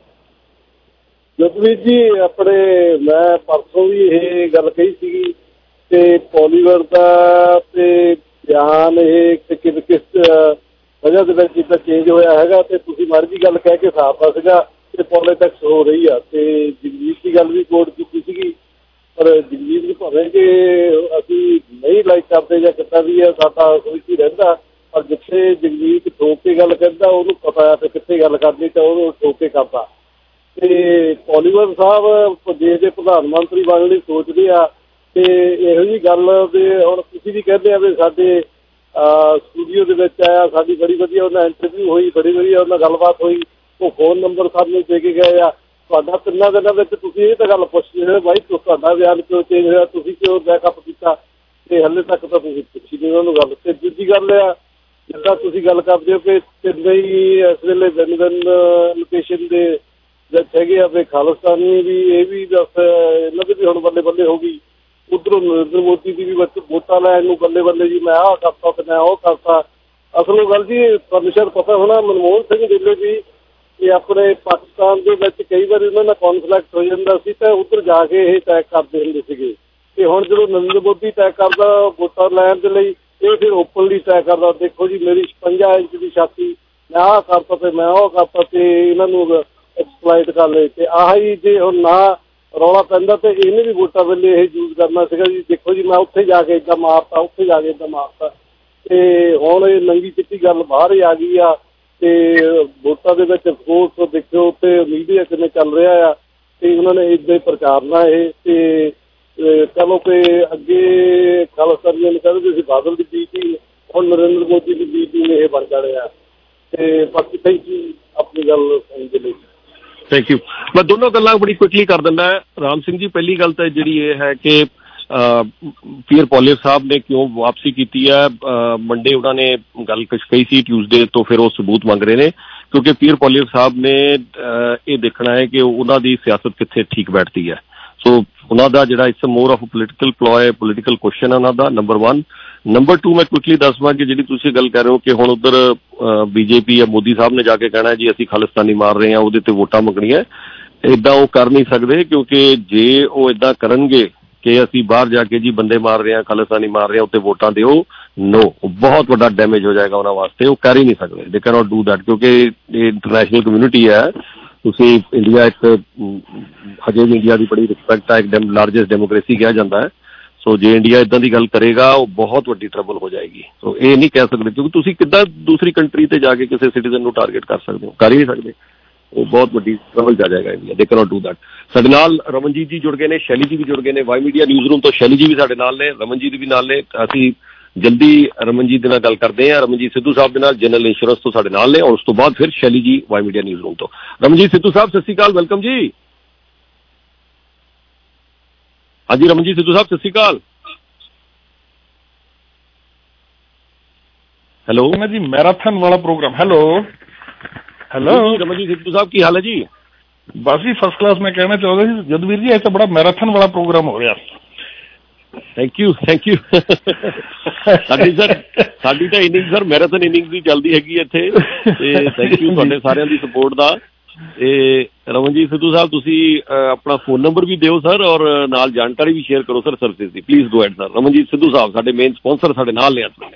ਜਸਵੀਰ ਜੀ ਆਪਣੇ ਮੈਂ ਪਰਸੋਂ ਵੀ ਇਹ ਗੱਲ ਕਹੀ ਸੀਗੀ ਤੇ ਪੋਲੀਵਰ ਦਾ ਤੇ ਬਿਆਨ ਇਹ ਕਿਸ ਕਿਸ ਵਜ੍ਹਾ ਦੇ ਵਿੱਚ ਜਿੱਦਾਂ ਚੇਂਜ ਹੋਇਆ ਹੈਗਾ ਤੇ ਤੁਸੀਂ ਮਰਜ਼ੀ ਗੱਲ ਕਹਿ ਕੇ ਸਾਫਾ ਸੀਗਾ ਤੇ ਪੋਲੀਟਿਕਸ ਹੋ ਰਹੀ ਆ ਤੇ ਜਗਜੀਤ ਦੀ ਗੱਲ ਵੀ ਕੋਟ ਕੀਤੀ ਸੀਗੀ ਪਰ ਜਗਜੀਤ ਵੀ ਭਾਵੇਂ ਕਿ ਅਸੀਂ ਨਹੀਂ ਲਾਈਕ ਕਰਦੇ ਜਾਂ ਕਿੱਦਾਂ ਵੀ ਆ ਸਾਡਾ ਕੋਈ ਰਹਿੰਦਾ ਪਰ ਜਿੱਥੇ ਜਗਜੀਤ ਠੋਕ ਕੇ ਗੱਲ ਕਰਦਾ ਉਹਨੂੰ ਪਤਾ ਆ ਤੇ ਕਿੱਥੇ ਗੱਲ ਕਰਨੀ ਤਾਂ ਉਹਨੂੰ ਠੋਕ ਕੇ ਕਰਦਾ ਤੇ ਪੋਲੀਵਰ ਸਾਹਿਬ ਦੇਸ਼ ਦੇ ਪ੍ਰਧਾਨ ਮੰਤਰੀ ਬਣਨ ਲਈ ਸੋਚਦੇ ਆ ਤੇ ਇਹੋ ਜਿਹੀ ਗੱਲ ਦੇ ਹੁਣ ਤੁਸੀਂ ਵੀ ਕਹਿੰਦੇ ਆ ਵੀ ਸਾਡੇ ਸਟੂਡੀਓ ਦੇ ਵਿੱਚ ਆਇਆ ਸਾਡੀ ਬੜੀ ਵਧੀਆ ਉਹਨਾਂ ਇੰਟਰਵਿਊ ਹੋਈ ਬੜੀ ਵਧੀਆ ਉਹਨਾਂ ਗੱਲਬਾਤ ਹੋਈ ਉਹ ਫੋਨ ਨੰਬਰ ਸਾਨੂੰ ਦੇ ਕੇ ਗਏ ਆ ਤੁਹਾਡਾ ਤਿੰਨਾਂ ਦਿਨਾਂ ਵਿੱਚ ਤੁਸੀਂ ਇਹ ਤਾਂ ਗੱਲ ਪੁੱਛਦੇ ਹੋ ਬਾਈ ਤੁਹਾਡਾ ਬਿਆਨ ਕਿਉਂ ਚੇਂਜ ਹੋਇਆ ਤੁਸੀਂ ਕਿਉਂ ਬੈਕਅਪ ਕੀਤਾ ਤੇ ਹਾਲੇ ਤੱਕ ਤਾਂ ਤੁਸੀਂ ਪੁੱਛੀ ਨਹੀਂ ਉਹਨਾਂ ਨੂੰ ਗੱਲ ਤੇ ਦੂਜੀ ਗੱਲ ਆ ਜਿੱਦਾਂ ਤੁਸੀਂ ਗੱਲ ਕਰਦੇ ਹੋ ਕਿ ਤਿੰਨੇ ਹੀ ਇਸ ਵੇਲੇ ਵਿਨ ਵਿਨ ਲੋਕੇਸ਼ਨ ਦੇ ਵਿੱਚ ਹੈਗੇ ਆ ਵੀ ਖਾਲਿਸਤਾਨੀ ਵੀ ਇਹ ਵੀ ਬਸ ਇਹਨਾਂ ਦੀ ਵੀ ਹੁਣ ਬੱਲੇ ਬੱਲੇ ਹੋ ਗਈ ਉੱਧਰੋਂ ਨਰਿੰਦਰ ਮੋਦੀ ਦੀ ਵੀ ਵੋਟਾਂ ਲੈਣ ਨੂੰ ਬੱਲੇ ਬੱਲੇ ਜੀ ਮੈਂ ਆਹ ਕਰਤਾ ਤੇ ਮੈਂ ਉਹ ਕਰਤਾ ਅਸਲ ਗੱਲ ਜੀ ਤੁਹਾਨੂੰ ਸ਼ਾਇਦ ਪਤਾ ਹੋਣਾ ਮਨਮੋਹਨ ਸਿੰਘ ਵੇਲੇ ਵੀ ਕਿ ਆਪਣੇ ਪਾਕਿਸਤਾਨ ਦੇ ਵਿੱਚ ਕਈ ਵਾਰ ਇਹਨਾਂ ਦਾ ਕੌਨਫਲਿਕਟ ਹੋ ਜਾਂਦਾ ਸੀ ਤਾਂ ਉੱਧਰ ਜਾ ਕੇ ਇਹ ਅਟੈਕ ਕਰਦੇ ਹੁੰਦੇ ਸੀਗੇ ਤੇ ਹੁਣ ਜਦੋਂ ਨਰਿੰਦਰ ਮੋਦੀ ਅਟੈਕ ਕਰਦਾ ਵੋਟਾਂ ਲੈਣ ਦੇ ਲਈ ਇਹ ਫਿਰ ਓਪਨਲੀ ਅਟੈਕ ਕਰਦਾ ਦੇਖੋ ਜੀ ਮੇਰੀ ਛਪੰਜਾ ਇੰਚ ਦੀ ਛਾਤੀ ਮੈਂ ਆਹ ਕਰਤਾ ਤੇ ਮੈਂ ਉਹ ਕਰਤਾ ਤੇ ਇਹਨਾਂ ਨੂੰ ਐਕਸਪਲਾਈਟ ਕਰ ਲਏ ਤੇ ਆਹ ਹੀ ਜੇ ਹੁਣ ਨਾ ਰੌਲਾ ਪੈਂਦਾ ਤੇ ਇਹਨੇ ਵੀ ਵੋਟਾਂ ਵੇਲੇ ਇਹ ਯੂਜ਼ ਕਰਨਾ ਸੀਗਾ ਜੀ ਦੇਖੋ ਜੀ ਮੈਂ ਉੱਥੇ ਜਾ ਕੇ ਇੱਦਾਂ ਮਾਰਤਾ ਉੱਥੇ ਜਾ ਕੇ ਇੱਦਾਂ ਮਾਰਤਾ ਤੇ ਹੁਣ ਇਹ ਨੰਗੀ ਚਿੱਟੀ ਗੱਲ ਬਾਹਰ ਹੀ ਆ ਗਈ ਆ ਤੇ ਵੋਟਾਂ ਦੇ ਵਿੱਚ ਅਫਸੋਸ ਦੇਖਿਓ ਤੇ ਮੀਡੀਆ ਕਿੰਨੇ ਚੱਲ ਰਿਹਾ ਆ ਤੇ ਉਹਨਾਂ ਨੇ ਇੱਦਾਂ ਹੀ ਪ੍ਰਚਾਰਨਾ ਇਹ ਤੇ ਚਲੋ ਕਿ ਅੱਗੇ ਖਾਲਿਸਤਾਨੀਆਂ ਨੇ ਕਹਿੰਦੇ ਸੀ ਬਾਦਲ ਦੀ ਬੀ ਟੀਮ ਹੁਣ ਨਰਿੰਦਰ ਮੋਦੀ ਦੀ ਬੀ ਟੀਮ ਇਹ ਬਣ ਜਾਣੇ ਆ ਤੇ ਬਾਕੀ ਥੈਂਕ ਯੂ ਆਪਣੀ ਗੱਲ ਸੁਣਨ ਦੇ ਲਈ ਥੈਂਕ ਯੂ ਮੈਂ ਦੋਨੋਂ ਗੱਲਾਂ ਬੜੀ ਕੁਇਕਲੀ ਕਰ ਦਿੰਦਾ ਰਾਮ ਸਿੰਘ ਜੀ ਪਹਿਲੀ ਗੱਲ ਤਾਂ ਜਿਹੜੀ ਇਹ ਹੈ ਕਿ ਪੀਅਰ ਪੋਲੀਅਰ ਸਾਹਿਬ ਨੇ ਕਿਉਂ ਵਾਪਸੀ ਕੀਤੀ ਹੈ ਮੰਡੇ ਉਹਨਾਂ ਨੇ ਗੱਲ ਕੁਛ ਕਹੀ ਸੀ ਟਿਊਜ਼ਡੇ ਤੋਂ ਫਿਰ ਉਹ ਸਬੂਤ ਮੰਗ ਰਹੇ ਨੇ ਕਿਉਂਕਿ ਪੀਅਰ ਪੋਲੀਅਰ ਸਾਹਿਬ ਨੇ ਇਹ ਦੇਖਣਾ ਹੈ ਕਿ ਉਹਨਾਂ ਦੀ ਸਿਆਸਤ ਕਿੱਥੇ ਠੀਕ ਬੈਠਦੀ ਹੈ ਸੋ ਉਹਨਾਂ ਦਾ ਜਿਹੜਾ it's more of political ploy political question ਉਹਨਾਂ ਦਾ ਨੰਬਰ ਵਨ ਨੰਬਰ ਟੂ ਮੈਂ ਕੁਇਕਲੀ ਦੱਸਵਾਂ ਕਿ ਜਿਹੜੀ ਤੁਸੀਂ ਗੱਲ ਕਰ ਰਹੇ ਹੋ ਕਿ ਹੁਣ ਉੱਧਰ ਬੀਜੇਪੀ ਜਾਂ ਮੋਦੀ ਸਾਹਿਬ ਨੇ ਜਾ ਕੇ ਕਹਿਣਾ ਜੀ ਅਸੀਂ ਖਾਲਿਸਤਾਨੀ ਮਾਰ ਰਹੇ ਹਾਂ ਉਹਦੇ ਤੇ ਵੋਟਾਂ ਮੰਗਣੀਆਂ ਇੱਦਾਂ ਉਹ ਕਰ ਨਹੀਂ ਸਕਦੇ ਕਿਉਂਕਿ ਜੇ ਉਹ ਇੱਦਾਂ ਕਰਨਗੇ ਕਿ ਅਸੀਂ ਬਾਹਰ ਜਾ ਕੇ ਜੀ ਬੰਦੇ ਮਾਰ ਰਹੇ ਹਾਂ ਖਾਲਿਸਤਾਨੀ ਮਾਰ ਰਹੇ ਹਾਂ ਉੱਤੇ ਵੋਟਾਂ ਦਿਓ ਨੋ ਬਹੁਤ ਵੱਡਾ ਡੈਮੇਜ ਹੋ ਜਾਏਗਾ ਉਹਨਾਂ ਵਾਸਤੇ ਉਹ ਕਰ ਹੀ ਨਹੀਂ ਸਕਦੇ they can not do that ਕਿਉਂਕਿ ਇਹ ਇੰਟਰਨੈਸ਼ਨਲ ਕਮਿਊਨਿਟੀ ਹੈ ਤੁਸੀਂ ਇੰਡੀਆ ਇੱਕ ਹਜੇ ਵੀ ਇੰਡੀਆ ਦੀ ਬੜੀ ਰਿਸਪੈਕਟ ਹੈ ਇੱਕ ਲਾਰਜੈਸਟ ਡੈਮੋਕ੍ਰੇਸੀ ਕਿਹਾ ਜਾਂਦਾ ਹੈ ਸੋ ਜੇ ਇੰਡੀਆ ਇੱਦਾਂ ਦੀ ਗੱਲ ਕਰੇਗਾ ਉਹ ਬਹੁਤ ਵੱਡੀ ਟਰਬਲ ਹੋ ਜਾਏਗੀ ਸੋ ਇਹ ਨਹੀਂ ਕਹਿ ਸਕਦੇ ਕਿਉਂਕਿ ਤੁਸੀਂ ਕਿੱਦਾਂ ਦੂਸਰੀ ਕੰਟਰੀ ਤੇ ਜਾ ਕੇ ਕਿਸੇ ਸਿਟੀਜ਼ਨ ਨੂੰ ਟਾਰਗੇਟ ਕਰ ਸਕਦੇ ਹੋ ਕਰ ਹੀ ਨਹੀਂ ਸਕਦੇ ਉਹ ਬਹੁਤ ਵੱਡੀ ਟਰਬਲ ਜਾ ਜਾਏਗਾ India they can not do that ਸਾਡੇ ਨਾਲ ਰਮਨਜੀਤ ਜੀ ਜੁੜ ਗਏ ਨੇ ਸ਼ੈਲੀ ਜੀ ਵੀ ਜੁੜ ਗਏ ਨੇ ਵਾਈ ਮੀਡੀਆ ਨਿਊਜ਼ ਰੂਮ ਤੋਂ ਸ਼ੈਲੀ ਜੀ ਵੀ ਸਾਡੇ ਨਾਲ ਨੇ ਰਮਨਜੀਤ ਵੀ ਨਾਲ ਨੇ ਅਸੀਂ ਜਲਦੀ ਰਮਨਜੀਤ ਦੇ ਨਾਲ ਗੱਲ ਕਰਦੇ ਹਾਂ ਰਮਨਜੀਤ ਸਿੱਧੂ ਸਾਹਿਬ ਦੇ ਨਾਲ ਜਨਰਲ ਇੰਸ਼ੋਰੈਂਸ ਤੋਂ ਸਾਡੇ ਨਾਲ ਨੇ ਔਰ ਉਸ ਤੋਂ ਬਾਅਦ ਫਿਰ ਸ਼ੈਲੀ ਜੀ ਵਾਈ ਮੀਡੀਆ ਨਿਊਜ਼ ਰੂਮ ਤੋਂ ਰਮਨਜੀਤ ਸਿੱਧੂ ਸਾਹਿਬ ਸਤਿ ਸ਼੍ਰੀ ਅਕਾਲ ਵੈਲਕਮ ਜੀ ਹਾਂਜੀ ਰਮਨਜੀਤ ਸਿੱਧੂ ਸਾਹਿਬ ਸਤਿ ਸ਼੍ਰੀ ਅਕਾਲ ਹੈਲੋ ਜੀ ਮੈਰਾਥਨ ਵਾਲਾ programme hello hello Ramanjit Sidhu ਸਾਹਿਬ ਕੀ ਹਾਲ ਹੈ ਜੀ ਬਸ ਜੀ ਫਸਟ ਕਲਾਸ ਮੈਂ ਕਹਿਣਾ ਚਾਹੁੰਦਾ ਸੀ ਜਦਵੀਰ ਜੀ ਇਹ ਤਾਂ ਬੜਾ ਮੈਰਾਥਨ ਵਾਲਾ ਪ੍ਰੋਗਰਾਮ ਹੋ ਰਿਹਾ ਥੈਂਕ ਯੂ ਥੈਂਕ ਯੂ ਸਾਡੀ ਸਰ ਸਾਡੀ ਤਾਂ ਇਨਿੰਗ ਸਰ ਮੈਰਾਥਨ ਇਨਿੰਗ ਦੀ ਚੱਲਦੀ ਹੈਗੀ ਇੱਥੇ ਤੇ ਥੈਂਕ ਯੂ ਤੁਹਾਡੇ ਸਾਰਿਆਂ ਦੀ ਸਪੋਰਟ ਦਾ ਤੇ ਰਮਨਜੀਤ ਸਿੱਧੂ ਸਾਹਿਬ ਤੁਸੀਂ ਆਪਣਾ ਫੋਨ ਨੰਬਰ ਵੀ ਦਿਓ ਸਰ ਔਰ ਨਾਲ ਜਾਣਕਾਰੀ ਵੀ ਸ਼ੇਅਰ ਕਰੋ ਸਰ ਸਰਵਿਸ ਦੀ please go head sir Ramanjit Sidhu ਸਾਹਿਬ ਸਾਡੇ ਮੇਨ ਸਪਾਂਸਰ ਸਾਡੇ ਨਾਲ ਨੇ ਅੱਜ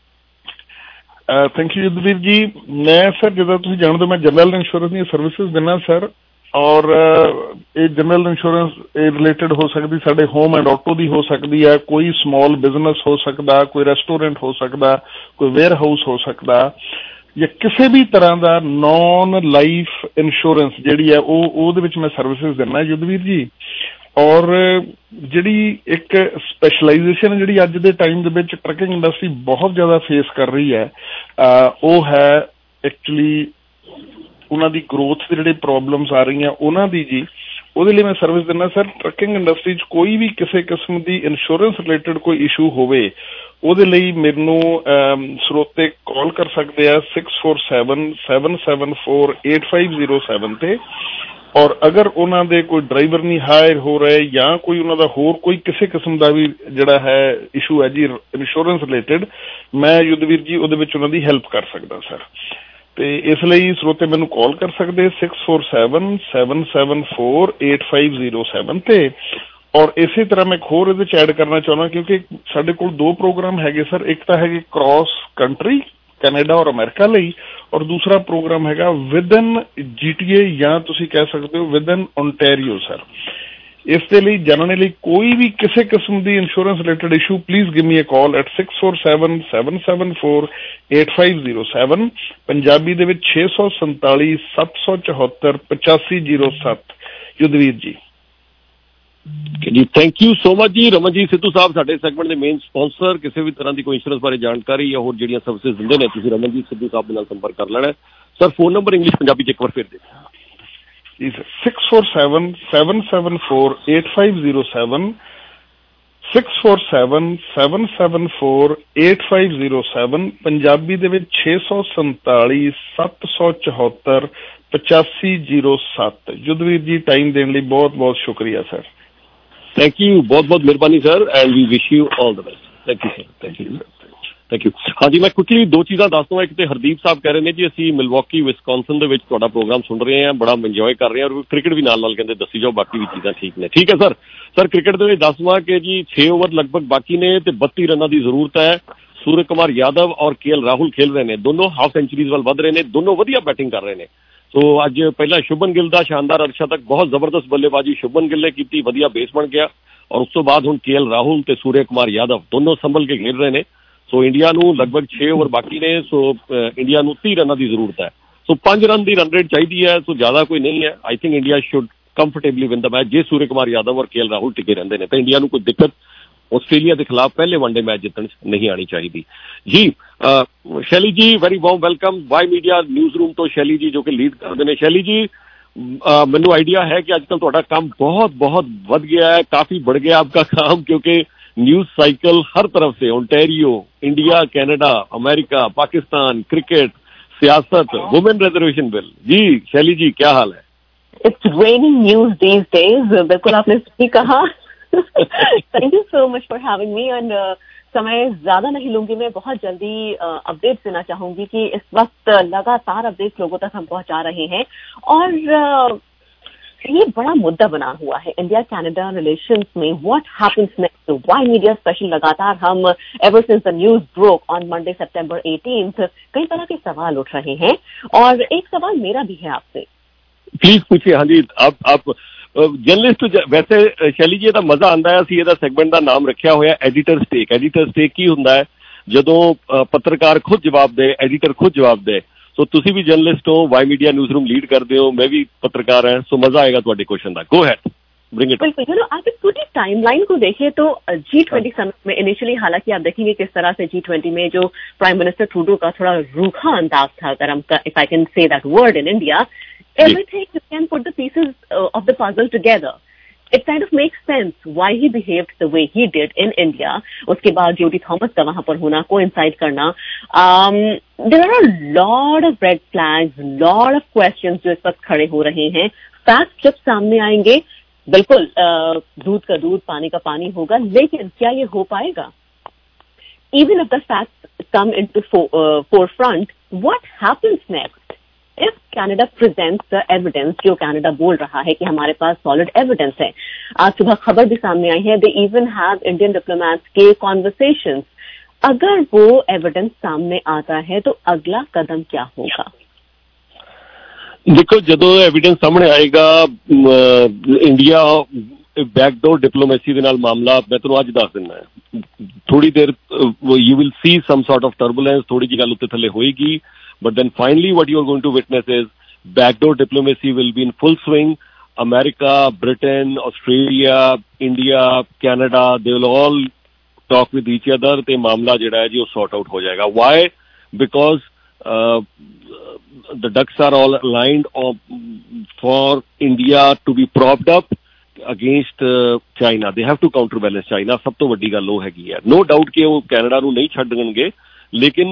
ਥੈਂਕ ਯੂ ਜਦਵੀਰ ਜੀ ਮੈਂ ਸਰ ਜਿੱਦਾਂ ਤੁਸੀਂ ਜਾਣਦੇ ਮੈਂ ਜਨਰਲ ਇੰਸ਼ੋਰੈਂਸ ਦੀਆਂ ਸਰਵਿਸਿਜ਼ ਦਿੰਦਾ ਸਰ ਔਰ ਇਹ ਜਨਰਲ ਇੰਸ਼ੋਰੈਂਸ ਇਹ ਰਿਲੇਟਡ ਹੋ ਸਕਦੀ ਸਾਡੇ ਹੋਮ ਐਂਡ ਆਟੋ ਦੀ ਹੋ ਸਕਦੀ ਹੈ ਕੋਈ ਸਮਾਲ ਬਿਜ਼ਨਸ ਹੋ ਸਕਦਾ ਕੋਈ ਰੈਸਟੋਰੈਂਟ ਹੋ ਸਕਦਾ ਕੋਈ ਵੇਅਰ ਹਾਊਸ ਹੋ ਸਕਦਾ ਜਾਂ ਕਿਸੇ ਵੀ ਤਰ੍ਹਾਂ ਦਾ ਨੌਨ ਲਾਈਫ ਇੰਸ਼ੋਰੈਂਸ ਜਿਹੜੀ ਹੈ ਉਹ ਉਹਦੇ ਵਿੱਚ ਮੈਂ ਸਰਵਿਸਿਜ਼ ਦਿੰਦਾ ਜਦਵੀਰ ਜੀ ਔਰ ਜਿਹੜੀ ਇੱਕ ਸਪੈਸ਼ਲਾਈਜੇਸ਼ਨ ਜਿਹੜੀ ਅੱਜ ਦੇ ਟਾਈਮ ਦੇ ਵਿੱਚ ਟਰੱਕਿੰਗ ਇੰਡਸਟਰੀ ਬਹੁਤ ਜ਼ਿਆਦਾ ਫੇਸ ਕਰ ਰਹੀ ਹੈ ਉਹ ਹੈ ਐਕਚੁਅਲੀ ਉਹਨਾਂ ਦੀ ਗਰੋਥ ਦੇ ਜਿਹੜੇ ਪ੍ਰੋਬਲਮਸ ਆ ਰਹੀਆਂ ਉਹਨਾਂ ਦੀ ਜੀ ਉਹਦੇ ਲਈ ਮੈਂ ਸਰਵਿਸ ਦਿੰਦਾ ਸਰ ਟਰੱਕਿੰਗ ਇੰਡਸਟਰੀ 'ਚ ਕੋਈ ਵੀ ਕਿਸੇ ਕਿਸਮ ਦੀ ਇੰਸ਼ੋਰੈਂਸ ਰਿਲੇਟਡ ਕੋਈ ਇਸ਼ੂ ਹੋਵੇ ਉਹਦੇ ਲਈ ਮੈਨੂੰ ਸਰੋਤੇ ਕਾਲ ਕਰ ਸਕਦੇ ਆ six four seven seven seven four eight five zero seven 'ਤੇ ਔਰ ਅਗਰ ਉਹਨਾਂ ਦੇ ਕੋਈ ਡਰਾਈਵਰ ਨਹੀਂ ਹਾਇਰ ਹੋ ਰਹੇ ਜਾਂ ਕੋਈ ਉਹਨਾਂ ਦਾ ਹੋਰ ਕੋਈ ਕਿਸੇ ਕਿਸਮ ਦਾ ਵੀ ਜਿਹੜਾ ਹੈ ਇਸ਼ੂ ਹੈ ਜੀ ਇੰਸ਼ੋਰੈਂਸ ਰਿਲੇਟਡ, ਮੈਂ ਯੁੱਧਵੀਰ ਜੀ ਉਹਦੇ ਵਿੱਚ ਉਹਨਾਂ ਦੀ ਹੈਲਪ ਕਰ ਸਕਦਾ ਸਰ। ਤੇ ਇਸ ਲਈ ਸਰੋਤੇ ਮੈਨੂੰ ਕਾਲ ਕਰ ਸਕਦੇ six four seven seven seven four eight five zero seven ਤੇ। ਔਰ ਇਸੇ ਤਰ੍ਹਾਂ ਮੈਂ ਇੱਕ ਹੋਰ ਇਹਦੇ ਚ ਐਡ ਕਰਨਾ ਚਾਹੁੰਦਾ, ਕਿਉਂਕਿ ਸਾਡੇ ਕੋਲ ਦੋ ਪ੍ਰੋਗਰਾਮ ਹੈਗੇ ਸਰ। ਇੱਕ ਤਾਂ ਹੈਗੇ ਕ੍ਰਾਸ ਕੰਟਰੀ ਕੈਨੇਡਾ ਔਰ ਅਮਰੀਕਾ ਲਈ, ਔਰ ਦੂਸਰਾ ਪ੍ਰੋਗਰਾਮ ਹੈਗਾ ਵਿਦਨ ਜੀ ਟੀ ਏ ਜਾਂ ਤੁਸੀਂ ਕਹਿ ਸਕਦੇ ਹੋ ਵਿਦਨ ਓਨਟਾਰੀਓ ਸਰ। ਇਸ ਦੇ ਲਈ ਜਾਣਨ ਲਈ ਕੋਈ ਵੀ ਕਿਸੇ ਕਿਸਮ ਦੀ insurance related issue, please give me a call at six four seven seven seven four eight five zero seven, Punjabi ਦੇ ਵਿੱਚ ਛੇ ਸੌ ਸੰਤਾਲੀ ਸੱਤ ਸੌ ਚੌਹੱਤਰ ਪਚਾਸੀ ਜ਼ੀਰੋ ਸੱਤ। ਯੁੱਧਵੀਰ ਜੀ ਜੀ ਥੈਂਕ ਯੂ ਸੋ ਮਚ ਜੀ। ਰਮਨਜੀਤ ਸਿੱਧੂ ਸਾਹਿਬ ਸਾਡੇ ਸੈਗਮੈਂਟ ਦੇ ਮੇਨ ਸਪਾਂਸਰ। ਕਿਸੇ ਵੀ ਤਰ੍ਹਾਂ ਦੀ ਕੋਈ ਇੰਸ਼ੋਰੈਂਸ ਬਾਰੇ ਜਾਣਕਾਰੀ ਜਾਂ ਹੋਰ ਜਿਹੜੀਆਂ ਸਰਵਿਸਿਜ਼ ਦਿੰਦੇ ਨੇ, ਤੁਸੀਂ ਰਮਨਜੀਤ ਸਿੱਧੂ ਸਾਹਿਬ ਦੇ ਨਾਲ ਸੰਪਰਕ ਕਰ ਲੈਣਾ sir. Phone number English Punjabi ਚ ਇੱਕ ਵਾਰ ਫਿਰ ਦੇ ਜੀ sir. Six four seven seven seven four eight five zero seven, six four seven seven seven four eight five zero seven, Punjabi ਦੇ ਵਿੱਚ ਛੇ ਸੌ ਸੰਤਾਲੀ ਸੱਤ ਸੌ ਚੌਹੱਤਰ ਪਚਾਸੀ ਜ਼ੀਰੋ ਸੱਤ। ਯੁੱਧਵੀਰ ਜੀ ਟਾਈਮ ਦੇਣ ਲਈ ਬਹੁਤ ਬਹੁਤ ਸ਼ੁਕਰੀਆ ਸਰ। ਥੈਂਕ ਯੂ, ਬਹੁਤ ਬਹੁਤ ਮਿਹਰਬਾਨੀ sir, and we wish you all the best. Thank you sir, thank you thank you. ਹਾਂਜੀ, ਮੈਂ ਕੁਇਕਲੀ ਦੋ ਚੀਜ਼ਾਂ ਦੱਸ ਦਵਾਂ। ਇੱਕ ਤੇ ਹਰਦੀਪ ਸਾਹਿਬ ਕਹਿ ਰਹੇ ਨੇ ਜੀ ਅਸੀਂ ਮਿਲਵਾਕੀ ਵਿਸਕੌਨਸਨ ਦੇ ਵਿੱਚ ਤੁਹਾਡਾ ਪ੍ਰੋਗਰਾਮ ਸੁਣ ਰਹੇ ਹਾਂ, ਬੜਾ ਇੰਜੋਏ ਕਰ ਰਹੇ ਹਾਂ, ਔਰ ਕ੍ਰਿਕਟ ਵੀ ਨਾਲ ਨਾਲ ਕਹਿੰਦੇ ਦੱਸੀ ਜਾਓ, ਬਾਕੀ ਵੀ ਚੀਜ਼ਾਂ ਠੀਕ ਨੇ। ਠੀਕ ਹੈ ਸਰ। ਸਰ ਕ੍ਰਿਕਟ ਦੇ ਵਿੱਚ ਦੱਸ ਦਵਾਂ ਕਿ ਜੀ ਛੇ ਓਵਰ ਲਗਭਗ ਬਾਕੀ ਨੇ ਤੇ ਬੱਤੀ ਰਨਾਂ ਦੀ ਜ਼ਰੂਰਤ ਹੈ। ਸੂਰਜ ਕੁਮਾਰ ਯਾਦਵ ਔਰ ਕੇ ਐਲ ਰਾਹੁਲ ਖੇਲ ਰਹੇ ਨੇ, ਦੋਨੋਂ ਹਾਫ ਸੈਂਚੁਰੀਜ਼ ਵੱਲ ਵੱਧ ਰਹੇ ਨੇ, ਦੋਨੋਂ ਵਧੀਆ ਬੈਟਿੰਗ ਕਰ ਰਹੇ ਨੇ। ਸੋ ਅੱਜ ਪਹਿਲਾਂ ਸ਼ੁਭਨ ਗਿੱਲ ਦਾ ਸ਼ਾਨਦਾਰ ਅਰਧਸ਼ਤਕ, ਬਹੁਤ ਜ਼ਬਰਦਸਤ ਬੱਲੇਬਾਜ਼ੀ ਸ਼ੁਭਨ ਗਿੱਲ ਨੇ ਕੀਤੀ, ਵਧੀਆ ਬੇਸ ਬਣ ਗਿਆ। ਔਰ ਉਸ ਤੋਂ ਬਾਅਦ ਹੁਣ ਕੇ ਐਲ ਰਾਹੁਲ ਤੇ ਸੂਰਜ ਕੁਮਾਰ ਯਾਦਵ ਦੋਨੋਂ ਸੰਭਲ ਕੇ ਖੇਡ ਰਹੇ ਨੇ। ਸੋ ਇੰਡੀਆ ਨੂੰ ਲਗਭਗ ਛੇ ਓਵਰ ਬਾਕੀ ਨੇ, ਸੋ ਇੰਡੀਆ ਨੂੰ ਤੀਹ ਰਨਾਂ ਦੀ ਜ਼ਰੂਰਤ ਹੈ। ਸੋ ਪੰਜ ਰਨ ਦੀ ਰਨ ਰੇਟ ਚਾਹੀਦੀ ਹੈ, ਸੋ ਜ਼ਿਆਦਾ ਕੋਈ ਨਹੀਂ ਹੈ। I think India should comfortably win the match. ਜੇ ਸੂਰਜ ਕੁਮਾਰ ਯਾਦਵ ਔਰ ਕੇ ਐਲ ਰਾਹੁਲ ਟਿਕੇ ਰਹਿੰਦੇ ਨੇ ਤਾਂ ਇੰਡੀਆ ਨੂੰ ਕੋਈ ਦਿੱਕਤ ਆਸਟ੍ਰੇਲੀਆ ਦੇ ਖਿਲਾਫ ਪਹਿਲੇ ਵਨਡੇ ਮੈਚ ਜਿੱਤਣ ਨਹੀਂ ਆਣੀ ਚਾਹੀਦੀ ਜੀ। Shelly ji very warm welcome Y Media news room ਤੋਂ। ਸ਼ੈਲੀ ਜੀ ਜੋ ਕਿ ਲੀਡ ਕਰਦੇ ਨੇ। ਸ਼ੈਲੀ ਜੀ ਮੈਨੂੰ ਆਈडिया है कि आजकल ਤੁਹਾਡਾ काम बहुत बहुत बढ़ गया है, काफी बढ़ गया आपका काम, क्योंकि न्यूज साइकिल हर तरफ से, Ontario, India, Canada, America, Pakistan, cricket, सियासत, वुमेन रिजर्वेशन बिल। जी शैली जी क्या हाल है? It's raining news these days. बिल्कुल आपने सही कहा। Thank you so much for having me. And समय ज्यादा नहीं लूंगी, मैं बहुत जल्दी अपडेट देना चाहूंगी कि इस वक्त लगातार अपडेट लोगों तक हम पहुंचा रहे हैं और ये बड़ा मुद्दा बना हुआ है इंडिया कनाडा रिलेशंस में। What happens next, Y Media special. लगातार हम ever since the news broke on Monday सितंबर एटीन्थ कई तरह के सवाल उठ रहे हैं और एक सवाल मेरा भी है आपसे। प्लीज पूछिए। हाँ जी, आप आप जर्नलिस्ट वैसे शैली जी ਇਹਦਾ ਮਜ਼ਾ ਆਉਂਦਾ ਹੈ। ਅਸੀਂ ਇਹਦਾ ਸੈਗਮੈਂਟ ਦਾ ਨਾਮ ਰੱਖਿਆ ਹੋਇਆ ਐਡੀਟਰ ਸਟੇਕ। ਐਡੀਟਰ ਸਟੇਕ ਕੀ ਹੁੰਦਾ ਹੈ? ਜਦੋਂ ਪੱਤਰਕਾਰ ਖੁਦ ਜਵਾਬ ਦੇ, ਐਡੀਟਰ ਖੁਦ ਜਵਾਬ ਦੇ। ਸੋ ਤੁਸੀਂ ਵੀ ਜਰਨਲਿਸਟ ਹੋ, Y Media news room lead ਕਰਦੇ ਹੋ, मैं भी पत्रकार ਹਾਂ, सो मजा आएगा ਤੁਹਾਡੇ क्वेश्चन ਦਾ। Go ahead, bring it. बिल्कुल। यू नो आप इस पूरी टाइमलाइन को देखें तो जी ट्वेंटी समिट में इनिशियली, हालांकि आप देखेंगे किस तरह से जी ट्वेंटी में जो प्राइम मिनिस्टर ट्रूडो का थोड़ा रूखा अंदाज था, अगर हम if I can say that word in India, everything you can put the pieces uh, of the puzzle together. It kind of makes sense why he behaved the way he did in India. उसके बाद जोडी Thomas का वहां पर होना, coincide करना, um, there are a lot of red flags, lot of questions जो इस वक्त खड़े हो रहे हैं। फैक्ट जब सामने आएंगे, बिल्कुल दूध का दूध पानी का पानी होगा, लेकिन क्या ये हो पाएगा? Even if the facts come into fo- uh, forefront, what happens next? If Canada presents the evidence, जो Canada बोल रहा है कि हमारे पास solid evidence है, आज सुबह खबर भी सामने आई है, they even have Indian diplomats के conversations। अगर वो evidence सामने आता है तो अगला कदम क्या होगा? देखो, ਜਦੋਂ एविडेंस सामने आएगा, इंडिया बैकडोर डिप्लोमेसी ਦੇ ਨਾਲ ਮਾਮਲਾ ਮੈਂ ਤੁਹਾਨੂੰ ਅੱਜ ਦੱਸ ਦਿੰਦਾ ਹੈ। ਥੋੜੀ ਦੇਰ you will see some sort of turbulence, ਥੋੜੀ ਜਿਹੀ ਗੱਲ ਉੱਤੇ ਥੱਲੇ ਹੋਏਗੀ। But then finally what you are going to witness is backdoor diplomacy will be in full swing. America, Britain, Australia, India, Canada, they will all talk with each other ਤੇ ਮਾਮਲਾ ਜਿਹੜਾ ਹੈ ਜੀ ਉਹ sort out ਹੋ ਜਾਏਗਾ। Why? Because uh, the ducks are all aligned for India to be propped up against uh, China. They have to counterbalance China। ਸਭ ਤੋਂ ਵੱਡੀ ਗੱਲ ਉਹ ਹੈਗੀ ਹੈ। No doubt ਕਿ ਉਹ ਕੈਨੇਡਾ ਨੂੰ ਨਹੀਂ ਛੱਡਣਗੇ, ਲੇਕਿਨ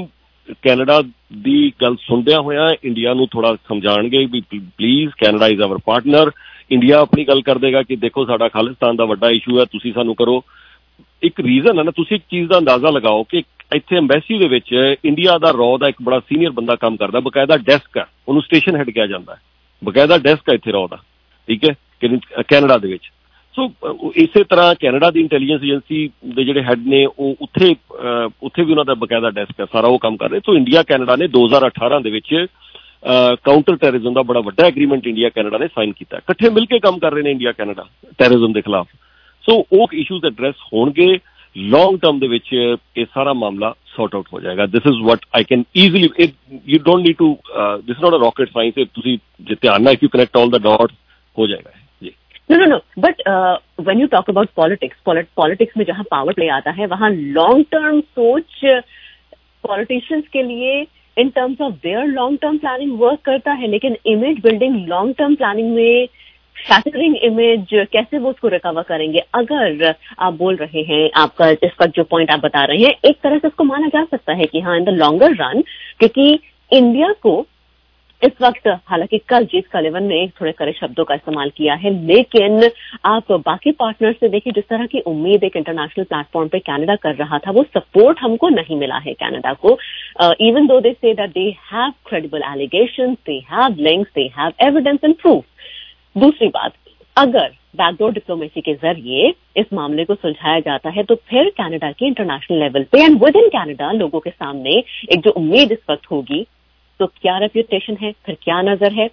ਕੈਨੇਡਾ ਦੀ ਗੱਲ ਸੁਣਦਿਆਂ ਹੋਇਆਂ ਇੰਡੀਆ ਨੂੰ ਥੋੜਾ ਸਮਝਾਣਗੇ ਵੀ please Canada is our partner. India ਆਪਣੀ ਗੱਲ ਕਰ ਦੇਗਾ ਕਿ ਦੇਖੋ ਸਾਡਾ ਖਾਲਿਸਤਾਨ ਦਾ ਵੱਡਾ ਇਸ਼ੂ ਹੈ, ਤੁਸੀਂ ਸਾਨੂੰ ਕਰੋ। ਇੱਕ ਰੀਜ਼ਨ ਹੈ ਨਾ, ਤੁਸੀਂ ਇੱਕ ਚੀਜ਼ ਦਾ ਅੰਦਾਜ਼ਾ ਲਗਾਓ ਕਿ ਇੱਥੇ ਅੰਬੈਸੀ ਦੇ ਵਿੱਚ ਇੰਡੀਆ ਦਾ ਰॉ ਦਾ ਇੱਕ ਬੜਾ ਸੀਨੀਅਰ ਬੰਦਾ ਕੰਮ ਕਰਦਾ, ਬਕਾਇਦਾ ਡੈਸਕ ਹੈ, ਉਹਨੂੰ ਸਟੇਸ਼ਨ ਹੈਡ ਕਿਹਾ ਜਾਂਦਾ ਹੈ, ਬਕਾਇਦਾ ਡੈਸਕ ਹੈ ਇੱਥੇ ਰॉ ਦਾ, ਠੀਕ ਹੈ, ਕੈਨੇਡਾ ਦੇ ਵਿੱਚ। ਸੋ ਇਸੇ ਤਰ੍ਹਾਂ ਕੈਨੇਡਾ ਦੀ ਇੰਟੈਲੀਜੈਂਸ ਏਜੰਸੀ ਦੇ ਜਿਹੜੇ ਹੈਡ ਨੇ ਉਹ ਉੱਥੇ ਉੱਥੇ ਵੀ ਉਹਨਾਂ ਦਾ ਬਕਾਇਦਾ ਡੈਸਕ ਹੈ, ਸਾਰਾ ਉਹ ਕੰਮ ਕਰ ਰਹੇ। ਸੋ ਇੰਡੀਆ ਕੈਨੇਡਾ ਨੇ ਦੋ ਹਜ਼ਾਰ ਅਠਾਰਾਂ ਦੇ ਵਿੱਚ ਕਾਊਂਟਰ ਟੈਰਰਿਜ਼ਮ ਦਾ ਬੜਾ ਵੱਡਾ ਐਗਰੀਮੈਂਟ ਇੰਡੀਆ ਕੈਨੇਡਾ ਨੇ ਸਾਈਨ ਕੀਤਾ, ਇਕੱਠੇ ਮਿਲ ਕੇ ਕੰਮ ਕਰ ਰਹੇ ਨੇ ਇੰਡੀਆ ਕੈਨੇਡਾ ਟੈਰਰਿਜ਼ਮ ਦੇ ਖਿਲਾਫ। ਸੋ ਉਹ ਇਸ਼ੂਜ਼ ਐਡਰੈਸ ਹੋਣਗੇ, ਲੌਂਗ ਟਰਮ ਦੇ ਵਿੱਚ ਇਹ ਸਾਰਾ ਮਾਮਲਾ ਸੌਟ ਆਊਟ ਹੋ ਜਾਏਗਾ। This is what I can easily, you don't need to, this is not a rocket science, ਤੁਸੀਂ ਜੇ ਧਿਆਨ ਨਾਲ if you connect all the dots हो जाएगा। जी no no no but when you talk about politics politics में जहां power play आता है वहां लॉन्ग टर्म सोच पॉलिटिशियंस के लिए in terms of their long term planning work करता है, लेकिन image building long term planning में शैटरिंग इमेज कैसे वो उसको रिकवर करेंगे? अगर आप बोल रहे हैं, आपका इसका जो पॉइंट आप बता रहे हैं, एक तरह से इसको माना जा सकता है कि हाँ इन द लॉन्गर रन, क्योंकि इंडिया को इस वक्त, हालांकि कल जीत सलिवन ने थोड़े कड़े शब्दों का इस्तेमाल किया है, लेकिन आप बाकी पार्टनर से देखिए जिस तरह की उम्मीद एक इंटरनेशनल प्लेटफॉर्म पे कनाडा कर रहा था, वो सपोर्ट हमको नहीं मिला है कनाडा को। Even though they say that they have credible allegations, they have links, they have evidence and proof. दूसरी बात, अगर बैकडोर डिप्लोमेसी के जरिए इस मामले को सुलझाया जाता है तो फिर कनाडा के इंटरनेशनल लेवल पे एंड विद इन कनाडा लोगों के सामने एक जो उम्मीद इस वक्त होगी, तो क्या रेप्यूटेशन है, फिर क्या नजर है?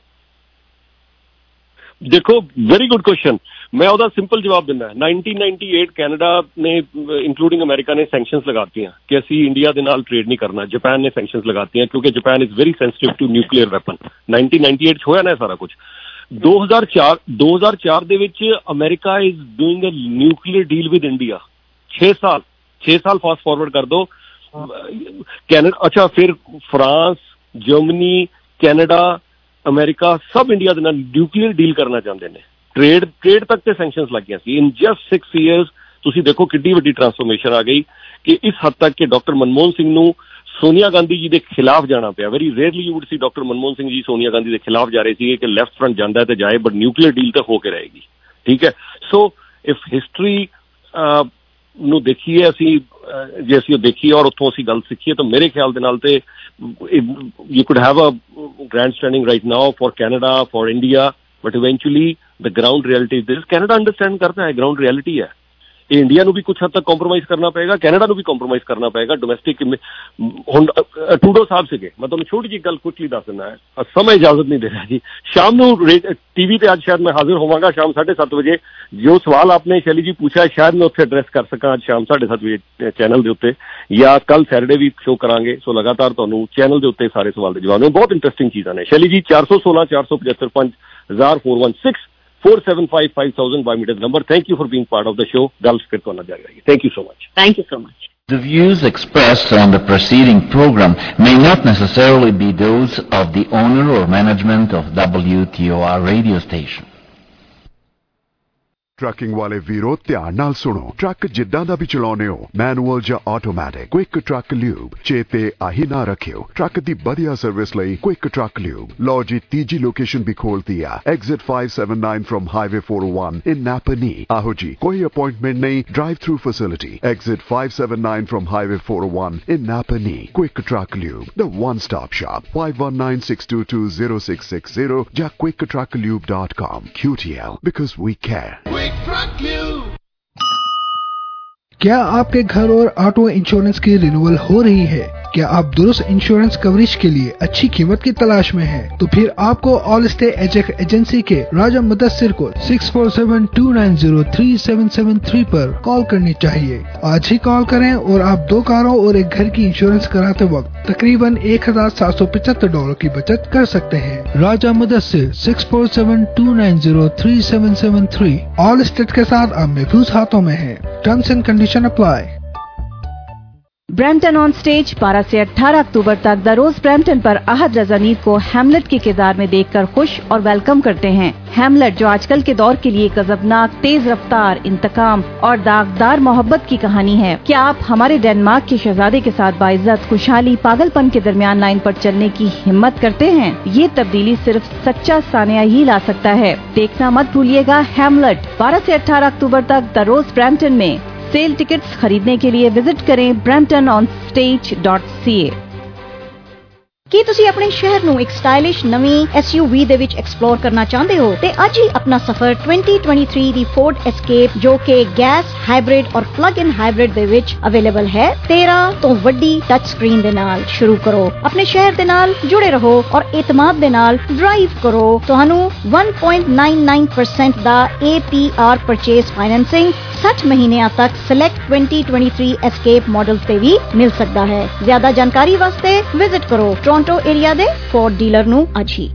देखो, वेरी गुड क्वेश्चन। मैं ਉਹਦਾ ਸਿੰਪਲ ਜਵਾਬ ਦਿੰਦਾ। नाइनटीन नाइंटी एट ਕੈਨੇਡਾ ਨੇ ਇੰਕਲੂਡਿੰਗ ਅਮਰੀਕਾ ਨੇ ਸੈਂਕਸ਼ਨਸ ਲਗਾਤੀਆਂ ਕਿ ਅਸੀਂ ਇੰਡੀਆ ਦੇ ਨਾਲ ਟ੍ਰੇਡ ਨਹੀਂ ਕਰਨਾ। ਜਾਪਾਨ ਨੇ ਸੈਂਕਸ਼ਨਸ ਲਗਾਤੀਆਂ ਕਿਉਂਕਿ Japan is very sensitive to nuclear weapon. Nineteen ninety eight ਚ ਹੋਇਆ ਨਾ ਸਾਰਾ ਕੁਝ। दो हज़ार चार ਦੇ ਵਿੱਚ America is doing a nuclear deal with India. छह ਸਾਲ छह ਸਾਲ ਫਾਸਟ ਫਾਰਵਰਡ ਕਰ ਦੋ। ਕੈਨੇਡਾ, ਅੱਛਾ, ਫਿਰ ਫਰਾਂਸ, ਜਰਮਨੀ, ਕੈਨੇਡਾ, ਅਮਰੀਕਾ ਸਭ ਇੰਡੀਆ ਦੇ ਨਾਲ ਨਿਊਕਲੀਅਰ ਡੀਲ ਕਰਨਾ ਚਾਹੁੰਦੇ ਨੇ। ਟ੍ਰੇਡ ਟ੍ਰੇਡ ਤੱਕ ਤੇ ਸੈਂਕਸ਼ਨਸ ਲੱਗੀਆਂ ਸੀ। ਇਨ ਜਸਟ ਸਿਕਸ ਈਅਰਸ ਤੁਸੀਂ ਦੇਖੋ ਕਿੱਡੀ ਵੱਡੀ ਟਰਾਂਸਫੋਰਮੇਸ਼ਨ ਆ ਗਈ ਕਿ ਇਸ ਹੱਦ ਤੱਕ ਕਿ ਡਾਕਟਰ ਮਨਮੋਹਨ ਸਿੰਘ ਨੂੰ ਸੋਨੀਆ ਗਾਂਧੀ ਜੀ ਦੇ ਖਿਲਾਫ ਜਾਣਾ ਪਿਆ। Very rarely you would see doctor Manmohan Singh ji Sonia Gandhi ਦੇ ਖਿਲਾਫ ਜਾ ਰਹੇ ਸੀ ਕਿ ਲੈਫਟ ਫਰੰਟ ਜਾਂਦਾ ਤੇ ਜਾਏ, ਬਟ ਨਿਊਕਲੀਅਰ ਡੀਲ ਤਾਂ ਹੋ ਕੇ ਰਹੇਗੀ, ਠੀਕ ਹੈ। ਸੋ ਇਫ ਹਿਸਟਰੀ ਨੂੰ ਦੇਖੀਏ ਅਸੀਂ, ਜੇ ਅਸੀਂ ਉਹ ਦੇਖੀਏ ਔਰ ਉੱਥੋਂ ਅਸੀਂ ਗੱਲ ਸਿੱਖੀਏ ਤਾਂ ਮੇਰੇ ਖਿਆਲ ਦੇ ਨਾਲ ਤੇ you could have a grand standing right now for Canada, for India, but eventually the ground reality this Canada understand ਕਰਦਾ ਹੈ ਗਰਾਊਂਡ ਰਿਐਲਿਟੀ ਹੈ। ਇਹ ਇੰਡੀਆ ਨੂੰ ਵੀ ਕੁਛ ਹੱਦ ਤੱਕ ਕੰਪਰੋਮਾਈਜ਼ ਕਰਨਾ ਪਏਗਾ, ਕੈਨੇਡਾ ਨੂੰ ਵੀ ਕੰਪਰੋਮਾਈਜ਼ ਕਰਨਾ ਪਏਗਾ। ਡੋਮੈਸਟਿਕ ਹੁਣ ਟਰੂਡੋ ਸਾਹਿਬ ਸੀਗੇ, ਮੈਂ ਤੁਹਾਨੂੰ ਛੋਟੀ ਜਿਹੀ ਗੱਲ ਕੁਇਕਲੀ ਦੱਸ ਦਿੰਦਾ ਹੈ, ਸਮਾਂ ਇਜਾਜ਼ਤ ਨਹੀਂ ਦੇ ਰਿਹਾ ਜੀ। ਸ਼ਾਮ ਨੂੰ ਟੀਵੀ ਤੇ ਅੱਜ ਸ਼ਾਇਦ ਮੈਂ ਹਾਜ਼ਰ ਹੋਵਾਂਗਾ ਸ਼ਾਮ ਸਾਢੇ ਸੱਤ ਵਜੇ। ਜੋ ਸਵਾਲ ਆਪਨੇ ਸ਼ੈਲੀ ਜੀ ਪੁੱਛਿਆ ਸ਼ਾਇਦ ਮੈਂ ਉੱਥੇ ਐਡਰੈਸ ਕਰ ਸਕਾਂ ਅੱਜ ਸ਼ਾਮ ਸਾਢੇ ਸੱਤ ਵਜੇ ਚੈਨਲ ਦੇ ਉੱਤੇ, ਜਾਂ ਕੱਲ ਸੈਟਰਡੇ ਵੀ ਸ਼ੋਅ ਕਰਾਂਗੇ। ਸੋ ਲਗਾਤਾਰ ਤੁਹਾਨੂੰ ਚੈਨਲ ਦੇ ਉੱਤੇ ਸਾਰੇ ਸਵਾਲ ਦੇ ਜਵਾਬ ਨੇ, ਬਹੁਤ ਇੰਟਰਸਟਿੰਗ ਚੀਜ਼ਾਂ ਨੇ। ਸ਼ੈਲੀ ਜੀ ਚਾਰ ਸੌ ਸੋਲਾਂ ਚਾਰ ਸੌ ਪਚੱਤਰ ਪੰਜ ਹਜ਼ਾਰ four one six four seven five five thousand by meter number. Thank you for being part of the show. Gulf Fit Corner jagayegi. Thank you so much. Thank you so much. The views expressed on the preceding program may not necessarily be those of the owner or management of W T O R radio station. Trucking ਵਾਲੇ ਵੀਰੋ ਧਿਆਨ ਨਾਲ ਸੁਣੋ। Truck ਜਿੱਦਾਂ ਦਾ ਵੀ ਚਲਾਉਨੇ ਹੋ, manual ਜਾਂ automatic, quick truck lube ਚੇਤੇ ਆਹੀ ਨਾ ਰੱਖਿਓ। ਟਰੱਕ ਦੀ ਵਧੀਆ ਸਰਵਿਸ ਲਈ ਕੁਇਕ ਟਰੱਕ ਲਿਊਬ। ਲਓ ਜੀ ਤੀਜੀ ਲੋਕੇਸ਼ਨ ਵੀ ਖੋਲਤੀ ਆ, exit five seventy-nine from highway four oh one in Napanee. ਆਹੋ ਜੀ, ਕੋਈ ਅਪਾਇੰਟਮੈਂਟ ਨਹੀਂ, drive through facility. Exit five seventy-nine from highway four oh one in Napanee. Quick truck lube, the one stop shop. five one nine six two two zero six six zero ਜਾਂ quick truck lube dot com. Q T L, because we care. क्या आपके घर और auto insurance की renewal हो रही है? क्या आप दुरुस्त इंश्योरेंस कवरेज के लिए अच्छी कीमत की तलाश में हैं? तो फिर आपको ऑल स्टे एजेक एजेंसी के राजा मुदस्सिर को six four seven two nine zero three seven seven three पर कॉल करनी चाहिए। आज ही कॉल करें और आप दो कारों और एक घर की इंश्योरेंस कराते वक्त तकरीबन एक हजार सात सौ पचहत्तर डॉलर की बचत कर सकते हैं। Raja Mudassir six four seven two nine zero three seven seven three. Allstate के साथ आप महफूज हाथों में हैं। Terms and condition apply. Brampton on stage बारह से अठारह अक्टूबर तक द रोज ब्रैम्पटन पर अहद रजा नीद को हैमलेट के किरदार में देखकर खुश और वेलकम करते हैं। हैमलेट जो आजकल के दौर के लिए गजबनाक, तेज रफ्तार, इंतकाम और दागदार मोहब्बत की कहानी है। क्या आप हमारे डेनमार्क के शहजादे के साथ बाइज्जत, खुशहाली, पागलपन के दरमियान लाइन पर चलने की हिम्मत करते हैं? ये तब्दीली सिर्फ सच्चा सानिया ही ला सकता है। देखना मत भूलिएगा हैमलेट बारह से अठारह अक्टूबर तक द रोज ब्रैम्पटन में। सेल टिकट्स खरीदने के लिए विजिट करें Brampton on stage dot C A. ਕੀ ਤੁਸੀਂ ਆਪਣੇ ਸ਼ਹਿਰ ਨੂੰ ਇੱਕ ਸਟਾਈਲਿਸ਼ ਨਵੀਂ ਐਸ ਯੂ ਵੀ ਦੇ ਵਿੱਚ ਐਕਸਪਲੋਰ ਕਰਨਾ ਚਾਹੁੰਦੇ ਹੋ ਤੇ ਅੱਜ ਹੀ ਆਪਣਾ ਸਫ਼ਰ twenty twenty-three ਦੀ ਫੋਰਡ ਐਸਕੇਪ ਜੋ ਕਿ ਗੈਸ, ਹਾਈਬ੍ਰਿਡ ਔਰ ਪਲੱਗ ਇਨ ਹਾਈਬ੍ਰਿਡ ਦੇ ਵਿੱਚ ਅਵੇਲੇਬਲ ਹੈ तेरह ਤੋਂ ਵੱਡੀ ਟੱਚ ਸਕਰੀਨ ਦੇ ਨਾਲ ਸ਼ੁਰੂ ਕਰੋ। ਆਪਣੇ ਸ਼ਹਿਰ ਦੇ ਨਾਲ ਜੁੜੇ ਰਹੋ ਔਰ ਇਤਮਾਦ ਦੇ ਨਾਲ ਡਰਾਈਵ ਕਰੋ। ਤੁਹਾਨੂੰ one point nine nine percent ਦਾ A P R purchase financing sixty ਮਹੀਨਿਆਂ ਤੱਕ select twenty twenty-three escape models ਤੇ ਵੀ ਮਿਲ ਸਕਦਾ ਹੈ। ਜ਼ਿਆਦਾ ਜਾਣਕਾਰੀ ਵਾਸਤੇ ਵਿਜ਼ਿਟ ਕਰੋ ਟੋਰਾਂਟੋ ਏਰੀਆ ਦੇ ਫੋਰਡ ਡੀਲਰ ਨੂੰ ਅੱਜ ਹੀ।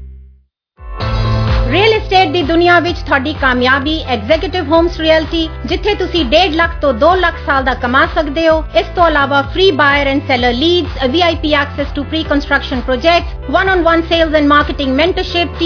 ਰੀਅਲ ਏਸਟੇਟ ਦੀ ਦੁਨੀਆ ਵਿੱਚ ਤੁਹਾਡੀ ਕਾਮਯਾਬੀ ਐਗਜ਼ੀਕਿਊਟਿਵ ਹੋਮਸ ਰਿਐਲਟੀ, ਜਿੱਥੇ ਤੁਸੀਂ ਡੇਢ ਲੱਖ ਤੋਂ ਦੋ ਲੱਖ ਸਾਲ ਦਾ ਕਮਾ ਸਕਦੇ ਹੋ। ਇਸ ਤੋਂ ਇਲਾਵਾ free buyer and seller leads, VIP access to pre construction projects, one on one sales and marketing mentorship,